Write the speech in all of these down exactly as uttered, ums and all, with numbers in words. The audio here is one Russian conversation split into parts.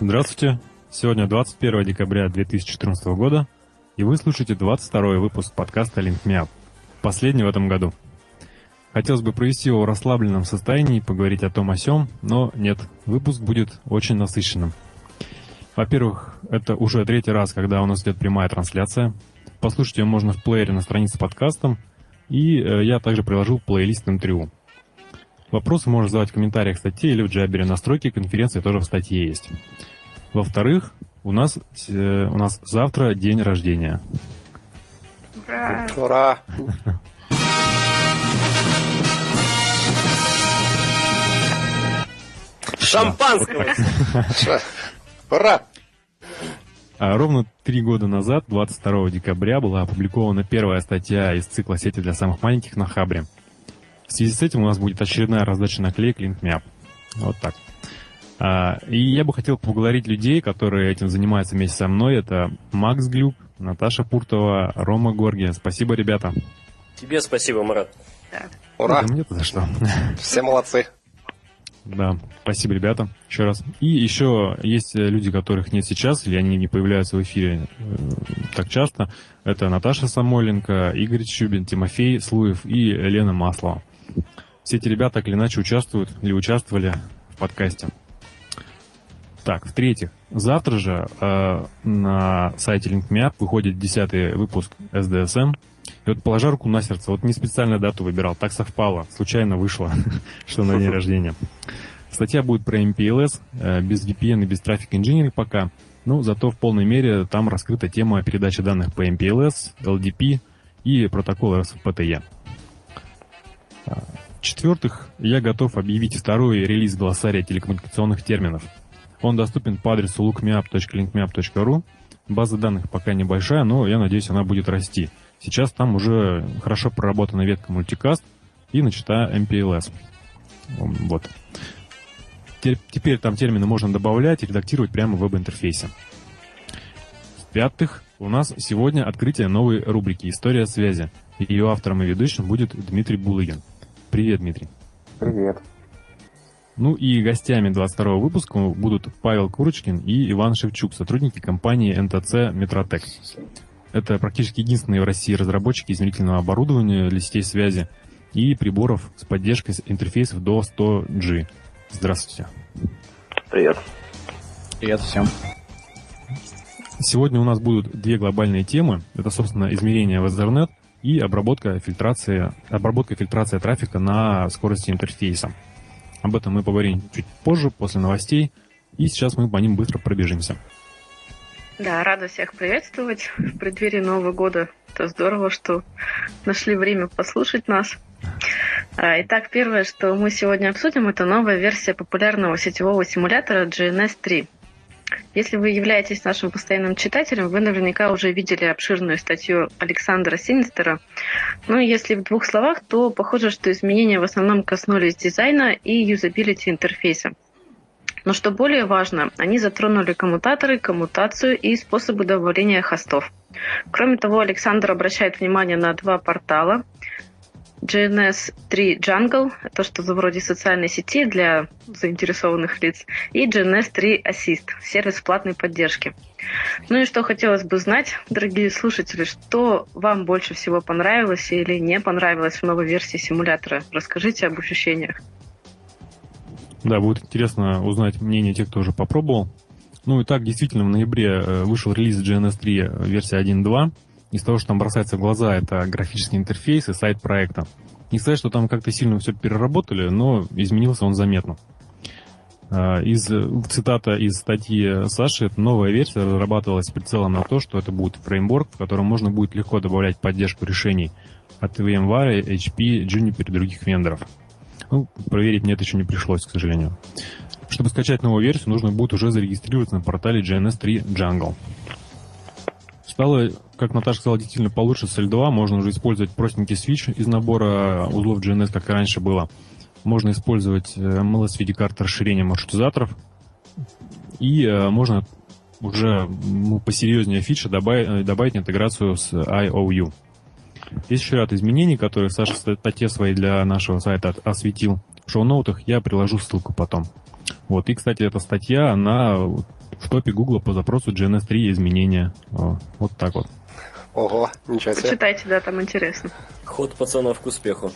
Здравствуйте. Сегодня двадцать первое декабря две тысячи четырнадцатого года, и вы слушаете двадцать второй выпуск подкаста Link Me Up, последний в этом году. Хотелось бы провести его в расслабленном состоянии, поговорить о том о сём, но нет, выпуск будет очень насыщенным. Во-первых, это уже третий раз, когда у нас идет прямая трансляция. Послушать ее можно в плеере на странице подкаста, и э, я также приложил плейлист интервью. Вопросы можно задавать в комментариях статьи или в Джабере. Настройки конференции тоже в статье есть. Во-вторых, у нас, э, у нас завтра день рождения. Ура! Ура! Шампанского! Ура! А ровно три года назад, двадцать второго декабря, была опубликована первая статья из цикла «Сети для самых маленьких» на Хабре. В связи с этим у нас будет очередная раздача наклеек Link Me Up. Вот так. А, и я бы хотел поблагодарить людей, которые этим занимаются вместе со мной. Это Макс Глюк, Наташа Пуртова, Рома Горгия. Спасибо, ребята. Тебе спасибо, Марат. Да. Ура! Да, мне-то за что. Все молодцы. Да, спасибо, ребята, еще раз. И еще есть люди, которых нет сейчас, или они не появляются в эфире э, так часто. Это Наташа Самойленко, Игорь Чубин, Тимофей Слуев и Лена Маслова. Все эти ребята так или иначе участвуют или участвовали в подкасте. Так, в-третьих, завтра же э, на сайте Link Me Up выходит десятый выпуск эс ди эс эм. И вот, положа руку на сердце, вот не специально дату выбирал, так совпало, случайно вышло, что на день рождения. Статья будет про эм пи эл эс, э, без ви пи эн и без Traffic Engineering пока, но зато в полной мере там раскрыта тема передачи данных по эм пи эл эс, эл ди пи и протокола эс эф пи ти и. В-четвертых, я готов объявить второй релиз глоссария телекоммуникационных терминов. Он доступен по адресу lookmeup точка linkmeup точка ru. База данных пока небольшая, но я надеюсь, она будет расти. Сейчас там уже хорошо проработана ветка мультикаст и начата эм пи эл эс. Вот. Теперь там термины можно добавлять и редактировать прямо в веб-интерфейсе. В-пятых, у нас сегодня открытие новой рубрики «История связи». Ее автором и ведущим будет Дмитрий Булыгин. Привет, Дмитрий. Привет. Ну и гостями двадцать второго выпуска будут Павел Курочкин и Иван Шевчук, сотрудники компании эн тэ цэ Метротек. Это практически единственные в России разработчики измерительного оборудования для сетей связи и приборов с поддержкой интерфейсов до сто джи. Здравствуйте. Привет. Привет всем. Сегодня у нас будут две глобальные темы. Это, собственно, измерение в Ethernet и обработка фильтрации, обработка фильтрация трафика на скорости интерфейса. Об этом мы поговорим чуть позже, после новостей. И сейчас мы по ним быстро пробежимся. Да, рада всех приветствовать в преддверии Нового года. Это здорово, что нашли время послушать нас. Итак, первое, что мы сегодня обсудим, это новая версия популярного сетевого симулятора джи эн эс три. Если вы являетесь нашим постоянным читателем, вы наверняка уже видели обширную статью Александра Синистера. Но если в двух словах, то похоже, что изменения в основном коснулись дизайна и юзабилити интерфейса. Но что более важно, они затронули коммутаторы, коммутацию и способы добавления хостов. Кроме того, Александр обращает внимание на два портала. джи эн эс три Jungle, то, что вроде социальной сети для заинтересованных лиц, и джи эн эс три Assist, сервис платной поддержки. Ну и что хотелось бы знать, дорогие слушатели, что вам больше всего понравилось или не понравилось в новой версии симулятора? Расскажите об ощущениях. Да, будет интересно узнать мнение тех, кто уже попробовал. Ну и так, действительно, в ноябре вышел релиз джи эн эс три версия один точка два. Из того, что там бросается в глаза, это графический интерфейс и сайт проекта. Не сказать, что там как-то сильно все переработали, но изменился он заметно. Из, цитата из статьи Саши: новая версия разрабатывалась с прицелом на то, что это будет фреймворк, в котором можно будет легко добавлять поддержку решений от VMware, эйч пи, Juniper и других вендоров. Ну, проверить мне это еще не пришлось, к сожалению. Чтобы скачать новую версию, нужно будет уже зарегистрироваться на портале джи эн эс три Jungle. Стало, как Наташа сказала, действительно получше с эл два. Можно уже использовать простенький свитч из набора узлов джи эн эс, как и раньше было. Можно использовать эм эл эс в виде карты расширения маршрутизаторов. И э, можно уже ну, посерьезнее фича добавить, добавить интеграцию с ай о ю. Есть еще ряд изменений, которые Саша в статье своей для нашего сайта осветил. В шоу-ноутах я приложу ссылку потом. Вот. И, кстати, эта статья, она в топе Гугла по запросу джи эн эс три изменения. О, вот так вот. Ого, ничего себе. Почитайте, да, там интересно. Ход пацанов к успеху.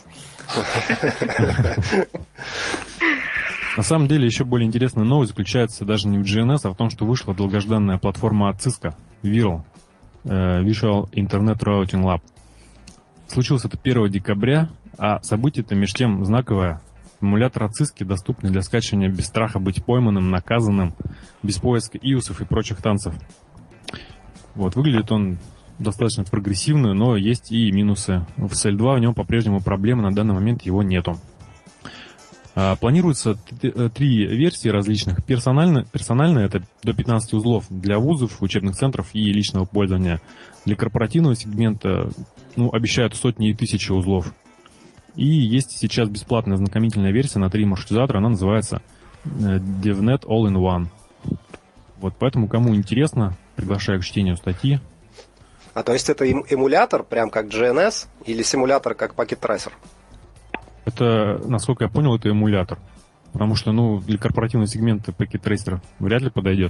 На самом деле, еще более интересная новость заключается даже не в джи эн эс, а в том, что вышла долгожданная платформа от Cisco, ви эр эл, Visual Internet Routing Lab. Случилось это первого декабря, а событие-то меж тем знаковое. Эмулятор от Cisco доступный для скачивания без страха быть пойманным, наказанным, без поиска иусов и прочих танцев. Вот, выглядит он достаточно прогрессивно, но есть и минусы. В эс эл два в нем по-прежнему проблемы, на данный момент его нету. Планируется три версии различных. Персонально, персонально это до пятнадцати узлов для вузов, учебных центров и личного пользования. Для корпоративного сегмента ну, обещают сотни и тысячи узлов. И есть сейчас бесплатная ознакомительная версия на три маршрутизатора. Она называется DevNet All-in-One. Вот поэтому, кому интересно, приглашаю к чтению статьи. А то есть это эм- эмулятор, прям как джи эн эс, или симулятор как Packet Tracer? Это, насколько я понял, это эмулятор. Потому что, ну, для корпоративного сегмента Packet Tracer вряд ли подойдет.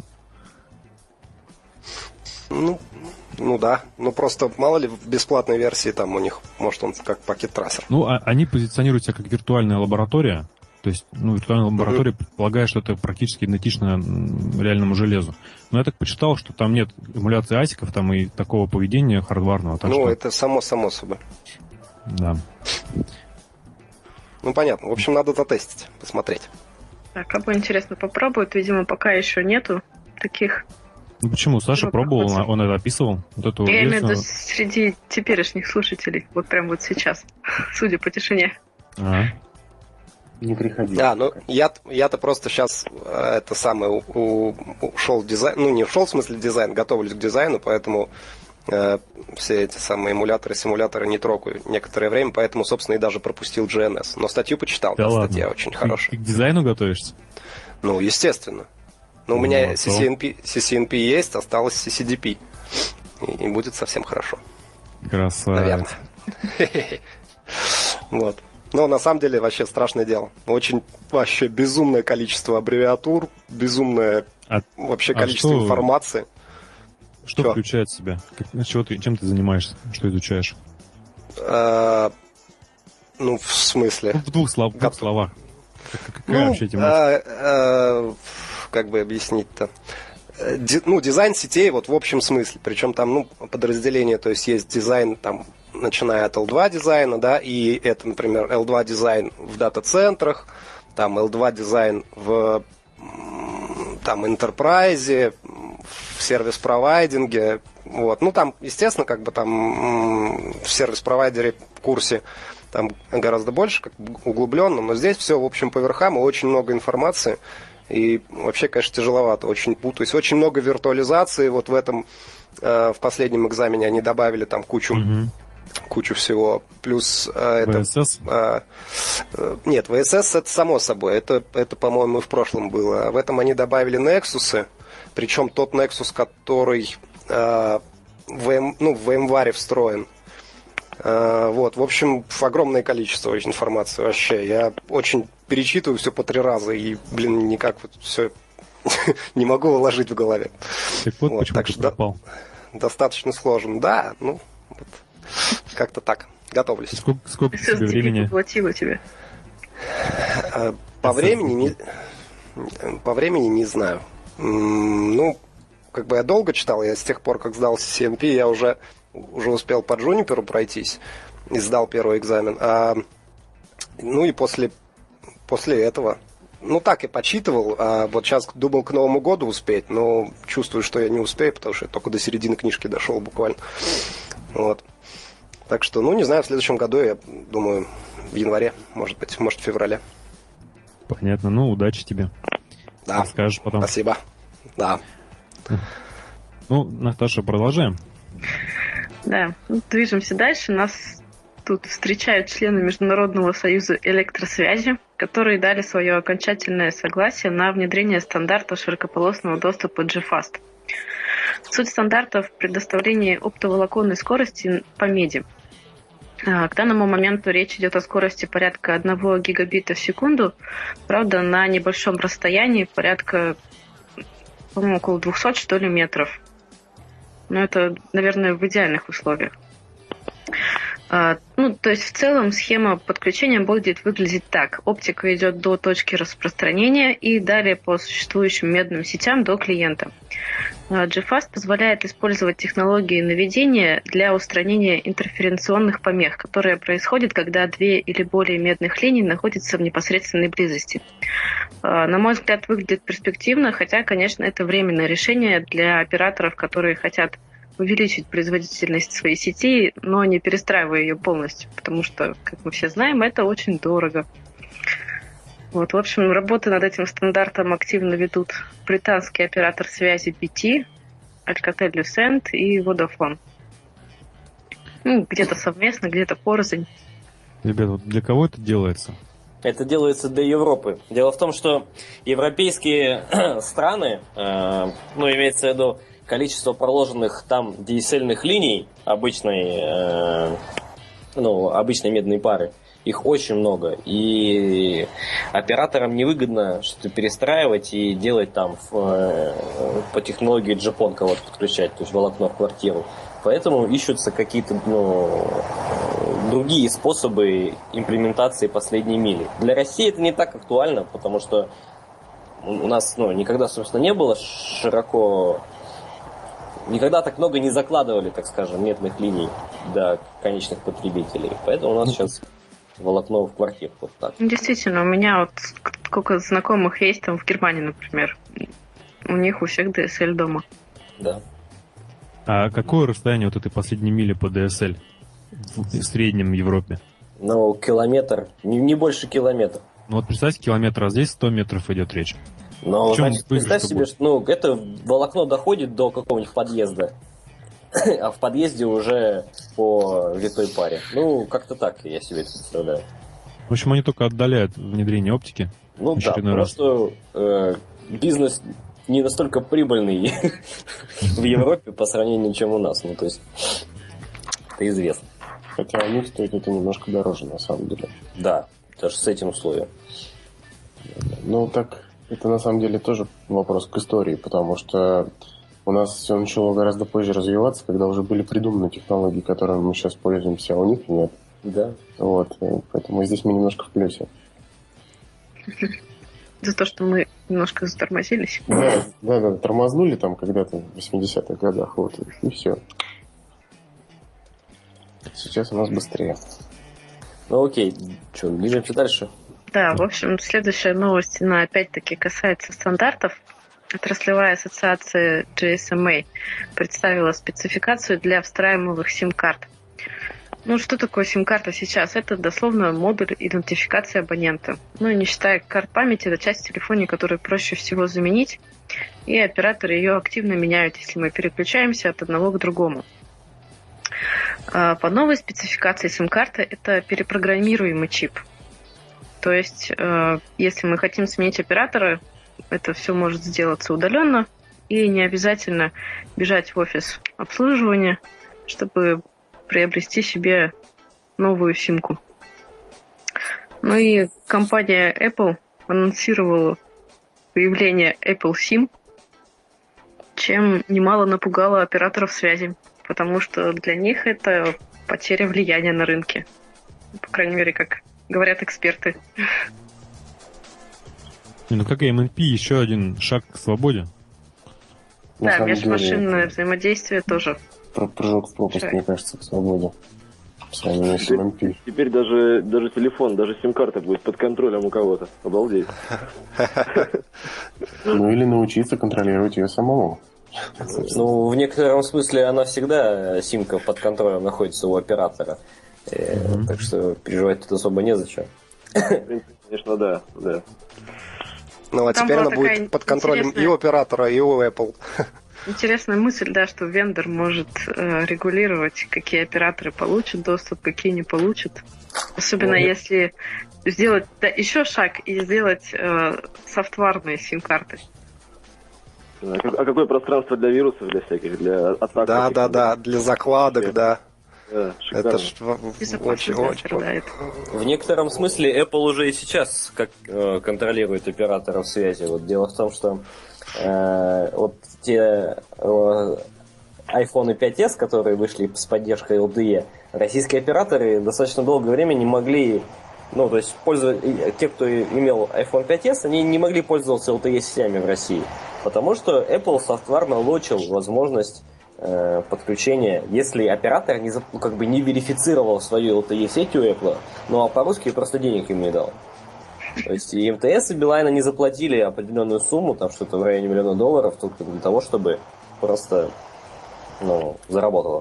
Ну, ну да. Ну просто, мало ли, в бесплатной версии там у них, может, он как Packet Tracer. Ну, а, они позиционируют себя как виртуальная лаборатория. То есть, ну, виртуальная лаборатория uh-huh. предполагает, что это практически идентично реальному железу. Но я так почитал, что там нет эмуляции асиков, там и такого поведения хардварного. Так ну, что... это само, само собой. Да. Ну, понятно. В общем, надо затестить, посмотреть. Так, кому интересно попробует, видимо, пока еще нету таких. Ну, почему? Саша пробовал, он, он это описывал. Вот эту Я версию... имею в виду среди теперешних слушателей, вот прям вот сейчас, судя по тишине. А-а. Не приходил. Да, ну я, я-то просто сейчас э, это самое у, у, ушел в дизайн, ну не ушел в смысле дизайн, готовлюсь к дизайну, поэтому э, все эти самые эмуляторы, симуляторы не трогаю некоторое время, поэтому, собственно, и даже пропустил джи эн эс. Но статью почитал, да, да, ладно. Статья очень ты, хорошая. Ты к дизайну готовишься? Ну, естественно. Но у ну, меня а си си эн пи, си си эн пи есть, осталось си си ди пи. И, и будет совсем хорошо. Красавец. Наверное. Вот. Но на самом деле вообще страшное дело. Очень вообще безумное количество аббревиатур, безумное а, вообще а количество что, информации. Что Чё? включает в себя? Как, чего ты, чем ты занимаешься? Что изучаешь? А, ну, в смысле? Ну, в двух, слов, в двух словах. Какая Ну, вообще тематика? а, а, как бы объяснить-то? Ди, ну, дизайн сетей вот в общем смысле. Причем там, ну, подразделение, то есть есть дизайн там, начиная от эл два дизайна, да, и это, например, эл два дизайн в дата-центрах, там эл два дизайн в там enterprise, в сервис-провайдинге, вот. Ну, там, естественно, как бы там в сервис-провайдере в курсе там гораздо больше, как бы углубленно, но здесь все, в общем, по верхам, и очень много информации, и вообще, конечно, тяжеловато, очень путаюсь. Очень много виртуализации, вот в этом, э, в последнем экзамене они добавили там кучу, mm-hmm. кучу всего, плюс э, это... ви эс эс? Э, э, нет, ви эс эс это само собой, это, это, по-моему, в прошлом было. В этом они добавили Nexus, причем тот Nexus, который э, в, ну, в VMware встроен. Uh, вот, в общем, огромное количество информации вообще. Я очень перечитываю все по три раза и, блин, никак вот все не могу уложить в голове. Так вот, вот почему так ты что пропал. До, достаточно сложно. Да, ну, вот, как-то так. Готовлюсь. Сколько, сколько тебе времени? Поплатило тебе? Uh, по времени не, по времени не знаю. Mm, ну, как бы я долго читал, я с тех пор, как сдал си си эн пи, я уже уже успел по Джуниперу пройтись и сдал первый экзамен. А, ну и после, после этого, ну так и почитывал, а вот сейчас думал к Новому году успеть, но чувствую, что я не успею, потому что я только до середины книжки дошел буквально. Вот. Так что, ну не знаю, в следующем году, я думаю, в январе, может быть, может в феврале. Понятно, ну удачи тебе. Да, расскажешь потом. Спасибо. Да. Ну, Наташа, продолжаем. Да, ну, движемся дальше. Нас тут встречают члены Международного союза электросвязи, которые дали свое окончательное согласие на внедрение стандарта широкополосного доступа джи фаст. Суть стандарта в предоставлении оптоволоконной скорости по меди. К данному моменту речь идет о скорости порядка одного гигабита в секунду, правда, на небольшом расстоянии, порядка, по-моему, около двухсот, что ли, метров. Но это, наверное, в идеальных условиях. А, ну, то есть в целом схема подключения будет выглядеть так. Оптика идет до точки распространения и далее по существующим медным сетям до клиента. джи фаст позволяет использовать технологии наведения для устранения интерференционных помех, которые происходят, когда две или более медных линий находятся в непосредственной близости. На мой взгляд, выглядит перспективно, хотя, конечно, это временное решение для операторов, которые хотят увеличить производительность своей сети, но не перестраивая ее полностью, потому что, как мы все знаем, это очень дорого. Вот, в общем, работы над этим стандартом активно ведут британский оператор связи би ти, Alcatel-Lucent и Vodafone. Ну, где-то совместно, где-то порознь. Ребята, вот для кого это делается? Это делается для Европы. Дело в том, что европейские страны, э, ну, имеется в виду количество проложенных там ди эс эль-ных линий обычной, э, ну, обычной медной пары, их очень много. И операторам невыгодно что-то перестраивать и делать там в, э, по технологии джипон кого-то подключать, то есть волокно в квартиру. Поэтому ищутся какие-то, ну, другие способы имплементации последней мили. Для России это не так актуально, потому что у нас, ну, никогда, собственно, не было широко... Никогда так много не закладывали, так скажем, медных линий до конечных потребителей. Поэтому у нас сейчас волокно в квартиру вот так. Действительно, у меня вот сколько знакомых есть там в Германии, например. У них у всех ди эс эль дома. Да. А какое расстояние вот этой последней мили по ди эс эль в среднем в Европе? Ну, километр, не, не больше километра. Ну вот представьте, километр, а здесь сто метров идет речь. Но, значит, представь что себе, будет? что ну, это волокно доходит до какого-нибудь подъезда, а в подъезде уже по витой паре. Ну, как-то так я себе это представляю. В общем, они только отдаляют внедрение оптики. Ну да, потому раз. что э, бизнес не настолько прибыльный в Европе по сравнению, чем у нас. Ну, то есть, это известно. Хотя у них стоит это немножко дороже, на самом деле. Да, даже с этим условием. Ну, так, это на самом деле тоже вопрос к истории, потому что у нас все начало гораздо позже развиваться, когда уже были придуманы технологии, которыми мы сейчас пользуемся, а у них нет. Да. Вот, поэтому здесь мы немножко в плюсе. За то, что мы немножко затормозились. Да, да, да, тормознули там когда-то в восьмидесятых годах, вот, и все. Сейчас у нас быстрее. Ну окей, что, движемся дальше? Да, в общем, следующая новость, она опять-таки касается стандартов. Отраслевая ассоциация джи эс эм эй представила спецификацию для встраиваемых сим-карт. Ну, что такое сим-карта сейчас? Это дословно модуль идентификации абонента. Ну, и не считая карт памяти, это часть в телефоне, которую проще всего заменить, и операторы ее активно меняют, если мы переключаемся от одного к другому. По новой спецификации сим-карты это перепрограммируемый чип. То есть, если мы хотим сменить оператора, это все может сделаться удаленно, и не обязательно бежать в офис обслуживания, чтобы приобрести себе новую симку. Ну и компания Apple анонсировала появление Apple SIM, чем немало напугало операторов связи, потому что для них это потеря влияния на рынке. По крайней мере, как говорят эксперты. Ну, как и эм эн пи, еще один шаг к свободе. Да, межмашинное взаимодействие тоже. Прыжок в пропасть, мне кажется, к свободе. По сравнению с эм эн пи. Теперь даже, даже телефон, даже сим-карта будет под контролем у кого-то. Обалдеть. Ну или научиться контролировать ее самому. Ну, в некотором смысле она всегда, симка, под контролем находится у оператора. Mm-hmm. Так что переживать тут особо незачем. Конечно, да, да. Ну, а Там теперь она была такая будет под контролем интересная... и у оператора, и у Apple. Интересная мысль, да, что вендор может э, регулировать, какие операторы получат доступ, какие не получат. Особенно ну, если сделать да, еще шаг и сделать э, софтварные сим-карты. А какое пространство для вирусов, для всяких, для атак? Да, да, да, для закладок, да. Да, шикарно. Это ж в- очень, очень. Да, это. В некотором смысле Apple уже и сейчас как э, контролирует операторов связи. Вот дело в том, что э, вот те э, iPhone пять эс, которые вышли с поддержкой эл ти и, российские операторы достаточно долгое время не могли, ну, то есть пользовать, те, кто имел iPhone пять эс, они не могли пользоваться эл ти и-сетями в России, потому что Apple софтварно лочил возможность э, подключения, если оператор не, ну, как бы не верифицировал свою эл ти и-сеть у Apple, ну, а по-русски просто денег им не дал. То есть и эм тэ эс, и Билайна не заплатили определенную сумму, там что-то в районе миллиона долларов, только для того, чтобы просто, ну, заработало.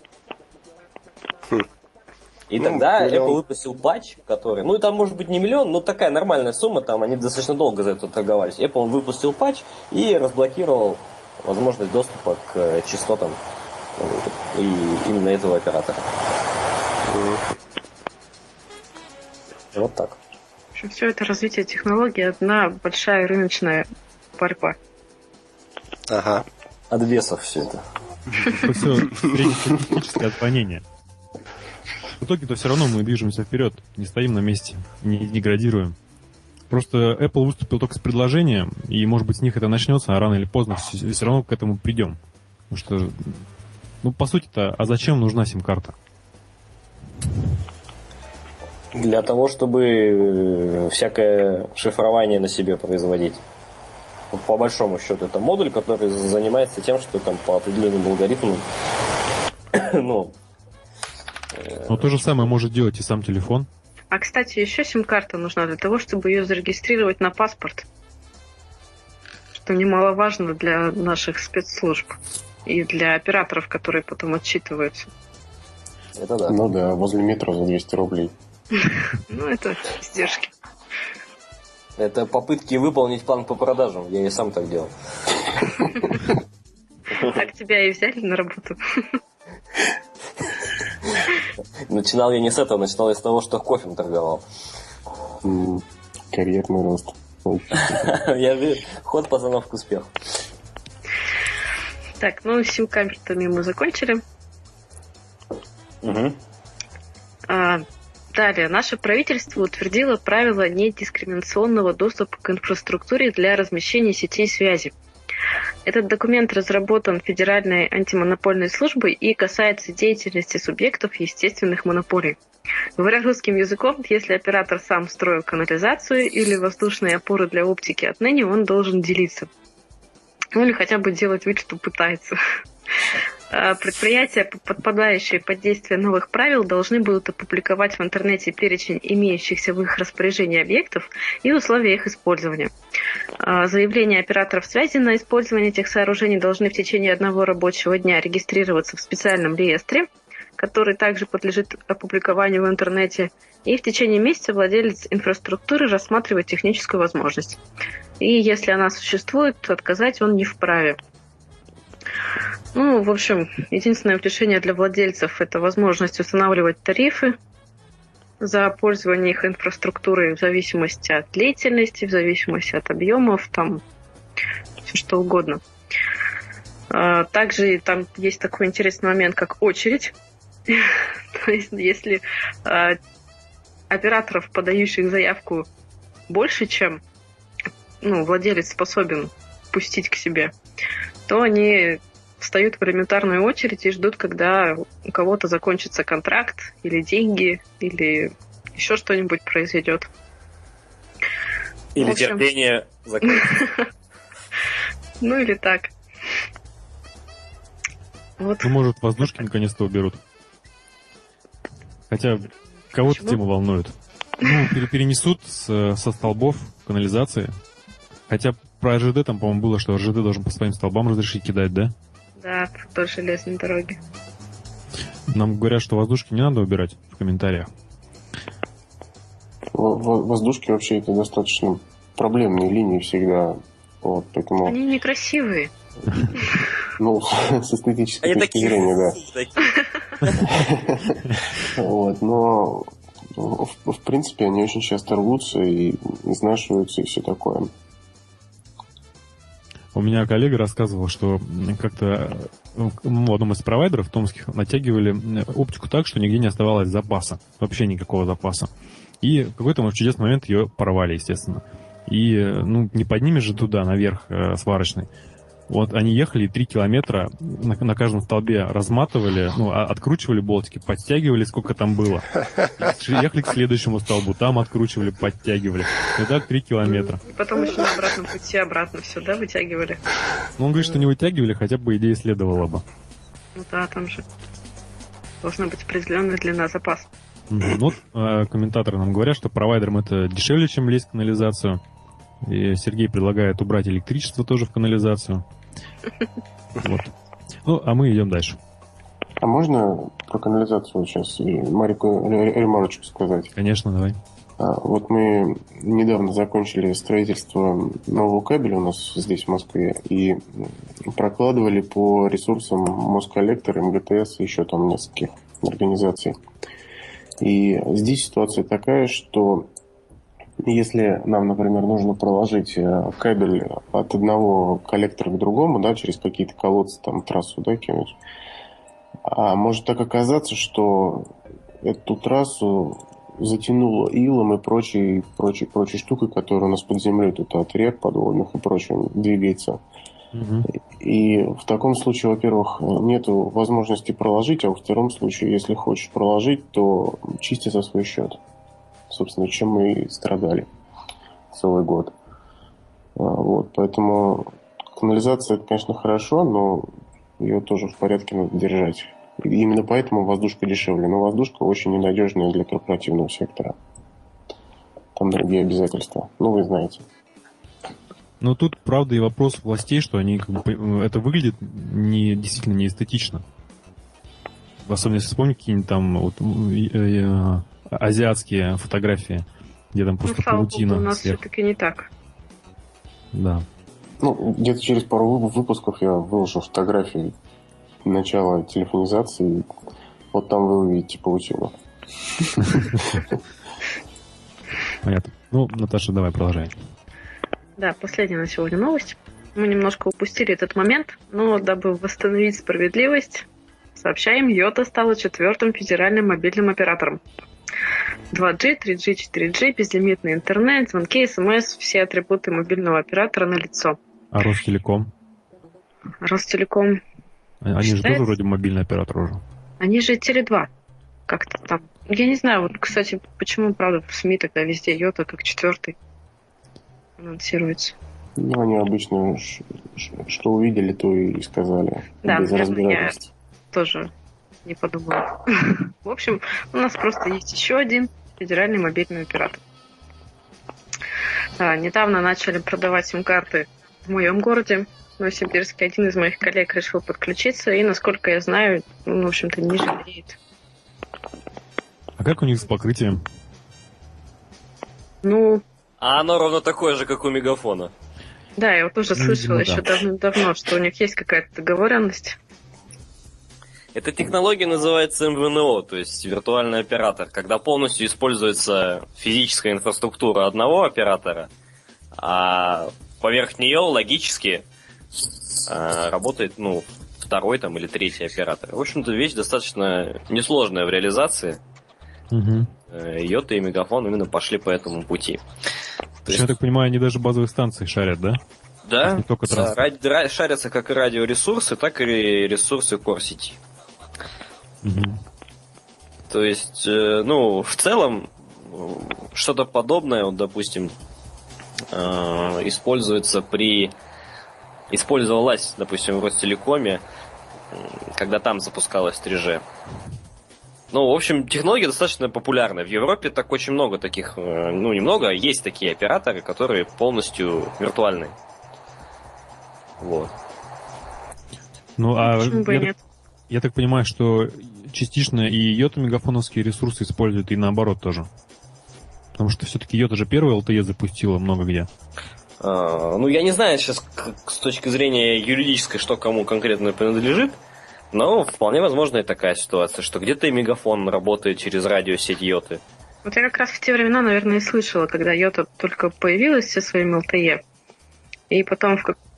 И Ну, тогда миллион. Apple выпустил патч, который, ну, там может быть не миллион, но такая нормальная сумма, там они достаточно долго за это торговались. Apple выпустил патч и разблокировал возможность доступа к частотам и именно этого оператора. Вот так. В общем, все это развитие технологий, одна большая рыночная борьба. Ага. От весов все это. Это все среднестатистическое отклонение. В итоге-то все равно мы движемся вперед, не стоим на месте, не деградируем. Просто Apple выступил только с предложением, и, может быть, с них это начнется, а рано или поздно все, все равно к этому придем. Потому что, ну, по сути-то, а зачем нужна сим-карта? Для того, чтобы всякое шифрование на себе производить. Вот по большому счету, это модуль, который занимается тем, что там по определенным алгоритмам, ну, Ну, Но то же самое может делать и сам телефон. А, кстати, еще сим-карта нужна для того, чтобы ее зарегистрировать на паспорт. Что немаловажно для наших спецслужб и для операторов, которые потом отчитываются. это да. Ну да, возле метро за двести рублей. Ну, это издержки. Это попытки выполнить план по продажам. Я и сам так делал. Так тебя и взяли на работу. Начинал я не с этого, начинал я с того, что кофем торговал. М, Карьерный рост. Я вижу, ход пацанов к успеху. Так, ну, с сим-картами мы закончили. Угу. А, далее, наше правительство утвердило правила недискриминационного доступа к инфраструктуре для размещения сетей связи. Этот документ разработан Федеральной антимонопольной службой и касается деятельности субъектов естественных монополий. Говоря русским языком, если оператор сам строил канализацию или воздушные опоры для оптики, отныне он должен делиться. Ну или хотя бы делать вид, что пытается. Предприятия, подпадающие под действие новых правил, должны будут опубликовать в интернете перечень имеющихся в их распоряжении объектов и условия их использования. Заявления операторов связи на использование этих сооружений должны в течение одного рабочего дня регистрироваться в специальном реестре, который также подлежит опубликованию в интернете, и в течение месяца владелец инфраструктуры рассматривает техническую возможность. И если она существует, то отказать он не вправе. Ну, в общем, единственное утешение для владельцев – это возможность устанавливать тарифы за пользование их инфраструктурой в зависимости от длительности, в зависимости от объемов, там все что угодно. Также там есть такой интересный момент, как очередь. То есть, если операторов, подающих заявку, больше, чем ну, владелец способен пустить к себе, то они встают в элементарную очередь и ждут, когда у кого-то закончится контракт, или деньги, или еще что-нибудь произойдет. Или общем... терпение закончится. Ну или так. Вот. Ну, может, воздушки наконец-то уберут. Хотя кого-то Почему? тема волнует. Ну, пере- перенесут с- со столбов канализации. Хотя про эр жэ дэ там, по-моему, было, что эр жэ дэ должен по своим столбам разрешить кидать, да? Да, по железной дороге. Нам говорят, что воздушки не надо убирать в комментариях. Во- во- Воздушки вообще это достаточно проблемные линии всегда. Вот, поэтому, Они некрасивые. ну, с эстетической Они точки такие... зрения, да. такие. Вот, но в, в принципе они очень часто рвутся и изнашиваются и все такое. У меня коллега рассказывал, что как-то в одном из провайдеров томских натягивали оптику так, что нигде не оставалось запаса. Вообще никакого запаса. И в какой-то в чудесный момент ее порвали, естественно. И ну, не поднимешь же туда, наверх, э, сварочный. Вот они ехали три километра, на, на каждом столбе разматывали, ну, а, откручивали болтики, подтягивали, сколько там было. Ехали к следующему столбу, там откручивали, подтягивали. И так три километра. И потом еще на обратном пути обратно все, да, вытягивали? Ну, он говорит, что не вытягивали, хотя бы, по идее, следовало бы. Ну да, там же должна быть определенная длина запаса. Ну, вот э, комментаторы нам говорят, что провайдерам это дешевле, чем лезть в канализацию. И Сергей предлагает убрать электричество тоже в канализацию. Вот. Ну, а мы идем дальше. А можно про канализацию сейчас и Марику ремарочку сказать? Конечно, давай. А, вот мы недавно закончили строительство нового кабеля у нас здесь, в Москве, и прокладывали по ресурсам Москоллектор, МГТС и еще там нескольких организаций. И здесь ситуация такая, что если нам, например, нужно проложить кабель от одного коллектора к другому, да, через какие-то колодцы, там, трассу, да, кинуть, а может так оказаться, что эту трассу затянуло илом и прочей, прочей, прочей штукой, которая у нас под землей тут от рек подводных и прочим двигается. Угу. И в таком случае, во-первых, нет возможности проложить, а во втором случае, если хочешь проложить, то чисти за свой счет. Собственно, чем мы и страдали целый год. Вот, поэтому канализация, это, конечно, хорошо, но ее тоже в порядке надо держать. И именно поэтому воздушка дешевле. Но воздушка очень ненадежная для корпоративного сектора. Там другие обязательства. Ну, вы знаете. Но тут, правда, и вопрос властей, что они как бы, это выглядит не, действительно не эстетично. Особенно если вспомнить какие-нибудь там вот, э, э, азиатские фотографии, где там просто ну, паутина. У нас сверху. все-таки не так. Да. Ну, где-то через пару выпусков я выложил фотографии начала телефонизации. Вот там вы увидите паутину. Понятно. Ну, Наташа, давай продолжай. Да, последняя на сегодня новость. Мы немножко упустили этот момент, но дабы восстановить справедливость, сообщаем, Йота стала четвертым федеральным мобильным оператором. два джи, три джи, четыре джи, безлимитный интернет, звонки, смс, все атрибуты мобильного оператора налицо. А Ростелеком? Ростелеком... Они считается? Же тоже вроде мобильный оператор уже. Они же Теле два. Как-то там. Я не знаю, вот, кстати, почему, правда, в СМИ тогда везде Йота как четвертый анонсируется. Ну, они обычно что увидели, то и сказали. Да, без наверное, я тоже не подумала. В общем, у нас просто есть еще один федеральный мобильный оператор. Да, недавно начали продавать сим-карты в моем городе, в Новосибирске. Один из моих коллег решил подключиться, и, насколько я знаю, он, в общем-то, не жалеет. А как у них с покрытием? Ну... А оно ровно такое же, как у Мегафона. Да, я вот тоже ну, слышала видимо, еще да. давно-давно, что у них есть какая-то договоренность. Эта технология называется эм вэ эн о, то есть виртуальный оператор, когда полностью используется физическая инфраструктура одного оператора, а поверх нее логически э, работает ну, второй там, или третий оператор. В общем-то, вещь достаточно несложная в реализации. Угу. Йота и Мегафон именно пошли по этому пути. То есть, я так понимаю, они даже базовые станции шарят, да? Да, да ради, шарятся как и радиоресурсы, так и ресурсы Core-сети. Угу. То есть, ну, в целом, что-то подобное, вот, допустим, используется при... Использовалась, допустим, в Ростелекоме, когда там запускалась три джи. Ну, в общем, технология достаточно популярная. В Европе так очень много таких, ну, немного, есть такие операторы, которые полностью виртуальные. Вот. Ну, а я, так, я так понимаю, что частично и Йота мегафоновские ресурсы используют, и наоборот тоже. Потому что все-таки Йота же первый эл ти и запустила много где. А, ну, я не знаю сейчас к, с точки зрения юридической, что кому конкретно принадлежит. Но вполне возможна и такая ситуация, что где-то и Мегафон работает через радиосеть Йоты. Вот я как раз в те времена, наверное, и слышала, когда Йота только появилась со своим эл ти и. И потом в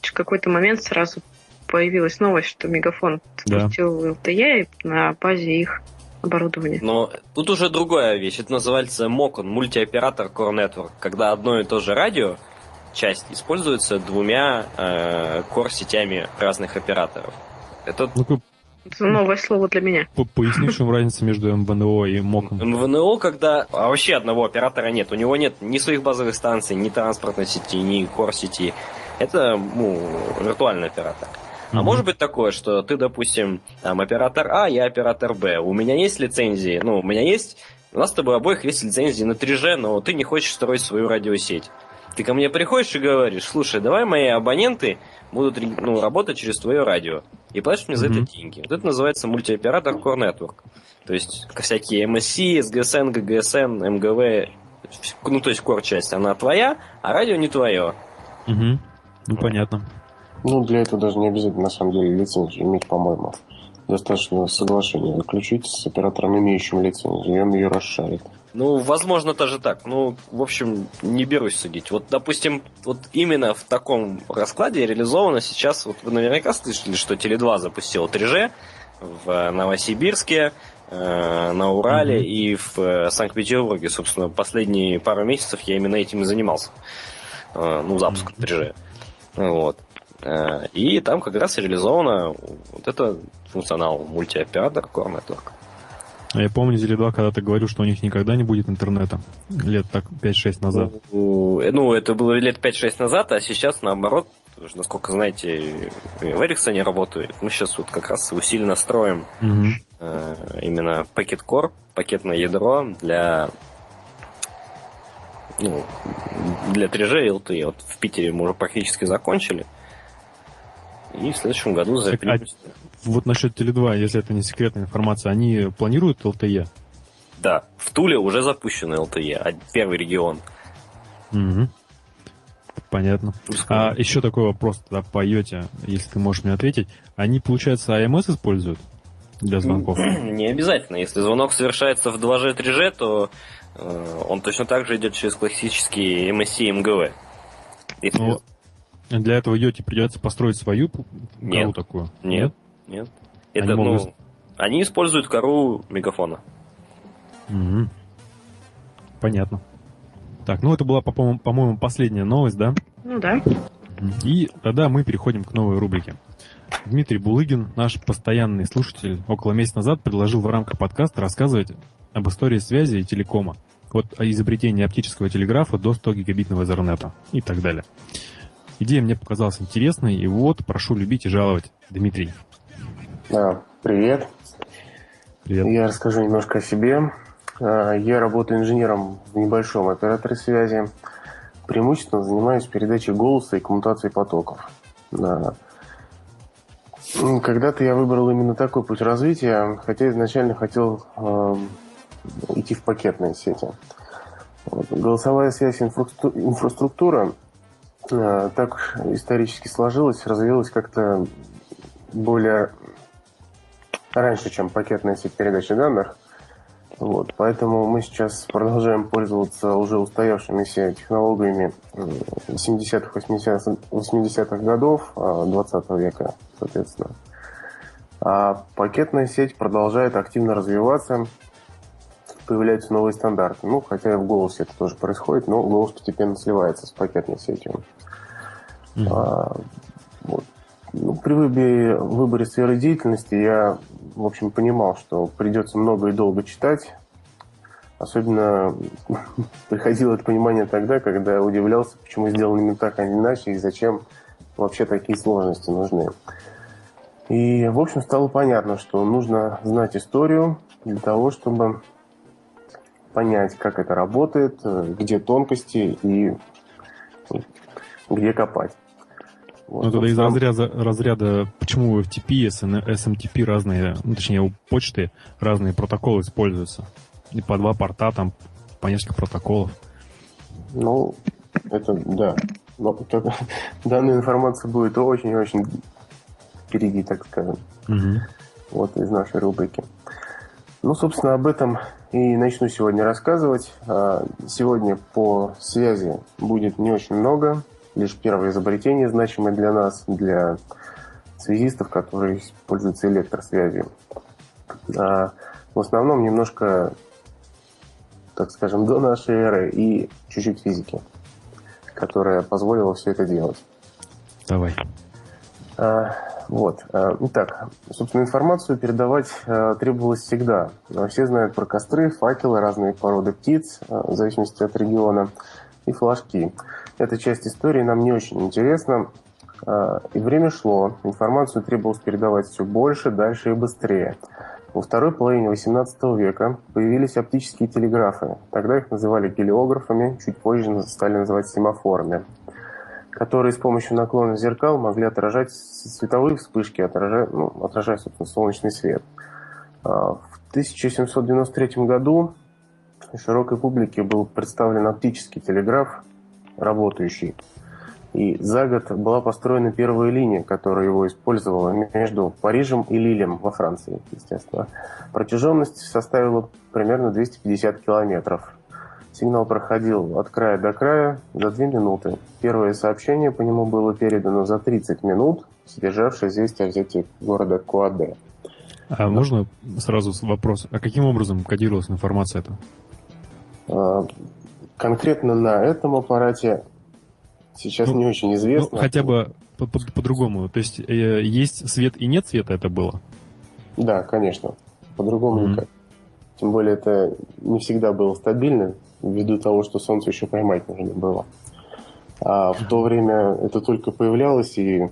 в какой-то момент сразу появилась новость, что Мегафон запустил да. эл ти и на базе их оборудования. Но тут уже другая вещь. Это называется мокон, мультиоператор Core Network, когда одно и то же радио, часть, используется двумя э, core-сетями разных операторов. Это... Ну-ка, это новое слово для меня. Поясни, в чем разница между эм вэ эн о и моком. эм вэ эн о, когда а вообще одного оператора нет. У него нет ни своих базовых станций, ни транспортной сети, ни core-сети. Это ну, виртуальный оператор. А mm-hmm. может быть такое, что ты, допустим, там оператор А, я оператор Б. У меня есть лицензии, ну, у меня есть... У нас с тобой обоих есть лицензии на три джи, но ты не хочешь строить свою радиосеть. Ты ко мне приходишь и говоришь, слушай, давай мои абоненты будут ну, работать через твое радио. И платишь мне за mm-hmm. это деньги. Вот это называется мультиоператор Core Network. То есть всякие эм эс си, эс джи эс эн, джи джи эс эн, эм джи ви, ну то есть core-часть, она твоя, а радио не твое. Mm-hmm. Ну понятно. Ну, для этого даже не обязательно, на самом деле, лицензию иметь, по-моему. Достаточно соглашение заключить с оператором, имеющим лицензию, и он ее расшарит. Ну, возможно, даже так. Ну, в общем, не берусь судить. Вот, допустим, вот именно в таком раскладе реализовано сейчас, вот вы наверняка слышали, что Теле два запустил три джи в Новосибирске, э, на Урале mm-hmm. и в э, Санкт-Петербурге. Собственно, последние пару месяцев я именно этим и занимался. Э, ну, запуск mm-hmm. три джи. Вот. И там как раз реализовано вот это функционал мультиоператор Core Network. Я помню, Теле два когда-то говорил, что у них никогда не будет интернета. Лет так пять-шесть назад. Ну, ну это было лет пять-шесть назад, а сейчас наоборот, насколько знаете, в Эриксоне работает. Мы сейчас вот как раз усиленно строим угу. э, именно пакет Core, пакетное ядро для ну, для три джи и эл ти и. Вот в Питере мы уже практически закончили. И в следующем году запилимся. А вот насчет Теле два, если это не секретная информация, они планируют эл ти и? Да, в Туле уже запущен эл ти и, первый регион. Угу. Понятно. А еще такой вопрос тогда по йоте, если ты можешь мне ответить. Они, получается, эй эм эс используют для звонков? Не обязательно. Если звонок совершается в два джи, три джи, то э, он точно так же идет через классические эм эс си и эм джи ви. Если... Ну, для этого йоте придется построить свою нет. кору такую? Нет, нет. Это, они, могут... ну, они используют кору Мегафона. Угу. Понятно. Так, ну это была, по-моему, по-моему, последняя новость, да? Ну да. И тогда мы переходим к новой рубрике. Дмитрий Булыгин, наш постоянный слушатель, около месяца назад предложил в рамках подкаста рассказывать об истории связи и телекома. Вот о изобретении оптического телеграфа до ста гигабитного Ethernet и так далее. Идея мне показалась интересной, и вот прошу любить и жаловать. Дмитрий. А, привет. Привет. Я расскажу немножко о себе. Я работаю инженером в небольшом операторе связи. Преимущественно занимаюсь передачей голоса и коммутацией потоков. Когда-то я выбрал именно такой путь развития, хотя изначально хотел э, идти в пакетные сети. Вот. Голосовая связь и инфраструктура э, так исторически сложилась, развилась как-то более раньше, чем пакетная сеть передачи данных. Вот. Поэтому мы сейчас продолжаем пользоваться уже устоявшимися технологиями семидесятых, восьмидесятых годов двадцатого века, соответственно. А пакетная сеть продолжает активно развиваться, появляются новые стандарты. Ну, хотя и в голосе это тоже происходит, но голос постепенно сливается с пакетной сетью. Mm-hmm. А, вот. Ну, при выборе, выборе сферы деятельности я, в общем, понимал, что придется много и долго читать. Особенно приходило это понимание тогда, когда удивлялся, почему сделано именно так, а не иначе, и зачем вообще такие сложности нужны. И, в общем, стало понятно, что нужно знать историю для того, чтобы понять, как это работает, где тонкости и где копать. Вот, ну, тогда из разряда, разряда, почему у эф ти пи, эс эм ти пи разные, ну, точнее, у почты разные протоколы используются. И по два порта, там, по несколько протоколов. Ну, это, да. Но это, данная информация будет очень-очень впереди, так скажем. Угу. Вот из нашей рубрики. Ну, собственно, об этом и начну сегодня рассказывать. Сегодня по связи будет не очень много. лишь первое изобретение, значимое для нас, для связистов, которые пользуются электросвязью. А в основном немножко, так скажем, до нашей эры и чуть-чуть физики, которая позволила все это делать. Давай. А, вот. А, итак, собственно, информацию передавать а, требовалось всегда. Все знают про костры, факелы, разные породы птиц, а, в зависимости от региона, и флажки. Эта часть истории нам не очень интересна. А, и время шло. Информацию требовалось передавать все больше, дальше и быстрее. Во второй половине восемнадцатого века появились оптические телеграфы. Тогда их называли гелиографами, чуть позже стали называть семафорами, которые с помощью наклона зеркал могли отражать световые вспышки, отражать, ну, отражать, собственно, солнечный свет. В тысяча семьсот девяносто третьем году широкой публике был представлен оптический телеграф, работающий. И за год была построена первая линия, которая его использовала между Парижем и Лилем во Франции, естественно. Протяженность составила примерно двести пятьдесят километров. Сигнал проходил от края до края за две минуты. Первое сообщение по нему было передано за тридцать минут, содержавшее известие о взятии города Куаде. А можно сразу вопрос? А каким образом кодировалась информация эта? Конкретно на этом аппарате сейчас ну, не очень известно. Ну, хотя бы по- по- по-другому. То есть э, есть свет и нет света, это было? Да, конечно. По-другому mm-hmm. никак. Тем более это не всегда было стабильно, ввиду того, что солнце еще поймать нужно было. А в то время это только появлялось, и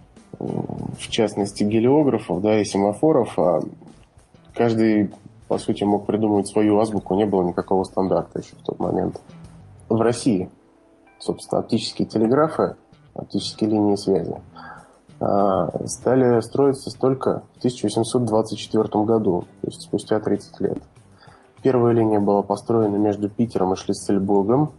в частности гелиографов, да, и семафоров, а каждый, по сути, мог придумывать свою азбуку, не было никакого стандарта еще в тот момент. В России, собственно, оптические телеграфы, оптические линии связи стали строиться только в тысяча восемьсот двадцать четвёртом году, то есть спустя тридцать лет. Первая линия была построена между Питером и Шлиссельбургом.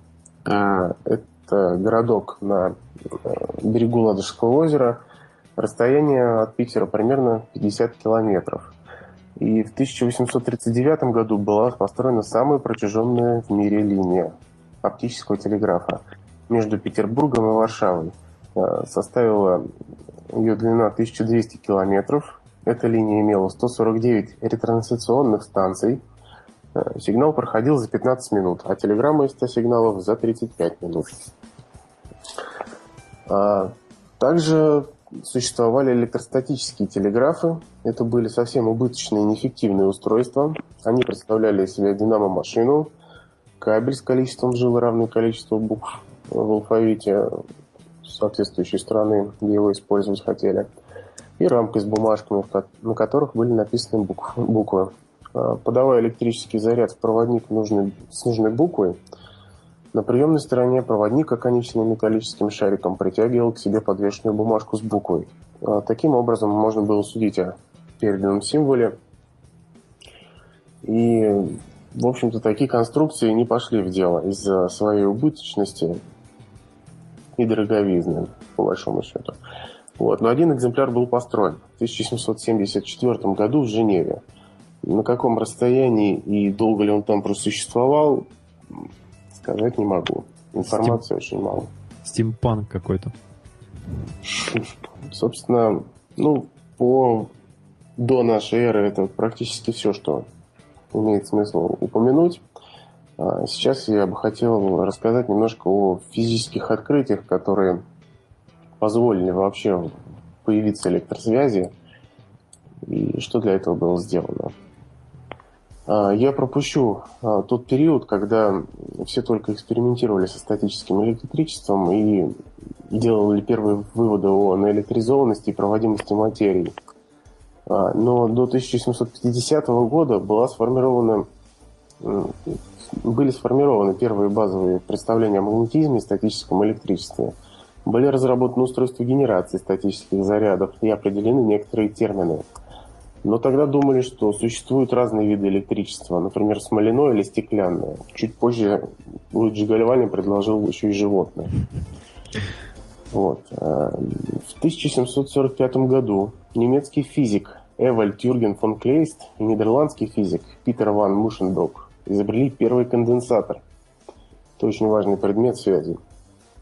Это городок на берегу Ладожского озера. Расстояние от Питера примерно пятьдесят километров. И в тысяча восемьсот тридцать девятом году была построена самая протяженная в мире линия оптического телеграфа между Петербургом и Варшавой. Составила ее длина тысяча двести километров. Эта линия имела сто сорок девять ретрансляционных станций. Сигнал проходил за пятнадцать минут, а телеграмма из ста сигналов за тридцать пять минут. Также существовали электростатические телеграфы. Это были совсем убыточные и неэффективные устройства. Они представляли из себя динамо-машину, кабель с количеством жил, равное количеству букв в алфавите соответствующей страны, где его использовать хотели, и рамка с бумажками, на которых были написаны букв, буквы. Подавая электрический заряд в проводник нужной, с нужной буквой, на приемной стороне проводник оконечным металлическим шариком притягивал к себе подвешенную бумажку с буквой. Таким образом можно было судить о переданном символе. И, в общем-то, такие конструкции не пошли в дело из-за своей убыточности и дороговизны, по большому счету. Вот. Но один экземпляр был построен в тысяча семьсот семьдесят четвёртом году в Женеве. На каком расстоянии и долго ли он там просуществовал, сказать не могу. Информации Стим... очень мало. Стимпанк какой-то. Собственно, ну, по до нашей эры это практически все, что имеет смысл упомянуть. Сейчас я бы хотел рассказать немножко о физических открытиях, которые позволили вообще появиться электросвязи и что для этого было сделано. Я пропущу тот период, когда все только экспериментировали со статическим электричеством и делали первые выводы о наэлектризованности и проводимости материи. Но до тысяча семьсот пятидесятого года была сформирована, были сформированы первые базовые представления о магнетизме и статическом электричестве. Были разработаны устройства генерации статических зарядов и определены некоторые термины. Но тогда думали, что существуют разные виды электричества, например, смоляное или стеклянное. Чуть позже Луиджи Гальвани предложил еще и животное. Вот. В тысяча семьсот сорок пятом году немецкий физик Эвальд Юрген фон Клейст и нидерландский физик Питер ван Мушенбрук изобрели первый конденсатор. Это очень важный предмет связи.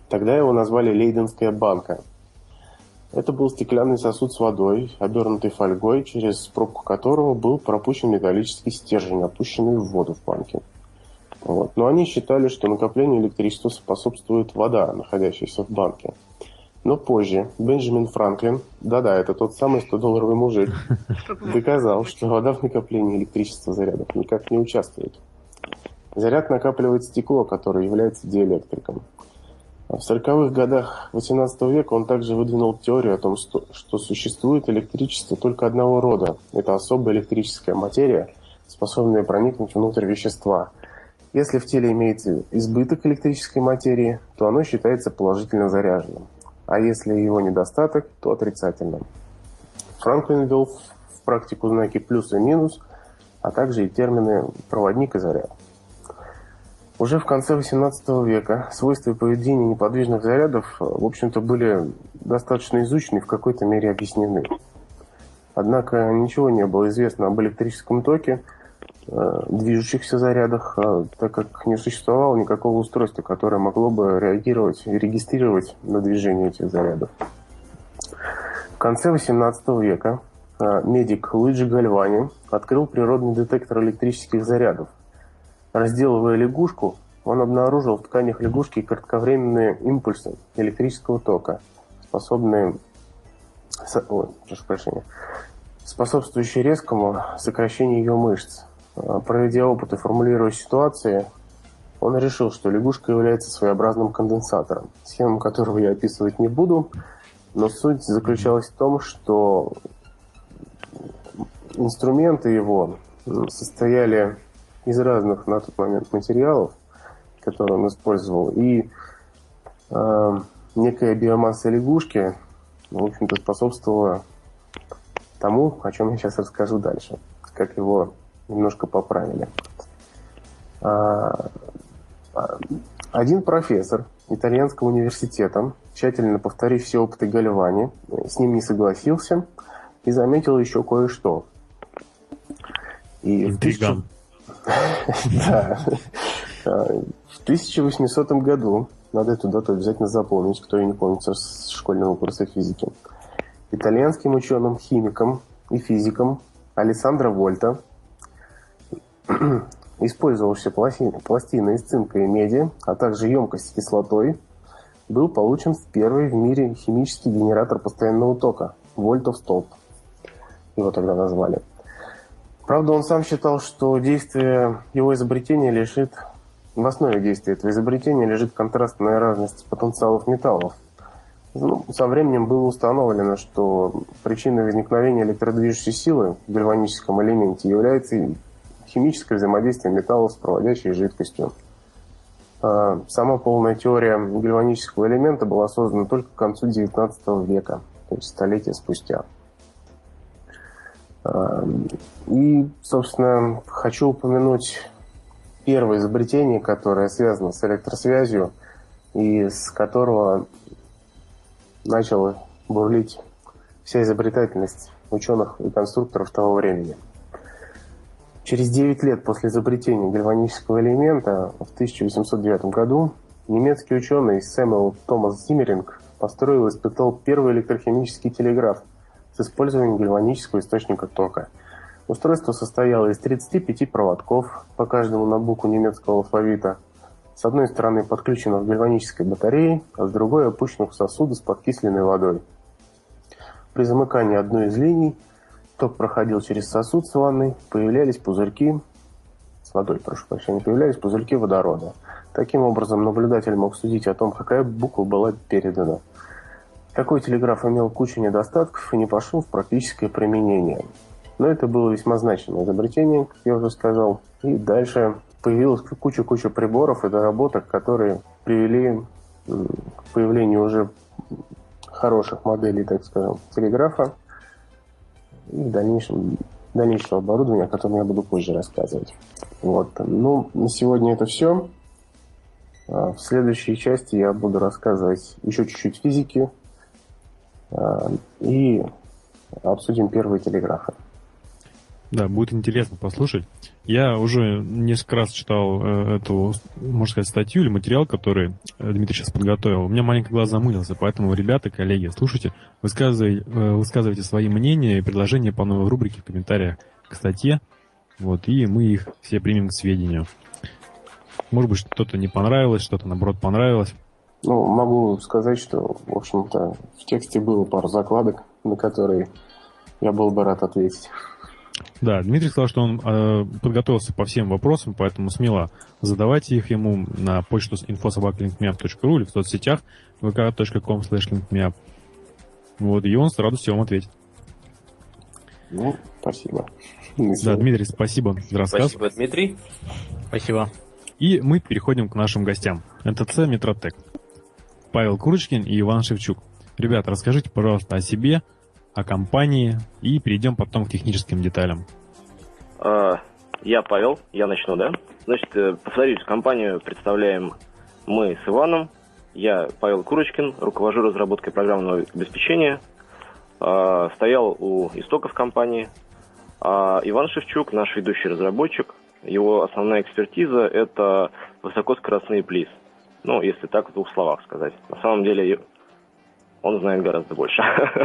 Тогда его назвали Лейденская банка. Это был стеклянный сосуд с водой, обернутый фольгой, через пробку которого был пропущен металлический стержень, опущенный в воду в банке. Вот. Но они считали, что накоплению электричества способствует вода, находящаяся в банке. Но позже Бенджамин Франклин, да-да, это тот самый сто-долларовый мужик, доказал, что вода в накоплении электричества зарядов никак не участвует. Заряд накапливает стекло, которое является диэлектриком. В сороковых годах восемнадцатого века он также выдвинул теорию о том, что, что существует электричество только одного рода. Это особая электрическая материя, способная проникнуть внутрь вещества. Если в теле имеется избыток электрической материи, то оно считается положительно заряженным. А если его недостаток, то отрицательным. Франклин ввел в практику знаки плюс и минус, а также и термины «проводник» и «заряд». Уже в конце восемнадцатого века свойства и поведение неподвижных зарядов, в общем-то, были достаточно изучены и в какой-то мере объяснены. Однако ничего не было известно об электрическом токе, э, движущихся зарядах, э, так как не существовало никакого устройства, которое могло бы реагировать и регистрировать на движение этих зарядов. В конце восемнадцатого века э, медик Луиджи Гальвани открыл природный детектор электрических зарядов. Разделывая лягушку, он обнаружил в тканях лягушки кратковременные импульсы электрического тока, способные, ой, прошу прощения, способствующие резкому сокращению ее мышц. Проведя опыт и формулируя ситуации, он решил, что лягушка является своеобразным конденсатором, схему которого я описывать не буду, но суть заключалась в том, что инструменты его состояли из разных на тот момент материалов, которые он использовал, и э, некая биомасса лягушки, в общем-то, способствовала тому, о чем я сейчас расскажу дальше, как его немножко поправили. А, один профессор итальянского университета, тщательно повторив все опыты Гальвани, с ним не согласился и заметил еще кое-что. Интриган. Да. В тысяча восьмисотом году, надо эту дату обязательно запомнить, кто ее не помнит с школьного курса физики, итальянским ученым-химиком и физиком Алессандро Вольта, использовавший пластины из цинка и меди, а также емкость с кислотой, был получен первый в мире химический генератор постоянного тока – вольтов столб. Его тогда назвали. Правда, он сам считал, что действие его изобретения лежит, в основе действия этого изобретения лежит контрастная разность потенциалов металлов. Ну, со временем было установлено, что причиной возникновения электродвижущей силы в гальваническом элементе является химическое взаимодействие металлов с проводящей жидкостью. Сама полная теория гальванического элемента была создана только к концу девятнадцатого века, то есть столетия спустя. И, собственно, хочу упомянуть первое изобретение, которое связано с электросвязью и с которого начала бурлить вся изобретательность ученых и конструкторов того времени. Через девять лет после изобретения гальванического элемента в тысяча восемьсот девятом году немецкий ученый Сэмюэл Томас Зиммеринг построил и испытал первый электрохимический телеграф с использованием гальванического источника тока. Устройство состояло из тридцати пяти проводков, по каждому на букву немецкого алфавита, с одной стороны подключенных к гальванической батарее, а с другой опущенных в сосуды с подкисленной водой. При замыкании одной из линий ток проходил через сосуд с ванной, появлялись пузырьки с водой, прошу прощения, появлялись пузырьки водорода. Таким образом, наблюдатель мог судить о том, какая буква была передана. Такой телеграф имел кучу недостатков и не пошел в практическое применение. Но это было весьма значимое изобретение, как я уже сказал. И дальше появилась куча-куча приборов и доработок, которые привели к появлению уже хороших моделей, так скажем, телеграфа и дальнейшем, дальнейшего оборудования, о котором я буду позже рассказывать. Вот. Ну, на сегодня это все. В следующей части я буду рассказывать еще чуть-чуть физики и обсудим первые телеграфы. Да, будет интересно послушать. Я уже несколько раз читал э, эту, можно сказать, статью или материал, который э, Дмитрий сейчас подготовил. У меня маленький глаз замылился, поэтому, ребята, коллеги, слушайте, высказывай, э, высказывайте свои мнения и предложения по новой рубрике в комментариях к статье, вот, и мы их все примем к сведению. Может быть, что-то не понравилось, что-то, наоборот, понравилось. Ну, могу сказать, что, в общем-то, в тексте было пару закладок, на которые я был бы рад ответить. Да, Дмитрий сказал, что он э, подготовился по всем вопросам, поэтому смело задавайте их ему на почту инфо собака линкмеап точка ру или в соцсетях вэ ка точка ком слэш линкмеап. Вот, и он с радостью вам ответит. Ну, спасибо. Да, Дмитрий, спасибо за рассказ. Спасибо, Дмитрий. Спасибо. И мы переходим к нашим гостям. эн тэ цэ Метротек. Павел Курочкин и Иван Шевчук. Ребята, расскажите, пожалуйста, о себе, о компании, и перейдем потом к техническим деталям. Я Павел, я начну, да? Значит, повторюсь, компанию представляем мы с Иваном. Я Павел Курочкин, руковожу разработкой программного обеспечения. Стоял у истоков компании. А Иван Шевчук, наш ведущий разработчик. Его основная экспертиза – это высокоскоростные плиз. Ну, если так, в двух словах сказать. На самом деле, он знает гораздо больше.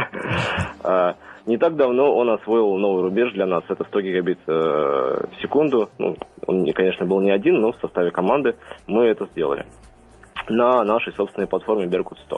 Не так давно он освоил новый рубеж для нас. Это сто гигабит в секунду. Ну, он, конечно, был не один, но в составе команды мы это сделали. На нашей собственной платформе Беркут сто.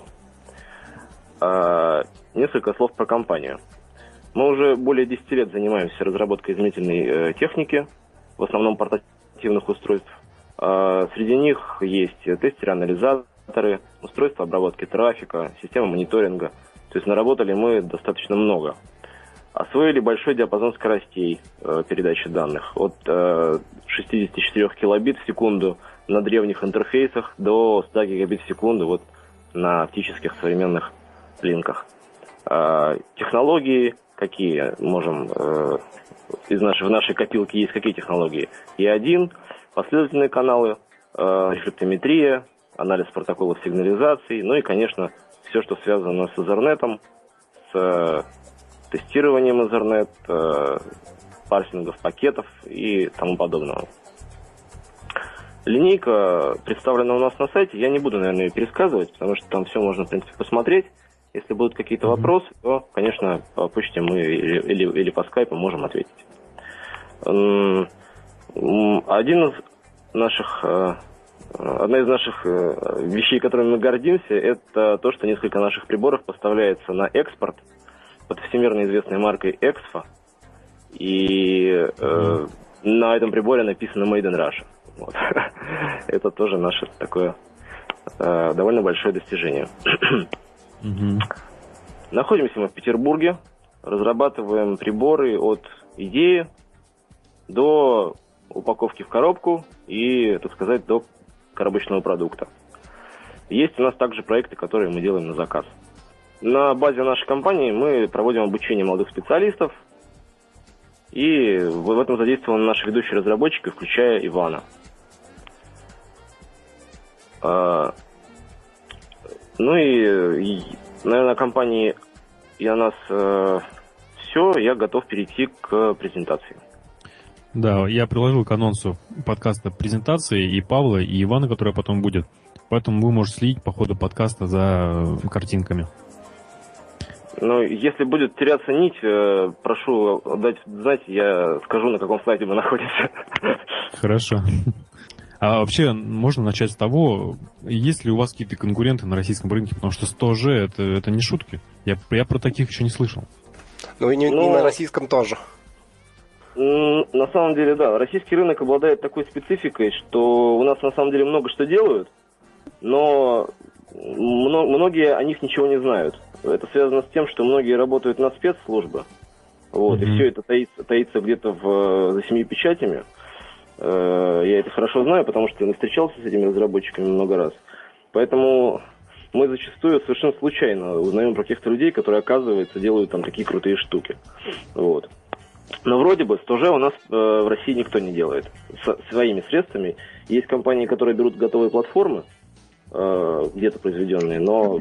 Несколько слов про компанию. Мы уже более десяти лет занимаемся разработкой измерительной техники, в основном портативных устройств. Среди них есть тестеры-анализаторы, устройства обработки трафика, система мониторинга. То есть наработали мы достаточно много. Освоили большой диапазон скоростей э, передачи данных. От э, шестьдесят четыре килобит в секунду на древних интерфейсах до ста гигабит в секунду вот, на оптических современных линках. Э, технологии какие можем... Э, из нашей, в нашей копилке есть какие технологии? и один, последовательные каналы, э, рефлектометрия, анализ протоколов сигнализации, ну и, конечно, все, что связано с Ethernet, с э, тестированием Ethernet, э, парсингов пакетов и тому подобного. Линейка представлена у нас на сайте. Я не буду, наверное, ее пересказывать, потому что там все можно, в принципе, посмотреть. Если будут какие-то вопросы, то, конечно, по почте мы или, или, или по скайпу можем ответить. Один из наших, одна из наших вещей, которыми мы гордимся, это то, что несколько наших приборов поставляется на экспорт под всемирно известной маркой Exfa. И э, на этом приборе написано Made in Russia. Вот. Это тоже наше такое э, довольно большое достижение. Mm-hmm. Находимся мы в Петербурге, разрабатываем приборы от идеи до упаковки в коробку и, так сказать, до коробочного продукта. Есть у нас также проекты, которые мы делаем на заказ. На базе нашей компании мы проводим обучение молодых специалистов, и в этом задействованы наши ведущие разработчики, включая Ивана. Ну и, и наверное, о компании и о нас э, все. Я готов перейти к презентации. Да, я приложил к анонсу подкаста презентации и Павла, и Ивана, которая потом будет. Поэтому вы можете следить по ходу подкаста за картинками. Ну, если будет теряться нить, э, прошу дать знать, я скажу, на каком слайде мы находимся. Хорошо. А вообще, можно начать с того, есть ли у вас какие-то конкуренты на российском рынке, потому что сто джи это, это не шутки. Я, я про таких еще не слышал. Ну и не, Но... не на российском тоже. На самом деле, да, российский рынок обладает такой спецификой, что у нас на самом деле много что делают, но многие о них ничего не знают. Это связано с тем, что многие работают на спецслужбы, вот, mm-hmm. и все это таится, таится где-то в, за семью печатями. Я это хорошо знаю, потому что я встречался с этими разработчиками много раз. Поэтому мы зачастую совершенно случайно узнаем про каких-то людей, которые, оказывается, делают там такие крутые штуки. Вот. Но вроде бы сто джи у нас э, в России никто не делает Со, своими средствами. Есть компании, которые берут готовые платформы, э, где-то произведенные, но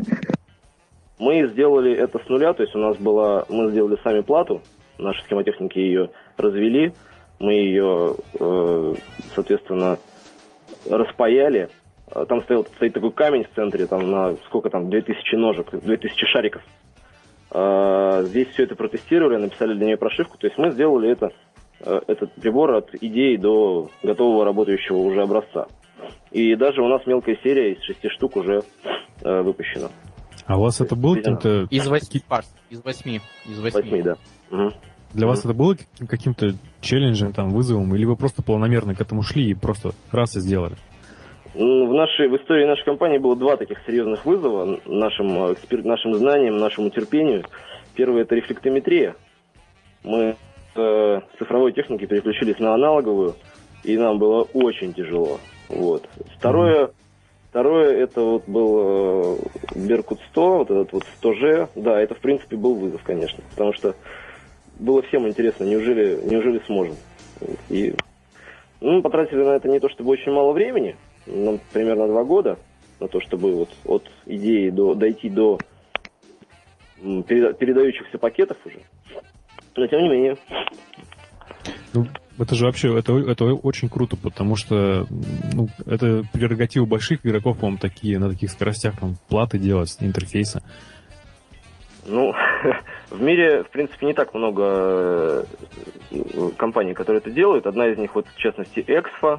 мы сделали это с нуля, то есть у нас была, мы сделали сами плату, наши схемотехники ее развели, мы ее, э, соответственно, распаяли. Там стоял, стоит такой камень в центре, там на сколько там, две тысячи ножек, две тысячи шариков. Э, здесь все это протестировали, написали для нее прошивку. То есть мы сделали это, э, этот прибор от идеи до готового работающего уже образца. И даже у нас мелкая серия из шести штук уже э, выпущена. А у вас это было каким-то... Из восьми, Паш, из восьми. Из восьми, восьми, да. Угу. Для вас это было каким-то челленджем, там, вызовом, или вы просто планомерно к этому шли и просто раз и сделали? В, нашей, в истории нашей компании было два таких серьезных вызова нашим, экспер... нашим знаниям, нашему терпению. Первый – это рефлектометрия. Мы с э, цифровой техники переключились на аналоговую, и нам было очень тяжело. Вот. Второе, mm-hmm. второе это вот был э, Беркут сто, вот этот вот сто джи. Да, это в принципе был вызов, конечно, потому что было всем интересно, неужели, неужели сможем. И ну, мы потратили на это не то чтобы очень мало времени, но примерно два года, на то, чтобы вот от идеи до, дойти до переда, передающихся пакетов уже. Но тем не менее. Ну, это же вообще, это, это очень круто, потому что ну, это прерогатива больших игроков, по-моему, такие, на таких скоростях там платы делать, интерфейсы. Ну, в мире, в принципе, не так много компаний, которые это делают. Одна из них, вот, в частности, Exfa.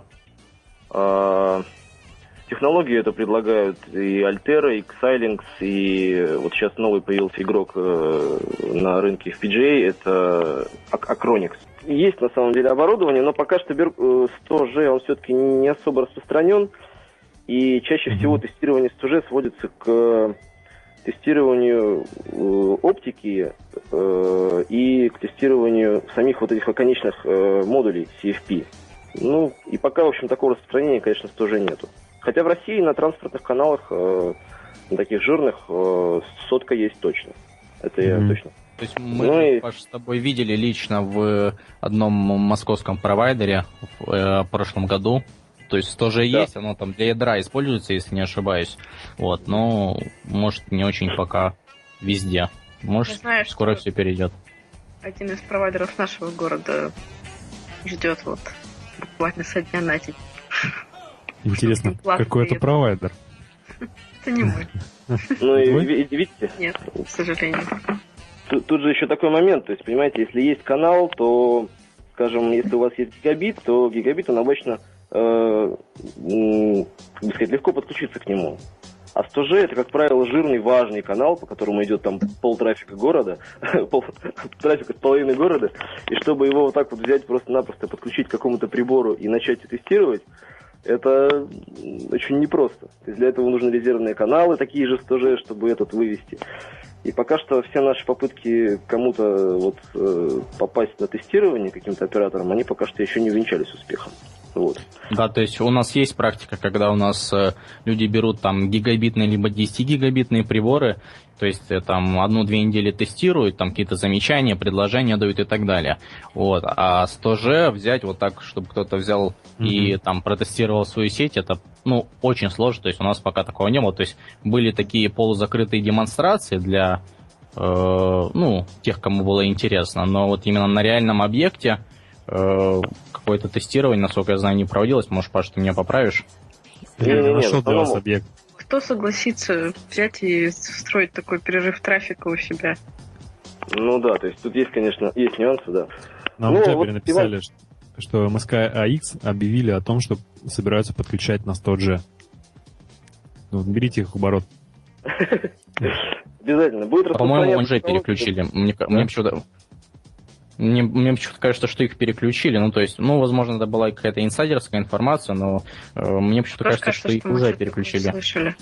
Технологии это предлагают и Altera, и Xilinx, и вот сейчас новый появился игрок на рынке эф пи джи эй, это Acronix. Есть на самом деле оборудование, но пока что сто джи он все-таки не особо распространен, и чаще всего тестирование сто джи сводится к тестированию оптики и к тестированию самих вот этих конечных модулей си эф пи. Ну, и пока, в общем, такого распространения, конечно, сто джи нету. Хотя в России на транспортных каналах, э, на таких жирных, э, сотка есть точно. Это mm-hmm. я точно. То есть мы, ну и... Паш, с тобой видели лично в одном московском провайдере в э, прошлом году. То есть сто джи да. есть, оно там для ядра используется, если не ошибаюсь. Вот, но может не очень пока везде. Может, знаю, скоро все перейдет. Один из провайдеров нашего города ждет вот буквально со дня на день. Интересно, какой это провайдер? Это не мой. Ну и видите? Нет, к сожалению. Тут, тут же еще такой момент, то есть, понимаете, если есть канал, то, скажем, если у вас есть гигабит, то гигабит, он обычно, э, как сказать, легко подключиться к нему. А сто джи это, как правило, жирный, важный канал, по которому идет там пол трафика города, пол трафика с половины города, и чтобы его вот так вот взять просто-напросто, подключить к какому-то прибору и начать тестировать, это очень непросто. То есть для этого нужны резервные каналы, такие же сто джи, чтобы этот вывести. И пока что все наши попытки кому-то вот, э, попасть на тестирование каким-то оператором, они пока что еще не увенчались успехом. Вот. Да, то есть у нас есть практика, когда у нас э, люди берут там гигабитные либо десятигигабитные приборы, то есть э, там одну-две недели тестируют, там какие-то замечания, предложения дают и так далее. Вот. А сто джи взять вот так, чтобы кто-то взял mm-hmm. и там протестировал свою сеть, это ну, очень сложно, то есть у нас пока такого не было. То есть были такие полузакрытые демонстрации для э, ну, тех, кому было интересно, но вот именно на реальном объекте какое-то тестирование, насколько я знаю, не проводилось. Может, Паш, ты меня поправишь? Я не нашел для вас объект. Кто согласится взять и строить такой перерыв трафика у себя? Ну да, то есть тут есть, конечно, есть нюансы, да. Нам ну, в Джабере вот написали, Иван... что эм эс ка эй икс объявили о том, что собираются подключать на сто джи. Ну, берите их в оборот. Обязательно. Будет распространяться. По-моему, уже переключили. Мне, мне почему-то... Мне, мне почему-то кажется, что их переключили. Ну, то есть, ну, возможно, это была какая-то инсайдерская информация, но э, мне почему-то кажется, кажется, что, что их уже переключили. Слышали.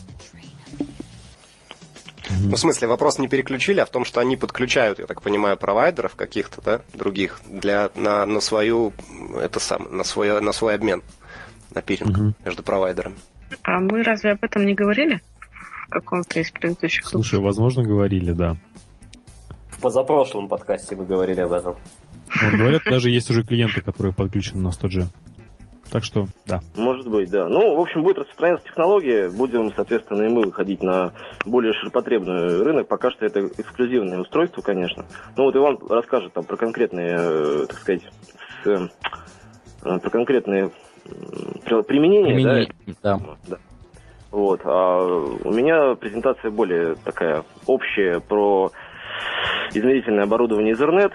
Ну, в смысле, вопрос не переключили, а в том, что они подключают, я так понимаю, провайдеров каких-то, да, других, для, на, на свою, это сам, на свой, на свой обмен, на пиринг угу. между провайдерами. А мы разве об этом не говорили в каком-то из предыдущих? Слушай, возможно, говорили, да. В позапрошлом подкасте вы говорили об этом. Вот, говорят, даже есть уже клиенты, которые подключены на сто джи. Так что, да. Может, Может быть, да. Ну, в общем, будет распространяться технология, будем, соответственно, и мы выходить на более широкотребный рынок. Пока что это эксклюзивное устройство, конечно. Ну, вот Иван расскажет там про конкретные, так сказать, с, про конкретные применения. Применение, да? да. да. Вот. А у меня презентация более такая общая про измерительное оборудование Ethernet.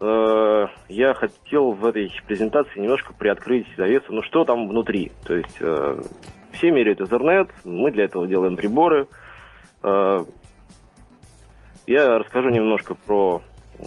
Я хотел в этой презентации немножко приоткрыть завесу, ну что там внутри. То есть все меряют Ethernet, мы для этого делаем приборы. Я расскажу немножко про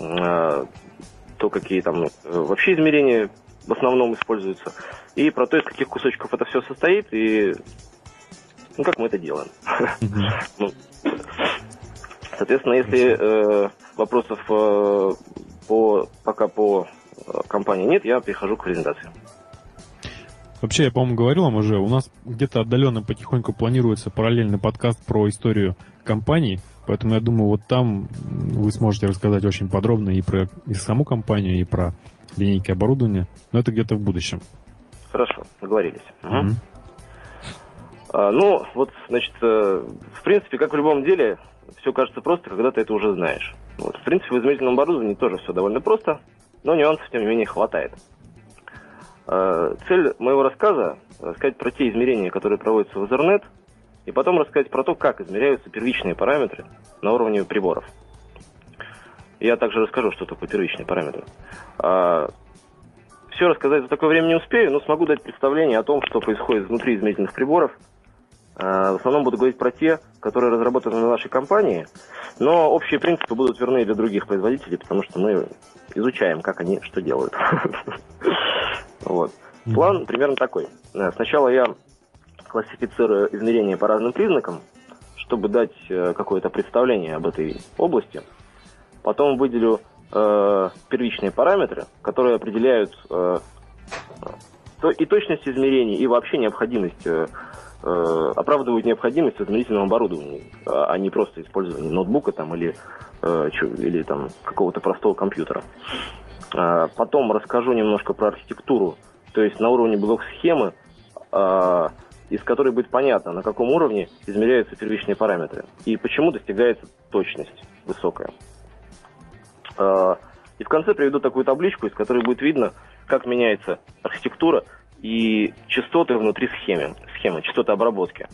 то, какие там вообще измерения в основном используются, и про то, из каких кусочков это все состоит, и ну, как мы это делаем. Mm-hmm. Соответственно, если э, вопросов э, по, пока по компании нет, я перехожу к презентации. Вообще, я, по-моему, говорил вам уже, у нас где-то отдаленно потихоньку планируется параллельный подкаст про историю компаний, поэтому я думаю, вот там вы сможете рассказать очень подробно и про и саму компанию, и про линейки оборудования, но это где-то в будущем. Хорошо, договорились. Угу. Mm-hmm. А, ну, вот, значит, в принципе, как в любом деле, все кажется просто, когда ты это уже знаешь. Вот, в принципе, в измерительном оборудовании тоже все довольно просто, но нюансов, тем не менее, хватает. А, цель моего рассказа – рассказать про те измерения, которые проводятся в Ethernet, и потом рассказать про то, как измеряются первичные параметры на уровне приборов. Я также расскажу, что такое первичные параметры. А, все рассказать за такое время не успею, но смогу дать представление о том, что происходит внутри измерительных приборов. В основном буду говорить про те, которые разработаны на нашей компании, но общие принципы будут верны и для других производителей, потому что мы изучаем, как они что делают. Вот. План примерно такой. Сначала я классифицирую измерения по разным признакам, чтобы дать какое-то представление об этой области. Потом выделю э, первичные параметры, которые определяют э, и точность измерений, и вообще необходимость э, оправдывают необходимость в измерительном оборудовании, а не просто использование ноутбука там, или, э, или там, какого-то простого компьютера. А потом расскажу немножко про архитектуру, то есть на уровне блок-схемы, э, из которой будет понятно, на каком уровне измеряются первичные параметры и почему достигается точность высокая. Э, и в конце приведу такую табличку, из которой будет видно, как меняется архитектура и частоты внутри схемы, схемы, частоты обработки.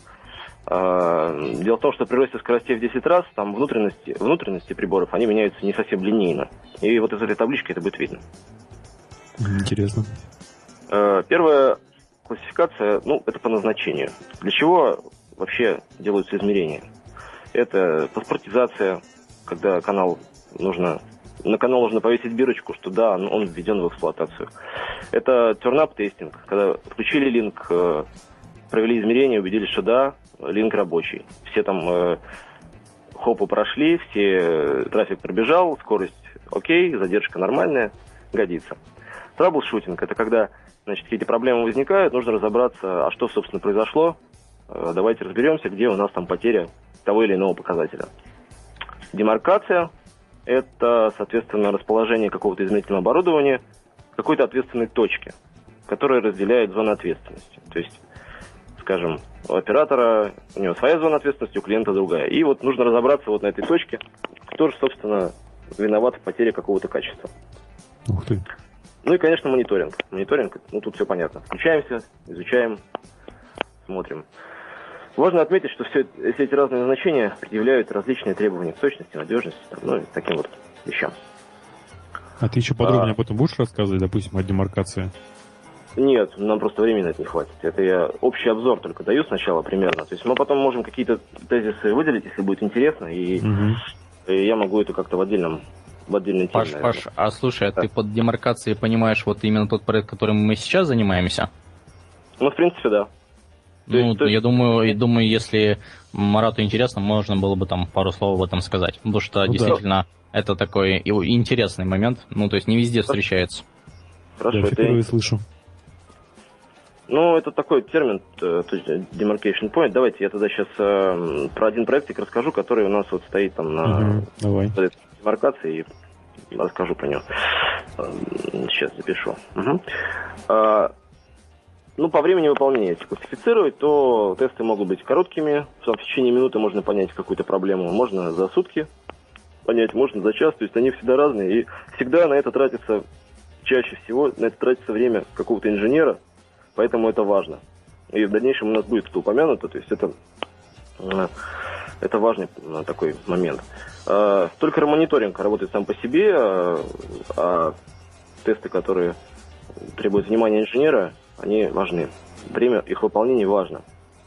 Дело в том, что при росте скоростей в десять раз там внутренности, внутренности приборов, они меняются не совсем линейно. И вот из этой таблички это будет видно. Интересно. Первая классификация, ну, это по назначению. Для чего вообще делаются измерения? Это паспортизация, когда канал нужно... На канал нужно повесить бирочку, что да, он введен в эксплуатацию. Это turn-up тестинг, когда включили линк, провели измерения, убедились, что да, линк рабочий. Все там э, хопу прошли, все трафик пробежал, скорость окей, задержка нормальная, годится. Траблшутинг – это когда, значит, какие-то проблемы возникают, нужно разобраться, а что, собственно, произошло. Э, давайте разберемся, где у нас там потеря того или иного показателя. Демаркация – это, соответственно, расположение какого-то измерительного оборудования в какой-то ответственной точке, которая разделяет зоны ответственности. То есть, скажем, у оператора у него своя зона ответственности, у клиента другая. И вот нужно разобраться вот на этой точке, кто же, собственно, виноват в потере какого-то качества. Ух ты. Ну и, конечно, мониторинг. Мониторинг, ну тут все понятно. Включаемся, изучаем, смотрим. Важно отметить, что все, все эти разные значения предъявляют различные требования к точности, надежности, там, ну и таким вот вещам. А ты еще подробнее а... об этом будешь рассказывать, допустим, о демаркации? Нет, нам просто времени на это не хватит. Это я общий обзор только даю сначала примерно. То есть мы потом можем какие-то тезисы выделить, если будет интересно, и, угу. и я могу это как-то в отдельном в отдельной теме. Паш, Паш, а слушай, а да. Ты под демаркацией понимаешь вот именно тот проект, которым мы сейчас занимаемся? Ну, в принципе, да. Ну, есть, я есть... думаю, я думаю, если Марату интересно, можно было бы там пару слов об этом сказать. Потому что ну, действительно да. Это такой интересный момент. Ну, то есть не везде Хорошо. Встречается. Хорошо, я это впервые слышу. Ну, это такой термин, то есть demarcation point. Давайте я тогда сейчас э, про один проектик расскажу, который у нас вот стоит там на угу, давай. демаркации, и расскажу про него. Сейчас запишу. Угу. А, ну, по времени выполнения, если классифицировать, то тесты могут быть короткими, в течение минуты можно понять какую-то проблему, можно за сутки понять, можно за час, то есть они всегда разные, и всегда на это тратится, чаще всего на это тратится время какого-то инженера, поэтому это важно. И в дальнейшем у нас будет это упомянуто, то есть это, это важный такой момент. Только мониторинг работает сам по себе, а тесты, которые требуют внимания инженера, они важны. Время их выполнения важно.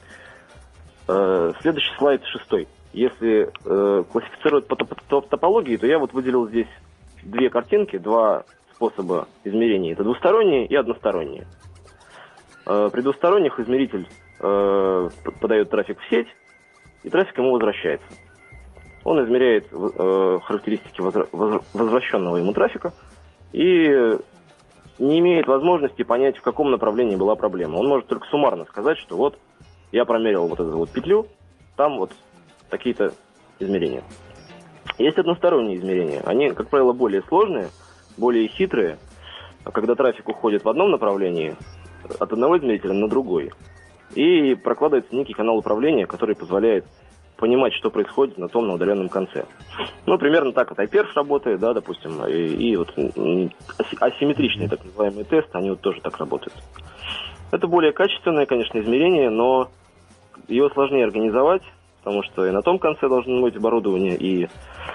Следующий слайд, шестой. Если классифицировать по топологии, то я вот выделил здесь две картинки, два способа измерения. Это двусторонние и односторонние. При двусторонних измеритель подает трафик в сеть, и трафик ему возвращается. Он измеряет характеристики возвращенного ему трафика и не имеет возможности понять, в каком направлении была проблема. Он может только суммарно сказать, что вот я промерил вот эту вот петлю, там вот такие-то измерения. Есть односторонние измерения. Они, как правило, более сложные, более хитрые. Когда трафик уходит в одном направлении, от одного измерителя на другой. И прокладывается некий канал управления, который позволяет понимать, что происходит на том, на удаленном конце. Ну, примерно так вот iPerf работает, да, допустим, и, и вот асимметричные так называемые тесты, они вот тоже так работают. Это более качественное, конечно, измерение, но его сложнее организовать, потому что и на том конце должно быть оборудование, и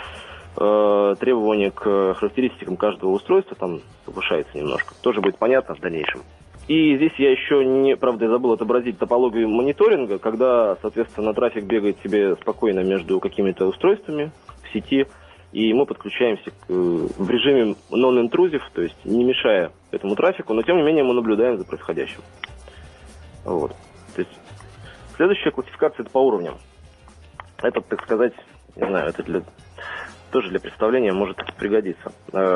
э, требования к характеристикам каждого устройства там повышается немножко. Тоже будет понятно в дальнейшем. И здесь я еще, не, правда, я забыл отобразить топологию мониторинга, когда, соответственно, трафик бегает себе спокойно между какими-то устройствами в сети, и мы подключаемся к, в режиме non-intrusive, то есть не мешая этому трафику, но тем не менее мы наблюдаем за происходящим. Вот. То есть следующая классификация — это по уровням. Это, так сказать, не знаю, это для, тоже для представления может пригодиться.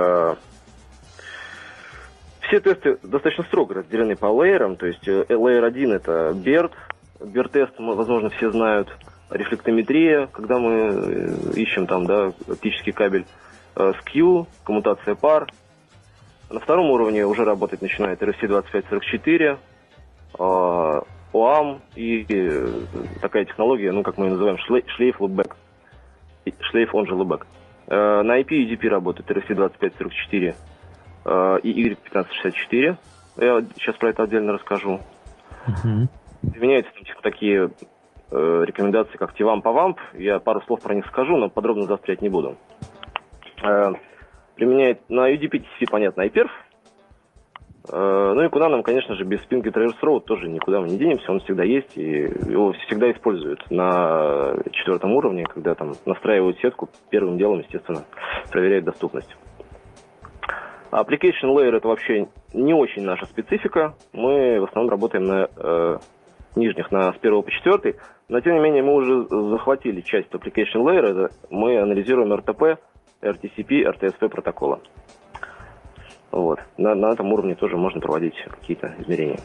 Все тесты достаточно строго разделены по лейерам, то есть лейер один — это BERT, BERT-тест, возможно, все знают, рефлектометрия, когда мы ищем там, да, оптический кабель, сью, коммутация пар. На втором уровне уже работать начинает эр эф си двадцать пять сорок четыре, о эй эм и такая технология, ну, как мы ее называем, шлейф лупбэк, шлейф, он же лупбэк. На ай пи и ди пи работает эр эф си двадцать пять сорок четыре и ай пятнадцать шестьдесят четыре. Я сейчас про это отдельно расскажу. Uh-huh. Применяются там такие э, рекомендации, как ти вамп, а-вамп. Я пару слов про них скажу, но подробно заострять не буду. Э, применяет на ю ди пи ти си, понятно, iPerf. Э, ну и куда нам, конечно же, без Ping Traverse Road тоже никуда мы не денемся. Он всегда есть, и его всегда используют на четвертом уровне, когда там настраивают сетку. Первым делом, естественно, проверяют доступность. Application Layer — это вообще не очень наша специфика. Мы в основном работаем на э, нижних, на, с первого по четвертый. Но, тем не менее, мы уже захватили часть Application Layer. Это мы анализируем эр ти пи, эр ти си пи, эр ти эс пи протокола. Вот. На, на этом уровне тоже можно проводить какие-то измерения.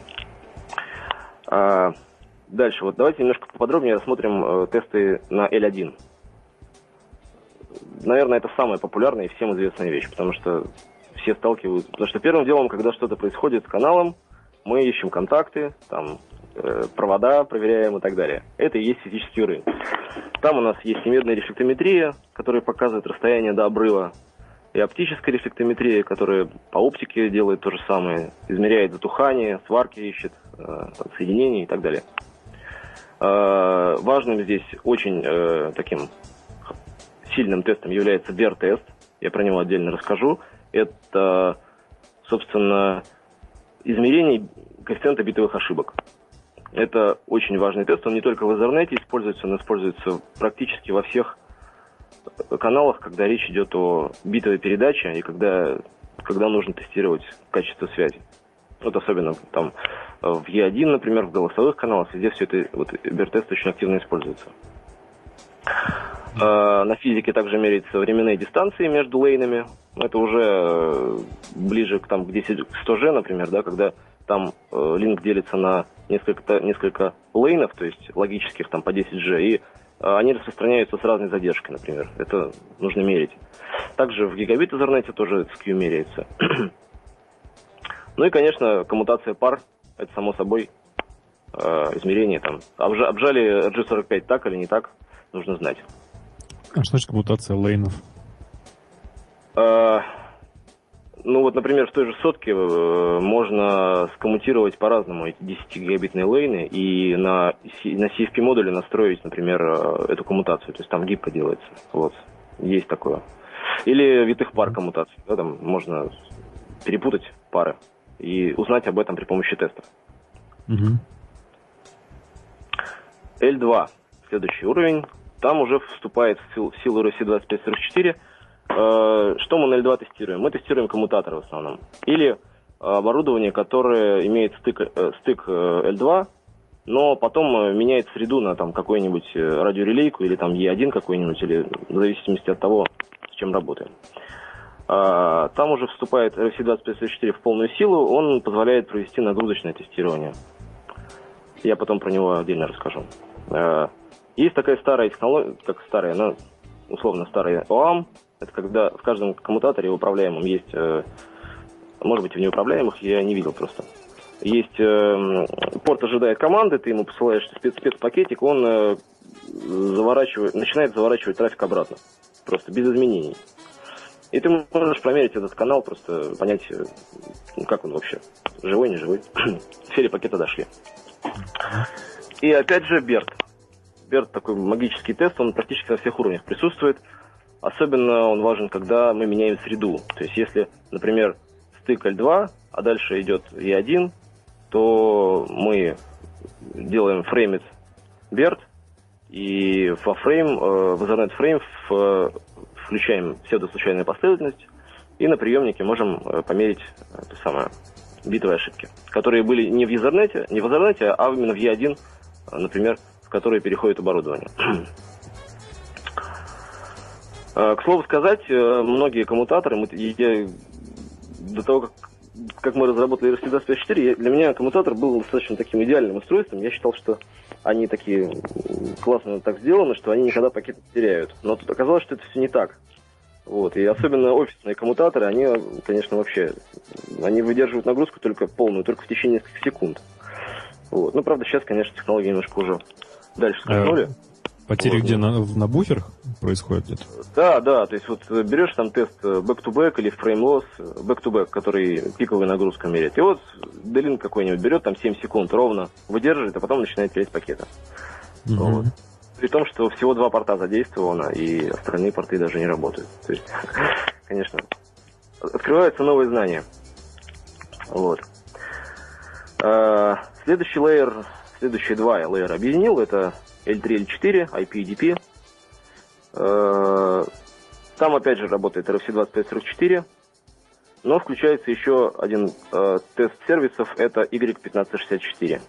А, дальше. Вот давайте немножко поподробнее рассмотрим э, тесты на эл один. Наверное, это самая популярная и всем известная вещь, потому что все сталкиваются. Потому что первым делом, когда что-то происходит с каналом, мы ищем контакты, там, э, провода проверяем и так далее. Это и есть физический уровень. Там у нас есть и медная рефлектометрия, которая показывает расстояние до обрыва, и оптическая рефлектометрия, которая по оптике делает то же самое, измеряет затухание, сварки ищет, э, соединения и так далее. Э, важным здесь очень э, таким сильным тестом является BERT-тест. Я про него отдельно расскажу. Это, собственно, измерение коэффициента битовых ошибок. Это очень важный тест. Он не только в Ethernet используется, он используется практически во всех каналах, когда речь идет о битовой передаче и когда, когда нужно тестировать качество связи. Вот особенно там в и один, например, в голосовых каналах, везде все это, вот BERT-тест очень активно используется. На физике также меряются временные дистанции между лейнами. Это уже ближе к, там, к десять, к сто джи, например, да, когда там э, линк делится на несколько, несколько лейнов, то есть логических там, по десять джи, и э, они распространяются с разной задержкой, например. Это нужно мерить. Также в гигабит Ethernet тоже сью меряется. Ну и, конечно, коммутация пар это само собой э, измерение там. Обжа- обжали эр джи сорок пять так или не так, нужно знать. А что значит коммутация лейнов? Э, ну вот, например, в той же сотке э, можно скоммутировать по-разному эти десятигигабитные лейны и на, на си эф пи-модуле настроить, например, э, эту коммутацию. То есть там гибко делается. Вот. Есть такое. Или витых пар коммутаций. Да, там можно перепутать пары и узнать об этом при помощи тестов. Угу. эл два. Следующий уровень. Там уже вступает в силу, в силу эр си двадцать пять сорок четыре. Э, что мы на эл два тестируем? Мы тестируем коммутаторы в основном. Или оборудование, которое имеет стык, э, стык эл два, но потом меняет среду на там какую-нибудь радиорелейку или там и один какой-нибудь, или в зависимости от того, с чем работаем. А, там уже вступает эр си двадцать пять сорок четыре в полную силу, он позволяет провести нагрузочное тестирование. Я потом про него отдельно расскажу. А, есть такая старая технология, как старая, она условно старая о эй эм, это когда в каждом коммутаторе управляемом есть, может быть, в неуправляемых, я не видел просто. Есть э, порт ожидает команды, ты ему посылаешь спец- спецпакетик, он э, заворачивает, начинает заворачивать трафик обратно, просто без изменений. И ты можешь промерить этот канал, просто понять, э, как он вообще, живой, не живой. Все ли пакеты дошли. И опять же берт. берт такой магический тест, он практически на всех уровнях присутствует. Особенно он важен, когда мы меняем среду. То есть если, например, стык эл два, а дальше идет и один, то мы делаем фреймит берт, и во фрейм, в Ethernet фрейм включаем псевдослучайную последовательность, и на приемнике можем померить то самое, битовые ошибки, которые были не в Ethernet, не в Ethernet, а именно в и один, например, в который переходит оборудование. К слову сказать, многие коммутаторы, мы, я, до того, как как мы разработали эр си двадцать пять четыре, для меня коммутатор был достаточно таким идеальным устройством. Я считал, что они такие классно так сделаны, что они никогда пакеты не теряют. Но тут оказалось, что это все не так. Вот. И особенно офисные коммутаторы, они, конечно, вообще, они выдерживают нагрузку только полную, только в течение нескольких секунд. Вот. Ну, правда, сейчас, конечно, технологии немножко уже дальше скакнули. Потери вот. где, на, на буферах происходят где-то? Да, да, то есть вот берешь там тест back-to-back или frame loss, back-to-back, который пиковую нагрузку меряет. И вот Делин какой-нибудь берет там семь секунд ровно, выдерживает, а потом начинает терять пакеты. Mm-hmm. Вот. При том, что всего два порта задействовано, и остальные порты даже не работают. То есть, конечно, открываются новые знания. Вот. Следующий лейер, следующие два лейера объединил, это эл три, эл четыре, ай пи и ди пи. Там опять же работает эр си двадцать пять сорок четыре, но включается еще один э, тест сервисов, это ай пятнадцать шестьдесят четыре.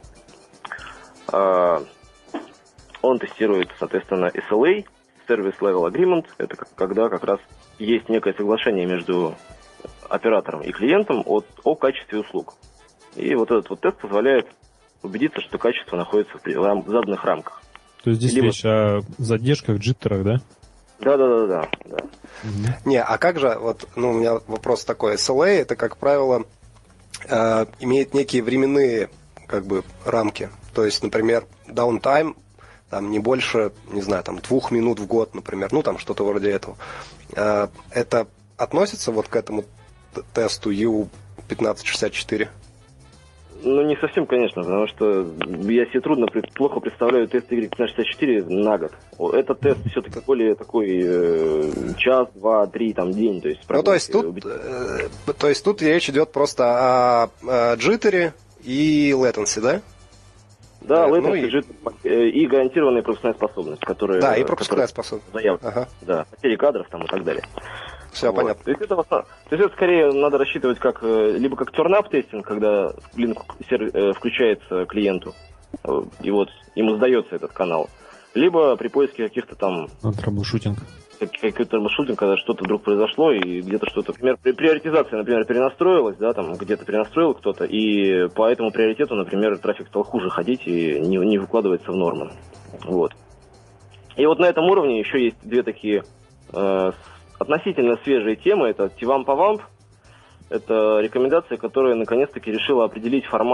Э, он тестирует, соответственно, эс эл эй, Service Level Agreement, это когда как раз есть некое соглашение между оператором и клиентом о, о качестве услуг. И вот этот вот тест позволяет убедиться, что качество находится в, рам- в заданных рамках. То есть здесь Либо... речь о задержках, джиттерах, да? Да, да, да, да, да. Mm-hmm. Не, а как же, вот, ну, у меня вопрос такой, эс эл эй, это, как правило, э, имеет некие временные, как бы, рамки. То есть, например, даунтайм, там, не больше, не знаю, там, двух минут в год, например, ну, там, что-то вроде этого. Э, это относится вот к этому тесту ю пятнадцать шестьдесят четыре? Ну, не совсем, конечно, потому что я себе трудно, плохо представляю тест ай пятнадцать шестьдесят четыре на год. Этот тест все-таки более такой э, час, два, три, там, день. То есть, ну, то есть, тут, э, то есть тут речь идет просто о, о джиттере и latency, да? Да, latency, ну, и... джиттер, и гарантированная пропускная способность, которая... Да, и пропускная способность. Заявлена. Ага. Да, потери кадров там и так далее. Все, вот. Понятно. То есть, это, то есть это скорее надо рассчитывать как либо как turn-up тестинг, когда линк включается клиенту, и вот ему сдается этот канал, либо при поиске каких-то там... Траблшутинг. Какой-то траблшутинг, когда что-то вдруг произошло, и где-то что-то... Например, приоритизация, например, перенастроилась, да, там где-то перенастроил кто-то, и по этому приоритету, например, трафик стал хуже ходить и не, не выкладывается в нормы. Вот. И вот на этом уровне еще есть две такие... Э, относительно свежие темы, это ти вамп по вамп, это рекомендация, которая наконец-таки решила определить формат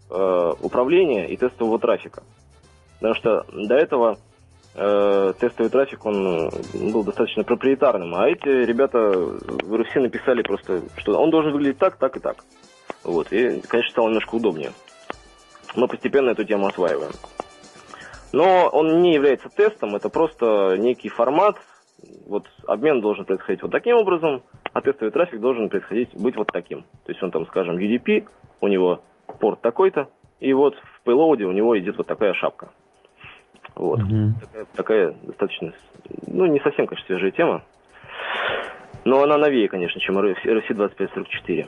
э, управления и тестового трафика. Потому что до этого э, тестовый трафик, он был достаточно проприетарным, а эти ребята в эр эф си написали просто, что он должен выглядеть так, так и так. Вот. И, конечно, стало немножко удобнее. Мы постепенно эту тему осваиваем. Но он не является тестом, это просто некий формат. Вот обмен должен происходить вот таким образом, а тестовый трафик должен происходить, быть вот таким. То есть он там, скажем, ю ди пи, у него порт такой-то, и вот в payload у него идет вот такая шапка. Вот. Mm-hmm. Такая, такая достаточно, ну, не совсем, конечно, свежая тема, но она новее, конечно, чем эр эф си двадцать пять сорок четыре.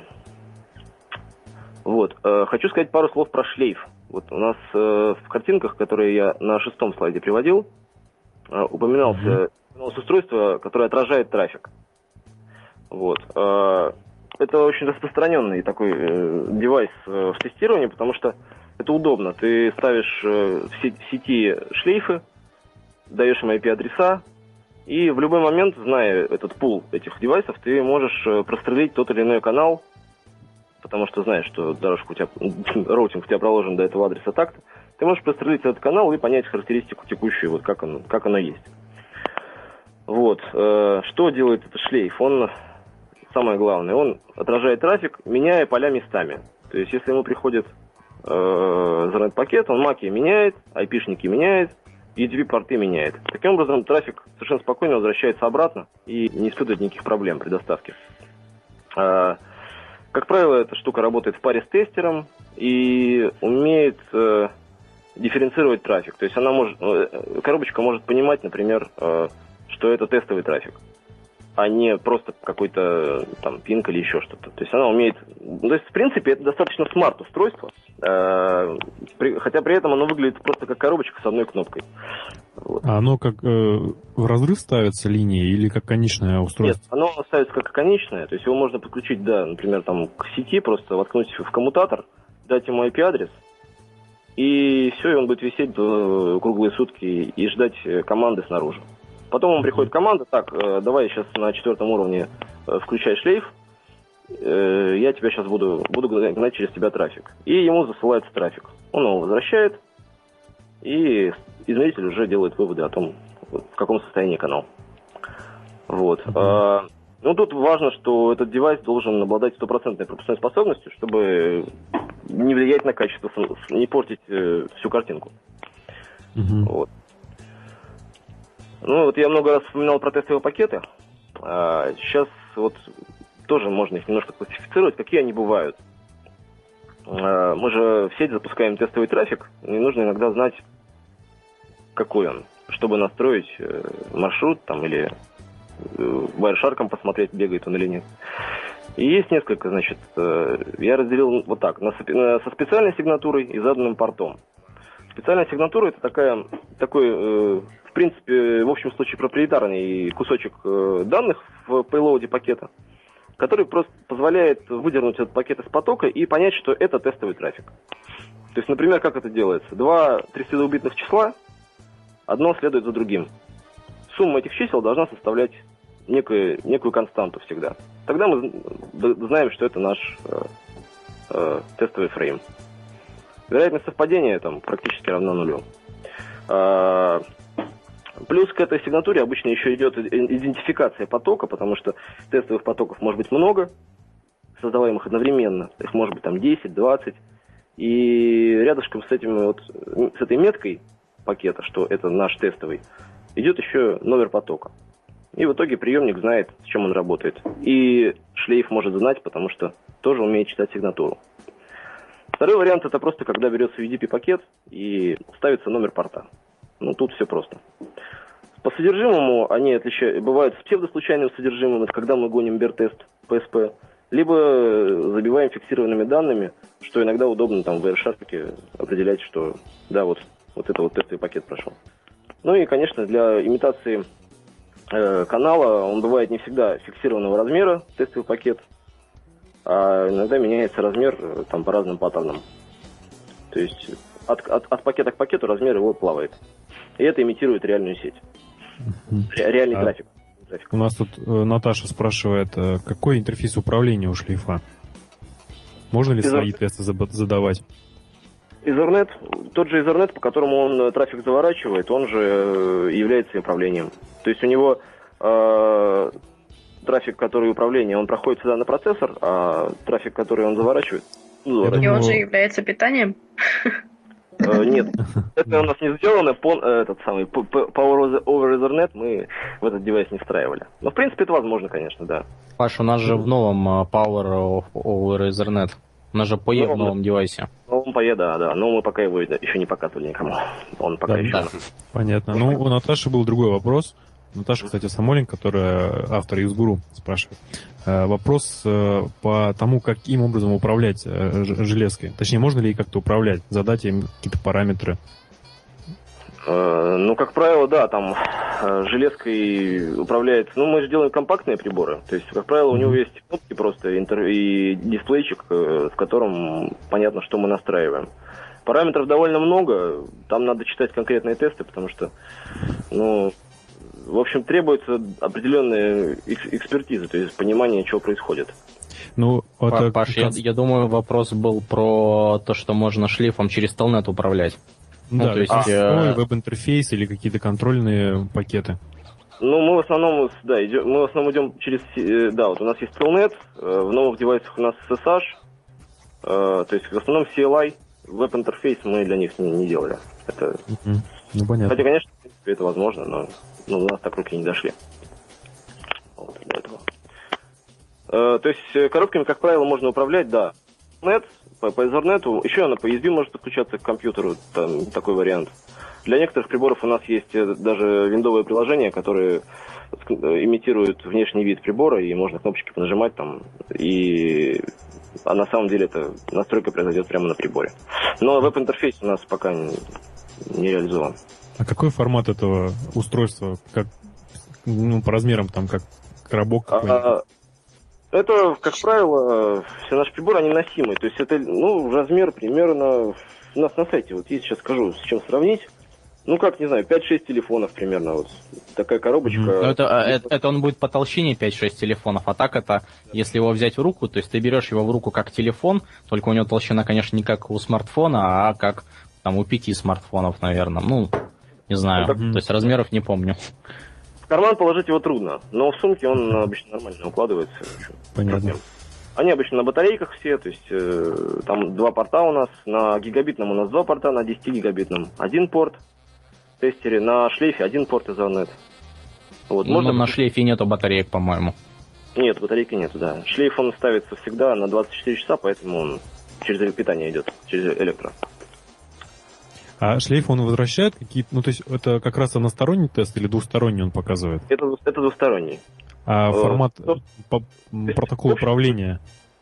Вот. Хочу сказать пару слов про шлейф. Вот у нас в картинках, которые я на шестом слайде приводил, упоминался, mm-hmm. упоминалось устройство, которое отражает трафик. Вот. Это очень распространенный такой девайс в тестировании, потому что это удобно. Ты ставишь в сети шлейфы, даешь им ай пи-адреса, и в любой момент, зная этот пул этих девайсов, ты можешь прострелить тот или иной канал, потому что знаешь, что дорожка у тебя, роутинг у тебя проложен до этого адреса так-то, ты можешь прострелить этот канал и понять характеристику текущую, вот как оно, как оно есть. Вот. Что делает этот шлейф? Он, самое главное, он отражает трафик, меняя поля местами. То есть, если ему приходит Ethernet-пакет, он маки меняет, ай пи-шники меняет, ю ди пи-порты меняет. Таким образом, трафик совершенно спокойно возвращается обратно и не испытывает никаких проблем при доставке. Как правило, эта штука работает в паре с тестером и умеет э, дифференцировать трафик. То есть она может, э, коробочка может понимать, например, э, что это тестовый трафик, а не просто какой-то там пинг или еще что-то. То есть она умеет... То есть, в принципе, это достаточно смарт-устройство, э, при, хотя при этом оно выглядит просто как коробочка с одной кнопкой. Вот. А оно как э, в разрыв ставится линия или как конечное устройство? Нет, оно ставится как конечное, то есть его можно подключить, да, например, там к сети, просто воткнуть в коммутатор, дать ему ай пи-адрес, и все, и он будет висеть э, круглые сутки и ждать команды снаружи. Потом ему приходит команда, так, э, давай сейчас на четвертом уровне э, включай шлейф, э, я тебя сейчас буду, буду гнать через тебя трафик. И ему засылается трафик. Он его возвращает, и измеритель уже делает выводы о том, в каком состоянии канал. Вот. Mm-hmm. А, ну, тут важно, что этот девайс должен обладать стопроцентной пропускной способностью, чтобы не влиять на качество, не портить э, всю картинку. Mm-hmm. Вот. Ну, вот я много раз вспоминал про тестовые пакеты. А, сейчас вот тоже можно их немножко классифицировать, какие они бывают. А, мы же в сеть запускаем тестовый трафик, и нужно иногда знать, какой он, чтобы настроить э, маршрут там или э, Wireshark посмотреть, бегает он или нет. И есть несколько, значит, э, я разделил вот так, на, на, со специальной сигнатурой и заданным портом. Специальная сигнатура — это такая, такой, э, в принципе, в общем случае проприетарный кусочек э, данных в payload пакета, который просто позволяет выдернуть этот пакет из потока и понять, что это тестовый трафик. То есть, например, как это делается? Два тридцатидвухбитных числа, одно следует за другим. Сумма этих чисел должна составлять некую, некую константу всегда. Тогда мы знаем, что это наш э, э, тестовый фрейм. Вероятность совпадения там практически равна нулю. А, плюс к этой сигнатуре обычно еще идет идентификация потока, потому что тестовых потоков может быть много, создаваемых одновременно. Их может быть там десять, двадцать. И рядышком с, этим, вот, с этой меткой пакета, что это наш тестовый, идет еще номер потока. И в итоге приемник знает, с чем он работает. И шлейф может знать, потому что тоже умеет читать сигнатуру. Второй вариант — это просто когда берется ю ди пи-пакет и ставится номер порта. Ну, тут все просто. По содержимому они отличают, бывают с псевдослучайным содержимым, это когда мы гоним бер-тест, пи эс пи, либо забиваем фиксированными данными, что иногда удобно там в Wireshark определять, что да, вот, вот это вот тестовый пакет прошел. Ну и, конечно, для имитации э, канала он бывает не всегда фиксированного размера, тестовый пакет, а иногда меняется размер там по разным паттернам. То есть от, от, от пакета к пакету размер его плавает. И это имитирует реальную сеть. Ре, реальный а трафик. У нас тут э, Наташа спрашивает, э, какой интерфейс управления у шлейфа? Можно ли свои тесты задавать? Ethernet, тот же Ethernet, по которому он трафик заворачивает, он же является управлением. То есть у него э, трафик, который управление, он проходит сюда на процессор, а трафик, который он заворачивает, ну, И он же является питанием? Э, нет, это у нас не сделано, по, этот самый Power over Ethernet мы в этот девайс не встраивали. Но в принципе это возможно, конечно, да. Паш, у нас же в новом Power over Ethernet. У нас же пэ и в новом девайсе. В новом пэ и, да, да. Но мы пока его еще не показывали никому. Он пока Да, еще... да. Понятно. Ну, у Наташи был другой вопрос. Наташа, кстати, Самолин, которая автор Юзгуру, спрашивает. Э, вопрос э, по тому, каким образом управлять э, железкой. Точнее, можно ли ей как-то управлять, задать ей какие-то параметры? Э, ну, как правило, да, там э, железкой управляется... Ну, мы же делаем компактные приборы. То есть, как правило, у него есть кнопки просто интер... и дисплейчик, э, в котором понятно, что мы настраиваем. Параметров довольно много. Там надо читать конкретные тесты, потому что, ну... В общем, требуется определенная экспертиза, то есть понимание, что происходит. Ну, это... Паш, я, я думаю, вопрос был про то, что можно шлейфом через Telnet управлять. Да, ну, то есть, а, веб-интерфейс или какие-то контрольные пакеты. Ну, мы в основном, да, идем, мы в основном идем через, да, вот у нас есть Telnet, в новых девайсах у нас эс эс эйч, то есть в основном си эл ай, веб-интерфейс мы для них не, не делали. Это... Uh-huh. Ну, понятно. Хотя, конечно, в принципе, это возможно, но, но у нас так руки не дошли. Вот, для этого. Э, то есть коробками, как правило, можно управлять, да. Нет, по, по Ethernet, еще она по ю эс би может подключаться к компьютеру, там такой вариант. Для некоторых приборов у нас есть даже виндовые приложения, которые имитируют внешний вид прибора, и можно кнопочки понажимать там, и... а на самом деле это настройка произойдет прямо на приборе. Но веб-интерфейс у нас пока не, не реализован. А какой формат этого устройства? Как, ну, по размерам, там, как коробок какой-нибудь? А, это, как правило, все наши приборы, они носимые. То есть это, ну, размер примерно... У нас на сайте, вот есть, сейчас скажу, с чем сравнить. Ну, как, не знаю, пять-шесть телефонов примерно, вот такая коробочка. Mm-hmm. Это, это, это он будет по толщине пять-шесть телефонов, а так это, если его взять в руку, то есть ты берешь его в руку как телефон, только у него толщина, конечно, не как у смартфона, а как там у пяти смартфонов, наверное. Ну, не знаю, mm-hmm. то есть размеров не помню. В карман положить его трудно, но в сумке он обычно нормально укладывается. Понятно. Они обычно на батарейках все, то есть э, там два порта у нас, на гигабитном у нас два порта, на десятигигабитном один порт. Тестере, на шлейфе один порт Ethernet. Вот, ну, можно... на шлейфе нету батареек, по-моему. Нет, батарейки нету, да. Шлейф он ставится всегда на двадцать четыре часа, поэтому он через питание идет, через электро. А шлейф он возвращает какие-то... Ну, то есть это как раз односторонний тест или двусторонний он показывает? Это, это двусторонний. А э, формат, что? по, протокол управления,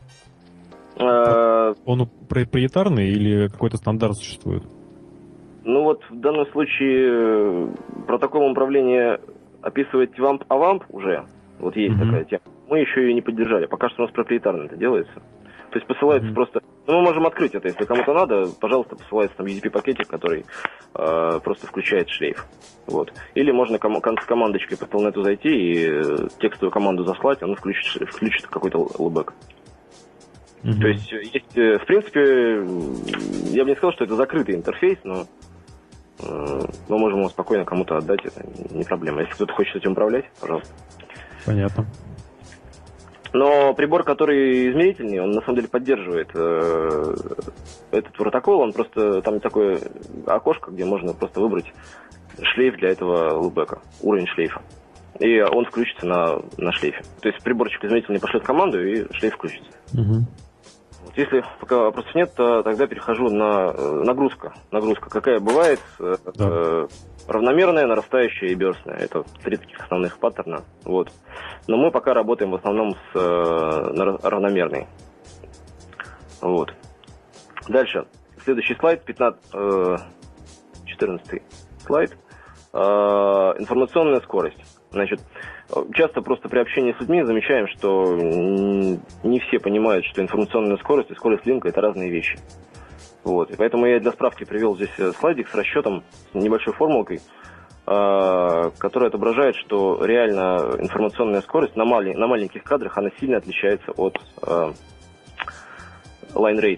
э, он проприетарный или какой-то стандарт существует? Ну вот в данном случае протокол управления описывает вамп-авамп уже. Вот есть mm-hmm. такая тема. Мы еще ее не поддержали. Пока что у нас проприетарно это делается. То есть посылается mm-hmm. просто... Ну, мы можем открыть это, если кому-то надо, пожалуйста, посылается там ю эс би-пакетик, который э, просто включает шлейф. Вот. Или можно ком- с командочкой по Telnet зайти и текстовую команду заслать, он включит, включит какой-то лбэк. Mm-hmm. То есть, есть, в принципе, я бы не сказал, что это закрытый интерфейс, но э, мы можем его спокойно кому-то отдать, это не проблема. Если кто-то хочет этим управлять, пожалуйста. Понятно. Но прибор, который измерительный, он на самом деле поддерживает э, этот протокол, он просто, там такое окошко, где можно просто выбрать шлейф для этого лбэка, уровень шлейфа. И он включится на, на шлейфе. То есть приборчик измерительный пошлет команду, и шлейф включится. Угу. Вот, если пока вопросов нет, то тогда перехожу на э, нагрузка. Нагрузка какая бывает? Э, да. э, равномерная, нарастающая и бёрстная. Это три таких основных паттерна. Вот. Но мы пока работаем в основном с э, равномерной. Вот. Дальше. Следующий слайд, пятнадцатый, э, четырнадцатый слайд. Э, информационная скорость. Значит, часто просто при общении с людьми замечаем, что не все понимают, что информационная скорость и скорость линка – это разные вещи. Вот. И поэтому я для справки привел здесь слайдик с расчетом, с небольшой формулкой, которая отображает, что реально информационная скорость на, малень- на маленьких кадрах она сильно отличается от лайн-рейта.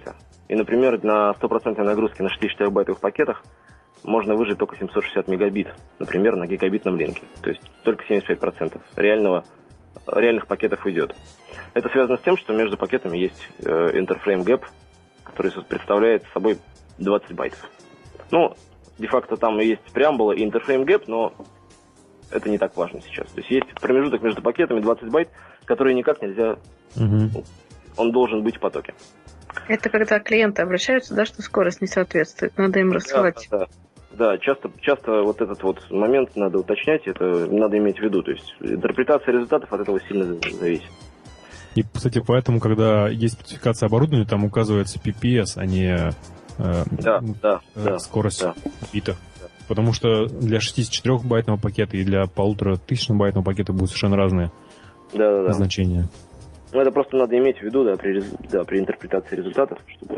И, например, на стопроцентной нагрузке на шестидесятичетырёхбайтовых пакетах можно выжать только семьсот шестьдесят мегабит, например, на гигабитном линке. То есть только семьдесят пять процентов реального, реальных пакетов уйдет. Это связано с тем, что между пакетами есть э, интерфрейм гэп, который представляет собой двадцать байтов. Ну, де-факто там есть преамбула и интерфрейм гэп, но это не так важно сейчас. То есть есть промежуток между пакетами двадцать байт, который никак нельзя... Угу. Он должен быть в потоке. Это когда клиенты обращаются, да, что скорость не соответствует, надо им рассылать. Да, да, да. часто, часто вот этот вот момент надо уточнять, это надо иметь в виду. То есть интерпретация результатов от этого сильно зависит. И, кстати, поэтому, когда есть спецификация оборудования, там указывается пи пи эс, а не э, да, да, э, да, скорость да. битов. Да. Потому что для шестидесятичетырёхбайтного пакета и для полуторатысячнобайтного пакета будут совершенно разные да, да, да. значения. Ну, это просто надо иметь в виду, да, при, да, при интерпретации результатов, чтобы...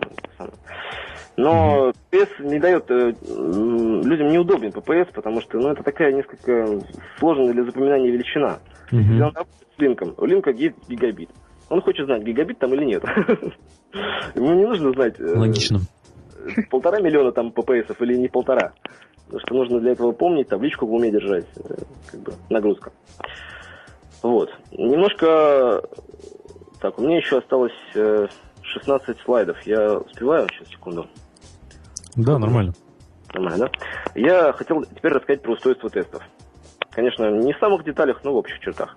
Но mm-hmm. пи пи эс не дает... Э, людям неудобен пи пи эс, потому что, ну, это такая несколько сложная для запоминания величина. Mm-hmm. Если он работает с линком, у линка есть гигабит. Он хочет знать, гигабит там или нет. Ему не нужно знать... Логично. Полтора миллиона там пи пи эсов или не полтора. Потому что нужно для этого помнить, табличку в уме держать. Как бы нагрузка. Вот. Немножко... Так, у меня еще осталось шестнадцать слайдов. Я успеваю? Сейчас, секунду. Да, нормально. Нормально, да? Я хотел теперь рассказать про устройство тестов. Конечно, не в самых деталях, но в общих чертах.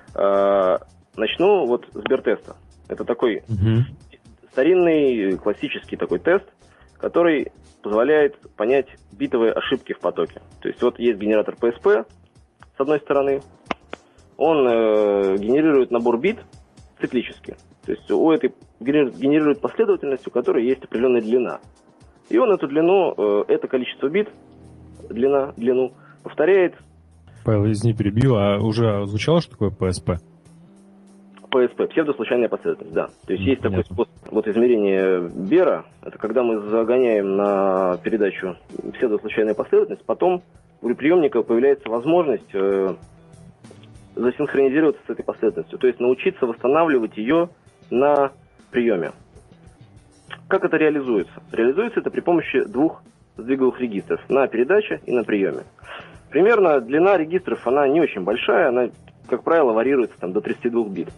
Начну вот с Сбертеста. Это такой угу. старинный, классический такой тест, который позволяет понять битовые ошибки в потоке. То есть вот есть генератор пи эс пи, с одной стороны. Он э, генерирует набор бит циклически. То есть у этой генерирует последовательность, у которой есть определенная длина. И он эту длину, э, это количество бит, длина, длину, повторяет. Павел, извини, перебью, а уже звучало, что такое пи эс пи? пи эс пи, псевдослучайная последовательность, да. То есть есть такой способ вот измерения Бера, это когда мы загоняем на передачу псевдослучайную последовательность, потом у приемника появляется возможность э, засинхронизироваться с этой последовательностью, то есть научиться восстанавливать ее на приеме. Как это реализуется? Реализуется это при помощи двух сдвиговых регистров, на передаче и на приеме. Примерно длина регистров, она не очень большая, она, как правило, варьируется там, до тридцати двух бит.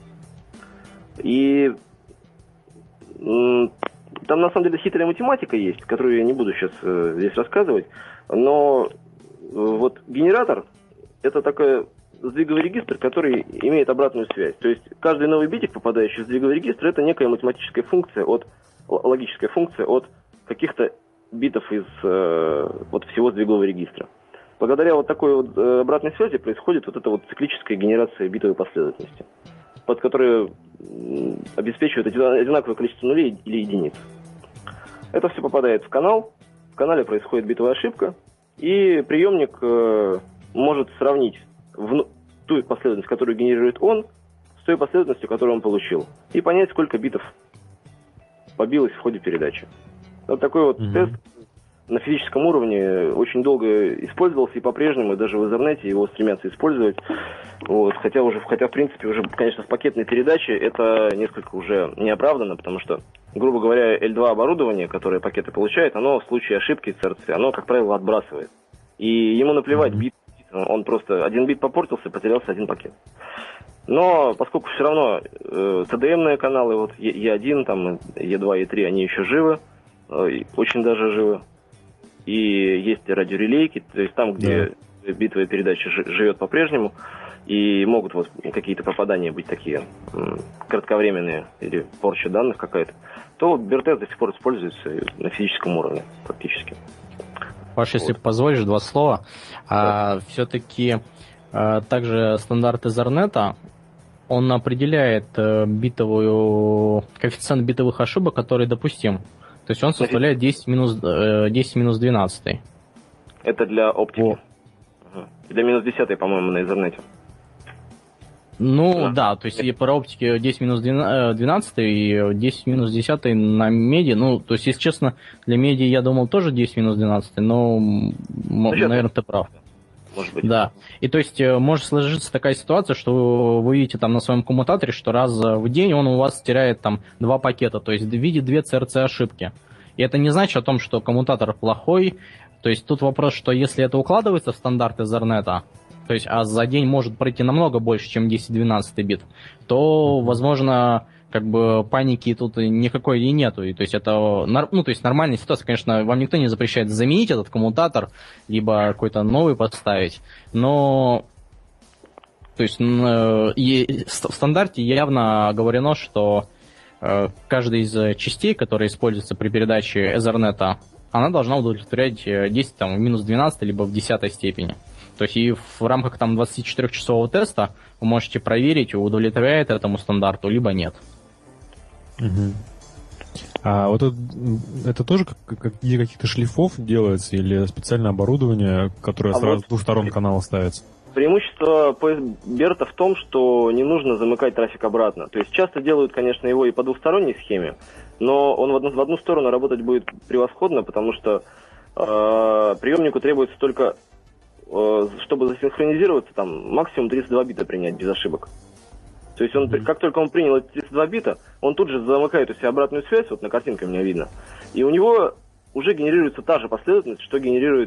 И м- там на самом деле хитрая математика есть, которую я не буду сейчас э, здесь рассказывать, но э, вот генератор — это такой сдвиговый регистр, который имеет обратную связь. То есть каждый новый битик, попадающий в сдвиговый регистр, это некая математическая функция, от, логическая функция от каких-то битов из э, вот всего сдвигового регистра. Благодаря вот такой вот э, обратной связи происходит вот эта вот циклическая генерация битовой последовательности, под которой э, обеспечивает одинаковое количество нулей или единиц. Это все попадает в канал, в канале происходит битовая ошибка, и приемник э, может сравнить в ту последовательность, которую генерирует он, с той последовательностью, которую он получил, и понять, сколько битов побилось в ходе передачи. Вот такой вот mm-hmm. тест на физическом уровне очень долго использовался, и по-прежнему, даже в интернете его стремятся использовать. Вот, хотя уже, хотя в принципе уже, конечно, в пакетной передаче это несколько уже неоправданно, потому что, грубо говоря, эл два оборудование, которое пакеты получает, оно в случае ошибки си эр си, оно, как правило, отбрасывает. И ему наплевать, бит, он просто один бит попортился, потерялся один пакет. Но поскольку все равно э, ти ди эм-ные каналы, вот и один, там, и два, и три, они еще живы, э, очень даже живы. И есть радиорелейки, то есть там, где да. битовая передача живет по-прежнему, и могут вот какие-то попадания быть такие м, кратковременные, или порча данных какая-то, то вот Бертест до сих пор используется на физическом уровне практически. Паш, если вот. позволишь, два слова. Да. А, все-таки а, также стандарт Ethernet, он определяет а, битовую, коэффициент битовых ошибок, который допустим. То есть он составляет десять минус двенадцать. Это для оптики. О. Угу. Для минус десять, по-моему, на Ethernet. Ну да, да, то есть и по оптике десять минус двенадцать и десять минус десять на меди. Ну, то есть, если честно, для меди я думал тоже десять минус двенадцать, но, ну, наверное, ты прав. может быть. Да. И то есть может сложиться такая ситуация, что вы видите там на своем коммутаторе, что раз в день он у вас теряет там два пакета, то есть видит две си эр си ошибки. И это не значит о том, что коммутатор плохой. То есть тут вопрос, что если это укладывается в стандарт Ethernet, то есть а за день может пройти намного больше, чем десять-двенадцать бит, то, возможно, как бы паники тут никакой и нету. И, то есть это, ну, то есть нормальная ситуация. Конечно, вам никто не запрещает заменить этот коммутатор, либо какой-то новый поставить, но то есть и в стандарте явно оговорено, что каждая из частей, которая используется при передаче Ethernet, она должна удовлетворять десять, там, в минус двенадцать, либо в десятой степени. То есть и в рамках там двадцатичетырёхчасового теста вы можете проверить, удовлетворяет этому стандарту, либо нет. Угу. А вот это, это тоже как, как, каких-то шлифов делается или специальное оборудование, которое а сразу вот с двух сторон канала ставится? Преимущество пи эс Берта в том, что не нужно замыкать трафик обратно. То есть часто делают, конечно, его и по двухсторонней схеме, но он в одну, в одну сторону работать будет превосходно, потому что э, приемнику требуется только, э, чтобы засинхронизироваться, там максимум тридцать два бита принять без ошибок. То есть он, mm-hmm. как только он принял эти тридцать два бита, он тут же замыкает у себя обратную связь, вот на картинке у меня видно, и у него уже генерируется та же последовательность, что генерирует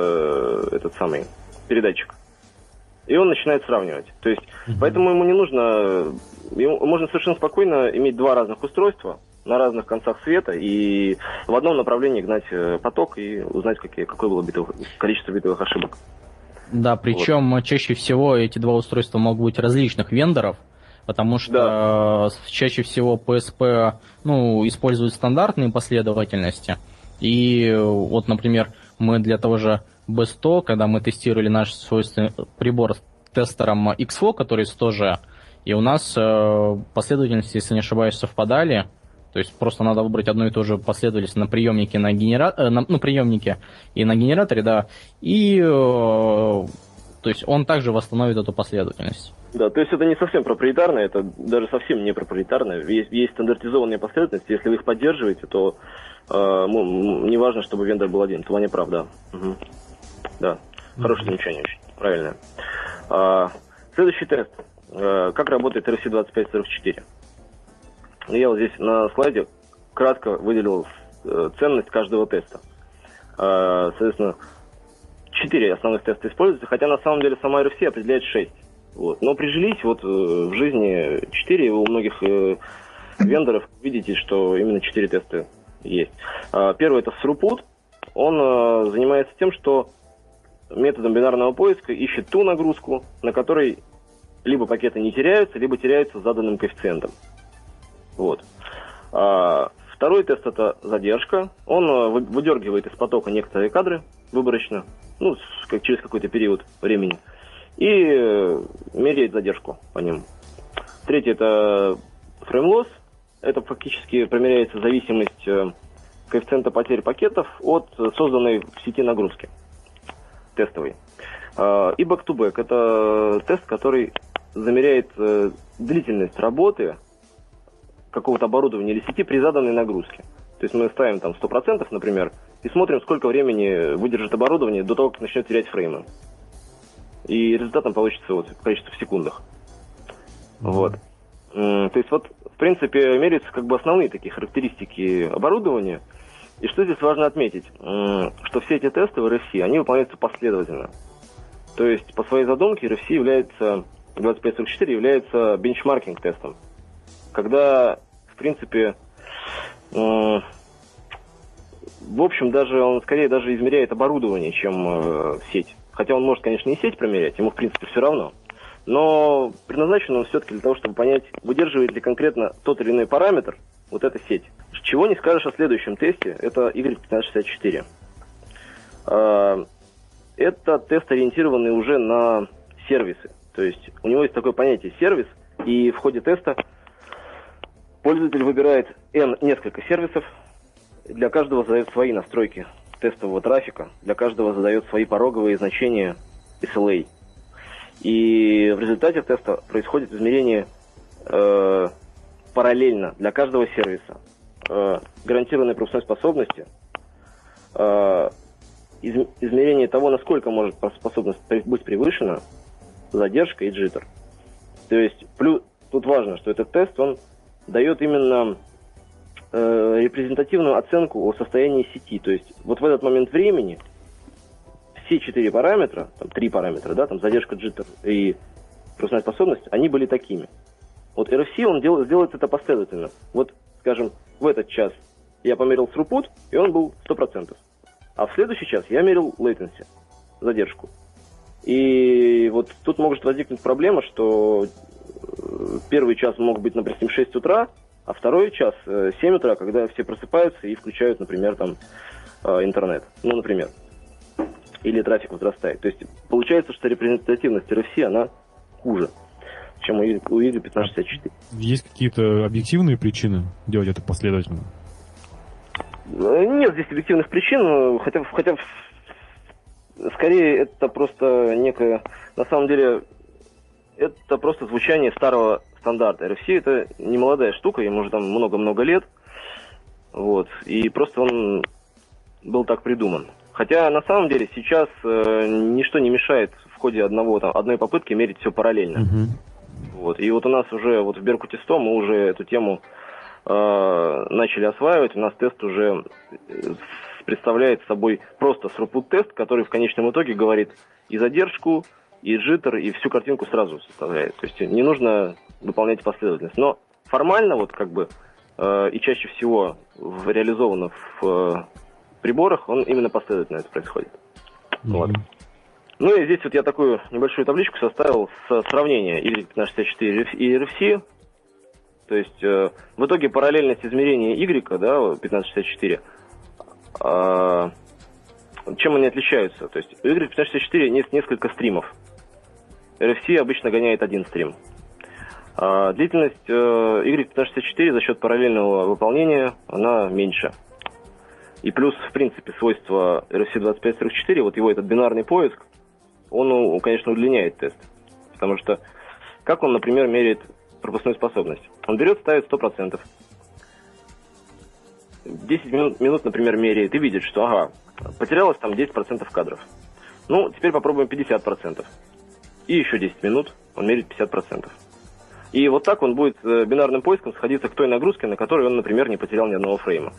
э, этот самый передатчик. И он начинает сравнивать. То есть, mm-hmm. поэтому ему не нужно, ему, можно совершенно спокойно иметь два разных устройства на разных концах света и в одном направлении гнать поток и узнать, какие, какое было битовых, количество битовых ошибок. Да, причем вот. Чаще всего эти два устройства могут быть различных вендоров, потому что да. чаще всего пи эс пи, ну, используют стандартные последовательности. И вот, например, мы для того же би сто, когда мы тестировали наш свойственный прибор с тестером икс эф о, который сто джи, и у нас последовательности, если не ошибаюсь, совпадали. То есть просто надо выбрать одну и ту же последовательность на приемнике, на генера... на, ну, приемнике и на генераторе, да, и то есть он также восстановит эту последовательность. Да, то есть это не совсем проприетарно, это даже совсем не проприетарно. Есть, есть стандартизованные последовательности, если вы их поддерживаете, то э, не важно, чтобы вендор был один. Това не правда. Угу. Да, mm-hmm. хорошее замечание, очень правильное. А, следующий тест. А, как работает эр эф си двадцать пять сорок четыре? Я вот здесь на слайде кратко выделил ценность каждого теста. А, соответственно, четыре основных теста используются, хотя на самом деле сама эр эф си определяет шесть. Вот. Но прижились вот в жизни четыре, у многих вендоров видите, что именно четыре теста есть. А, первый это throughput. Он а, занимается тем, что методом бинарного поиска ищет ту нагрузку, на которой либо пакеты не теряются, либо теряются с заданным коэффициентом. Вот. А, второй тест это задержка. Он выдергивает из потока некоторые кадры выборочно, ну, как, через какой-то период времени, и меряет задержку по ним. Третий это frame loss. Это фактически промеряется зависимость коэффициента потерь пакетов от созданной в сети нагрузки тестовой. И back-to-back – это тест, который замеряет длительность работы какого-то оборудования или сети при заданной нагрузке. То есть мы ставим там сто процентов, например, и смотрим, сколько времени выдержит оборудование до того, как начнет терять фреймы. И результатом получится вот количество в секундах. Mm-hmm. Вот. То есть вот, в принципе, меряются как бы основные такие характеристики оборудования. И что здесь важно отметить, что все эти тесты в эр эф си, они выполняются последовательно. То есть по своей задумке эр эф си является, двадцать пять сорок четыре является бенчмаркинг-тестом. Когда, в принципе, в общем, даже он скорее даже измеряет оборудование, чем сеть. Хотя он может, конечно, и сеть промерять, ему, в принципе, все равно. Но предназначен он все-таки для того, чтобы понять, выдерживает ли конкретно тот или иной параметр вот эта сеть. Чего не скажешь о следующем тесте, это игрек пятнадцать шестьдесят четыре. Это тест, ориентированный уже на сервисы. То есть у него есть такое понятие сервис, и в ходе теста пользователь выбирает N несколько сервисов, для каждого задает свои настройки тестового трафика, для каждого задает свои пороговые значения эс эл эй. И в результате теста происходит измерение э, параллельно для каждого сервиса э, гарантированной пропускной способности, э, из, измерение того, насколько может способность быть превышена задержка и джиттер. То есть, плюс, тут важно, что этот тест, он дает именно э, репрезентативную оценку о состоянии сети. То есть, вот в этот момент времени все четыре параметра, там три параметра, да, там задержка, джиттер и пропускная способность, они были такими. Вот эр эф си, он дел, делает это последовательно. Вот, скажем, в этот час я померил throughput, и он был сто процентов. А в следующий час я мерил latency, задержку. И вот тут может возникнуть проблема, что первый час мог быть, например, шесть утра, а второй час семь утра, когда все просыпаются и включают, например, там интернет. Ну, например. Или трафик возрастает. То есть получается, что репрезентативность эр эф си, она хуже, чем у и ди эй пятнадцать шестьдесят четыре. Есть какие-то объективные причины делать это последовательно? Нет здесь объективных причин, хотя, хотя скорее это просто некое, на самом деле, это просто звучание старого стандарта. эр эф си это не молодая штука, ему уже там много-много лет, вот, и просто он был так придуман. Хотя на самом деле сейчас э, ничто не мешает в ходе одного, там, одной попытки мерить все параллельно. Uh-huh. Вот. И вот у нас уже вот в Беркуте сто мы уже эту тему э, начали осваивать. У нас тест уже представляет собой просто throughput тест, который в конечном итоге говорит и задержку, и джиттер, и всю картинку сразу составляет. То есть не нужно выполнять последовательность. Но формально вот как бы э, и чаще всего в, реализовано в э, приборах, он именно последовательно это происходит. Mm-hmm. Вот. Ну и здесь вот я такую небольшую табличку составил с сравнения и ди эй пятнадцать шестьдесят четыре и эр эф си. То есть э, в итоге параллельность измерения Y, да, пятнадцать шестьдесят четыре, э, чем они отличаются? То есть у Y пятнадцать шестьдесят четыре есть несколько стримов. эр эф си обычно гоняет один стрим. Э, длительность э, Y пятнадцать шестьдесят четыре за счет параллельного выполнения, она меньше. И плюс, в принципе, свойство эр эф си двадцать пять сорок четыре, вот его этот бинарный поиск, он, конечно, удлиняет тест. Потому что, как он, например, меряет пропускную способность? Он берет, ставит сто процентов. десять минут, минут, например, меряет и видит, что, ага, потерялось там десять процентов кадров. Ну, теперь попробуем пятьдесят процентов. И еще десять минут он меряет пятьдесят процентов. И вот так он будет бинарным поиском сходиться к той нагрузке, на которой он, например, не потерял ни одного фрейма.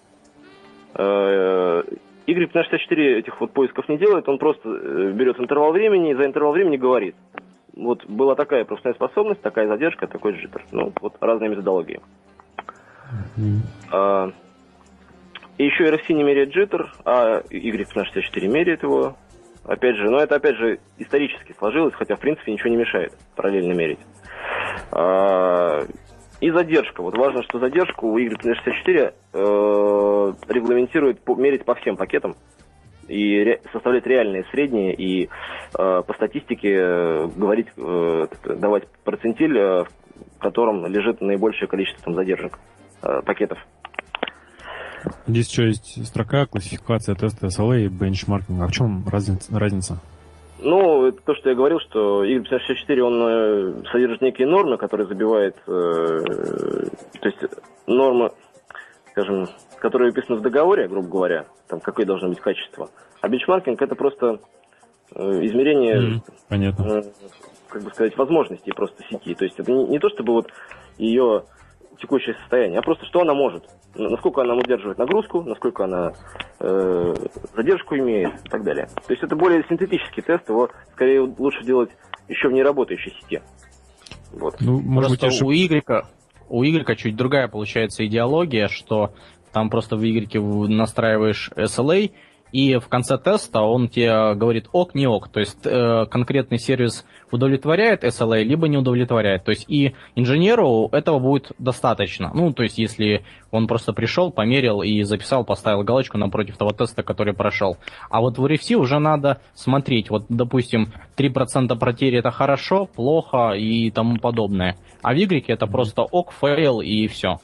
Y пятнадцать шестьдесят четыре этих вот поисков не делает, он просто берет интервал времени и за интервал времени говорит. Вот была такая пропускная способность, такая задержка, такой джиттер. Ну, вот разные методологии. Mm-hmm. А, и еще эр эф си не меряет джиттер, а Y пятнадцать шестьдесят четыре меряет его. Опять же, но это опять же исторически сложилось, хотя в принципе ничего не мешает параллельно мерить. А, и задержка. Вот важно, что задержку у Y пятнадцать шестьдесят четыре э, регламентирует по, мерить по всем пакетам и ре, составлять реальные средние и э, по статистике э, говорить, э, давать процентиль, э, в котором лежит наибольшее количество там, задержек э, пакетов. Здесь еще есть строка классификация теста эс эл эй и бенчмаркинг. А в чем разница? разница? Ну, это то, что я говорил, что Y пятнадцать шестьдесят четыре, он э, содержит некие нормы, которые забивает, э, то есть нормы, скажем, которые описаны в договоре, грубо говоря, там какое должно быть качество. А бенчмаркинг это просто э, измерение, mm, понятно. Э, как бы сказать, возможностей просто сети. То есть это не, не то, чтобы вот ее текущее состояние, а просто что она может. Насколько она удерживает нагрузку, насколько она э, задержку имеет и так далее. То есть это более синтетический тест, его скорее лучше делать еще в неработающей сети. Вот. Ну, может быть, у Y, у Y чуть другая получается идеология, что там просто в Y настраиваешь эс эл эй, и в конце теста он тебе говорит ок, не ок. То есть э, конкретный сервис удовлетворяет эс эл эй, либо не удовлетворяет. То есть и инженеру этого будет достаточно. Ну, то есть если он просто пришел, померил и записал, поставил галочку напротив того теста, который прошел. А вот в эр эф си уже надо смотреть. Вот, допустим, три процента потери это хорошо, плохо и тому подобное. А в Y это просто ок, фейл и все.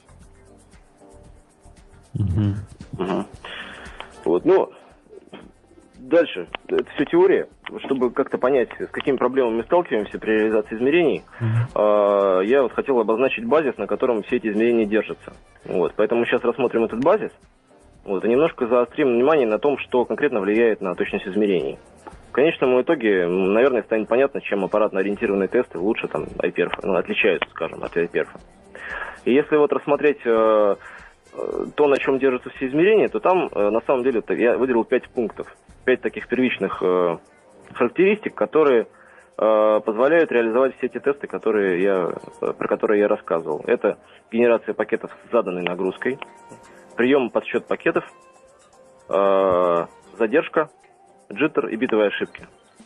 Угу. Угу. Вот, ну... Дальше, это все теория, чтобы как-то понять, с какими проблемами мы сталкиваемся при реализации измерений, mm-hmm. я вот хотел обозначить базис, на котором все эти измерения держатся. Вот, поэтому сейчас рассмотрим этот базис Вот, и немножко заострим внимание на том, что конкретно влияет на точность измерений. В конечном итоге, наверное, станет понятно, чем аппаратно-ориентированные тесты лучше там ай пи эр эф, ну, отличаются, скажем, от ай пи эр эф. И если вот рассмотреть э, то, на чем держатся все измерения, то там, э, на самом деле, я выделил пять пунктов, пять таких первичных э, характеристик, которые э, позволяют реализовать все эти тесты, которые я, про которые я рассказывал. Это генерация пакетов с заданной нагрузкой, прием и подсчет пакетов, э, задержка, джиттер и битовые ошибки.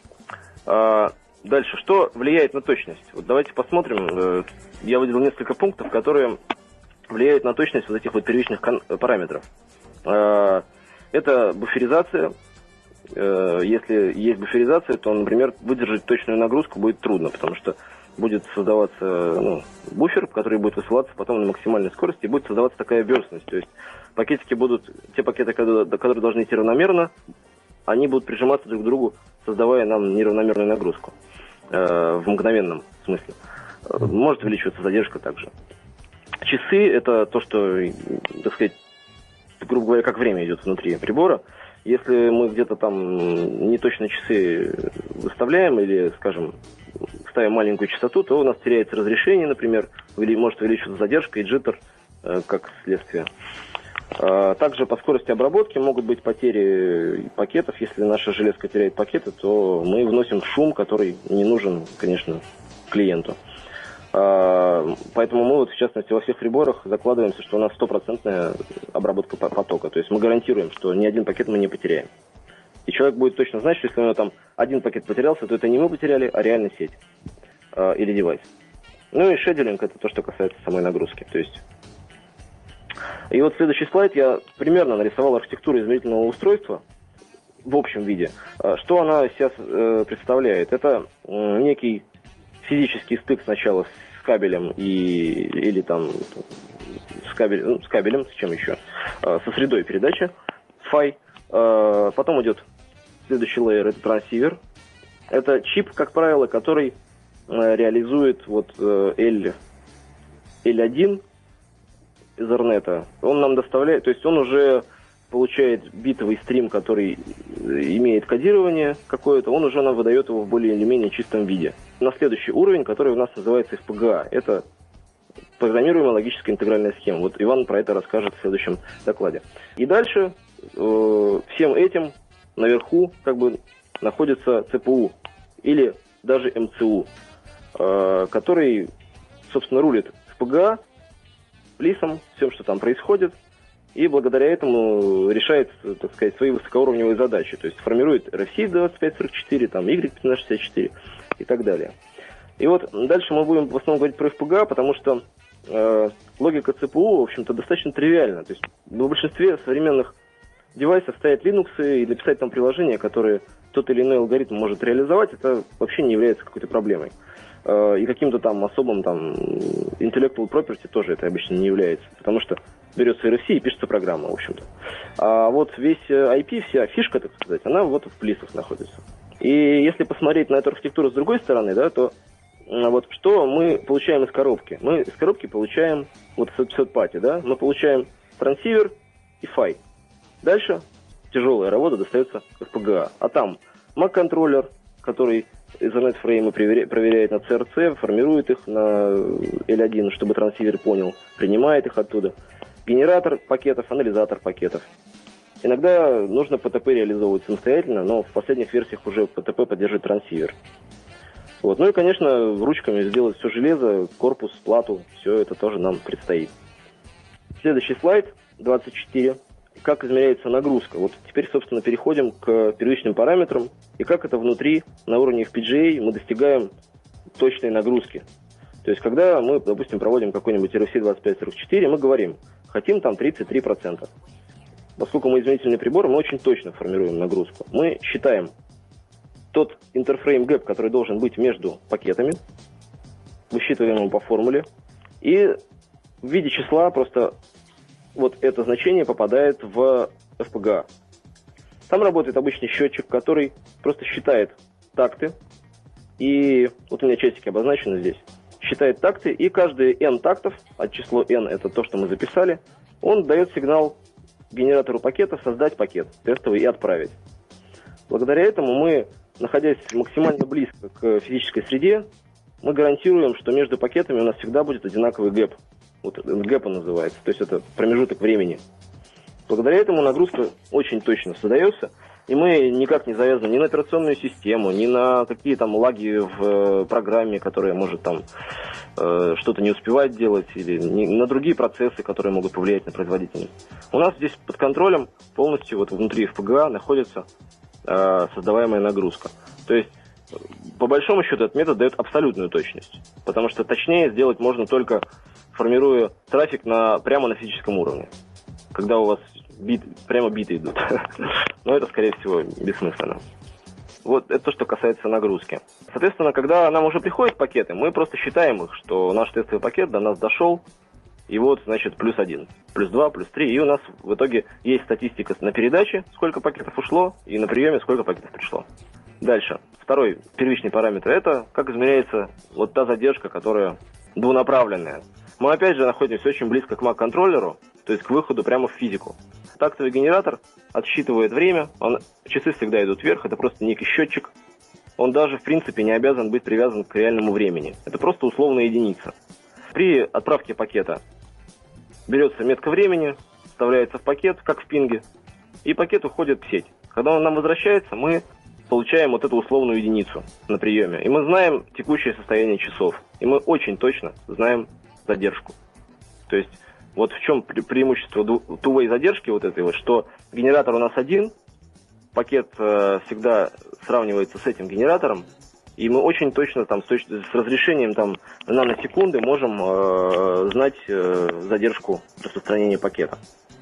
Э, дальше, что влияет на точность? Вот давайте посмотрим. Э, я выделил несколько пунктов, которые влияют на точность вот этих вот первичных параметров. Э, это буферизация. Э, если есть буферизация, то, например, выдержать точную нагрузку будет трудно, потому что будет создаваться ну, буфер, который будет высылаться потом на максимальной скорости, и будет создаваться такая оберстность. То есть пакетики будут, те пакеты, которые должны идти равномерно, они будут прижиматься друг к другу, создавая нам неравномерную нагрузку э, в мгновенном смысле. Может увеличиваться задержка также. Часы – это то, что, так сказать, грубо говоря, как время идет внутри прибора. Если мы где-то там не точно часы выставляем или, скажем, ставим маленькую частоту, то у нас теряется разрешение, например, или может увеличиваться задержка и джиттер э, как следствие. А также по скорости обработки могут быть потери пакетов. Если наша железка теряет пакеты, то мы вносим шум, который не нужен, конечно, клиенту. А, поэтому мы, вот, в частности, во всех приборах закладываемся, что у нас стопроцентная обработка потока. То есть мы гарантируем, что ни один пакет мы не потеряем. И человек будет точно знать, что если у него там один пакет потерялся, то это не мы потеряли, а реально сеть а, или девайс. Ну и шеделинг – это то, что касается самой нагрузки. То есть... И вот следующий слайд я примерно нарисовал архитектуру измерительного устройства в общем виде. Что она сейчас э, представляет? Это э, некий физический стык сначала с кабелем и, или там с, кабель, ну, с кабелем, с чем еще? Э, со средой передачи, фай. Э, потом идет следующий лейер, это трансивер. Это чип, как правило, который э, реализует вот э, L, эл один Ethernet. Он нам доставляет, то есть он уже получает битовый стрим, который имеет кодирование какое-то, он уже нам выдает его в более или менее чистом виде. На следующий уровень, который у нас называется эф пи джи эй, это программируемая логическая интегральная схема. Вот Иван про это расскажет в следующем докладе. И дальше э, всем этим наверху как бы находится цэ пэ у или даже эм цэ у, э, который, собственно, рулит эф пи джи эй, плисом, всем, что там происходит, и благодаря этому решает, так сказать, свои высокоуровневые задачи. То есть формирует эр эф си двадцать пять сорок четыре, там, Y пятнадцать шестьдесят четыре и так далее. И вот дальше мы будем в основном говорить про эф пи джи эй, потому что э, логика цэ пэ у, в общем-то, достаточно тривиальна. То есть в большинстве современных девайсов стоят Linux, и написать там приложение, которое тот или иной алгоритм может реализовать, это вообще не является какой-то проблемой. И каким-то там особым там intellectual property тоже это обычно не является, потому что берется эр эф си и пишется программа, в общем-то. А вот весь ай пи, вся фишка, так сказать, она вот в плисах находится. И если посмотреть на эту архитектуру с другой стороны, да, то вот что мы получаем из коробки? Мы из коробки получаем, вот в пати, да, мы получаем трансивер и фай. Дальше тяжелая работа достается эф пи джи эй. А там Mac-контроллер, который Ethernet-фреймы проверяет на си ар си, формирует их на эл один, чтобы трансивер понял, принимает их оттуда. Генератор пакетов, анализатор пакетов. Иногда нужно пэ тэ пэ реализовывать самостоятельно, но в последних версиях уже пэ тэ пэ поддерживает трансивер. Вот. Ну и, конечно, ручками сделать все железо, корпус, плату, все это тоже нам предстоит. Следующий слайд, двадцать четыре. Как измеряется нагрузка. Вот теперь, собственно, переходим к первичным параметрам и как это внутри, на уровне эф пи джи эй, мы достигаем точной нагрузки. То есть, когда мы, допустим, проводим какой-нибудь эр эф си двадцать пять сорок четыре, мы говорим, хотим там тридцать три процента. Поскольку мы измерительный прибор, мы очень точно формируем нагрузку. Мы считаем тот интерфрейм гэп, который должен быть между пакетами, высчитываем его по формуле, и в виде числа просто вот это значение попадает в эф пи джи эй. Там работает обычный счетчик, который просто считает такты, и вот у меня часики обозначены здесь, считает такты, и каждые n тактов, а число n это то, что мы записали, он дает сигнал генератору пакетов создать пакет тестовый и отправить. Благодаря этому мы, находясь максимально близко к физической среде, мы гарантируем, что между пакетами у нас всегда будет одинаковый гэп. Вот гэп он называется, то есть это промежуток времени. Благодаря этому нагрузка очень точно создается, и мы никак не завязаны ни на операционную систему, ни на какие там лаги в программе, которая может там э, что-то не успевать делать, или не, на другие процессы, которые могут повлиять на производительность. У нас здесь под контролем полностью вот внутри эф пи джи эй находится э, создаваемая нагрузка. То есть, по большому счету, этот метод дает абсолютную точность, потому что точнее сделать можно только формируя трафик на, прямо на физическом уровне, когда у вас бит, прямо биты идут. Но это, скорее всего, бессмысленно. Вот это то, что касается нагрузки. Соответственно, когда нам уже приходят пакеты, мы просто считаем их, что наш тестовый пакет до нас дошел, и вот, значит, плюс один, плюс два, плюс три, и у нас в итоге есть статистика на передаче, сколько пакетов ушло, и на приеме, сколько пакетов пришло. Дальше. Второй первичный параметр – это как измеряется вот та задержка, которая двунаправленная. Мы опять же находимся очень близко к мак-контроллеру, то есть к выходу прямо в физику. Тактовый генератор отсчитывает время, он, часы всегда идут вверх, это просто некий счетчик. Он даже, в принципе, не обязан быть привязан к реальному времени. Это просто условная единица. При отправке пакета берется метка времени, вставляется в пакет, как в пинге, и пакет уходит в сеть. Когда он нам возвращается, мы получаем вот эту условную единицу на приеме. И мы знаем текущее состояние часов. И мы очень точно знаем задержку. То есть вот в чем пре- преимущество two-way задержки вот этой вот, что генератор у нас один, пакет э, всегда сравнивается с этим генератором, и мы очень точно там с, точ- с разрешением там наносекунды можем э, знать э, задержку распространения пакета.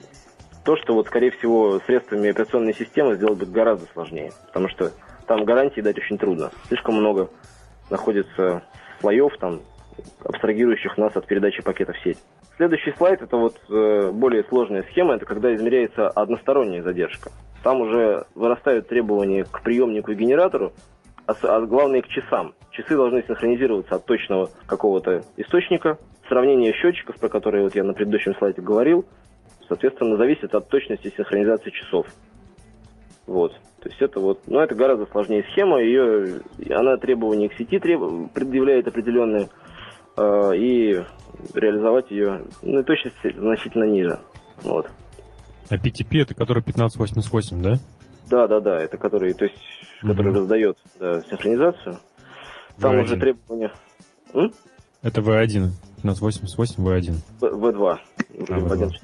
То, что вот скорее всего средствами операционной системы сделать будет гораздо сложнее, потому что там гарантии дать очень трудно. Слишком много находится слоев там, абстрагирующих нас от передачи пакета в сеть. Следующий слайд – это вот э, более сложная схема, это когда измеряется односторонняя задержка. Там уже вырастают требования к приемнику и генератору, а, а главное к часам. Часы должны синхронизироваться от точного какого-то источника. Сравнение счетчиков, про которые вот я на предыдущем слайде говорил, соответственно, зависит от точности синхронизации часов. Вот. То есть это вот, но это гораздо сложнее схема, ее, она требования к сети треб, предъявляет определенные, э, и реализовать ее, ну, точность значительно ниже. Вот. А пи ти пи это который пятнадцать восемьдесят восемь, да? Да, да, да, это который, то есть, mm-hmm. который раздает, да, синхронизацию. Там ви один. Уже требования. М? Это ви один. пятнадцать восемьдесят восемь ви один. ви два. А, ви два.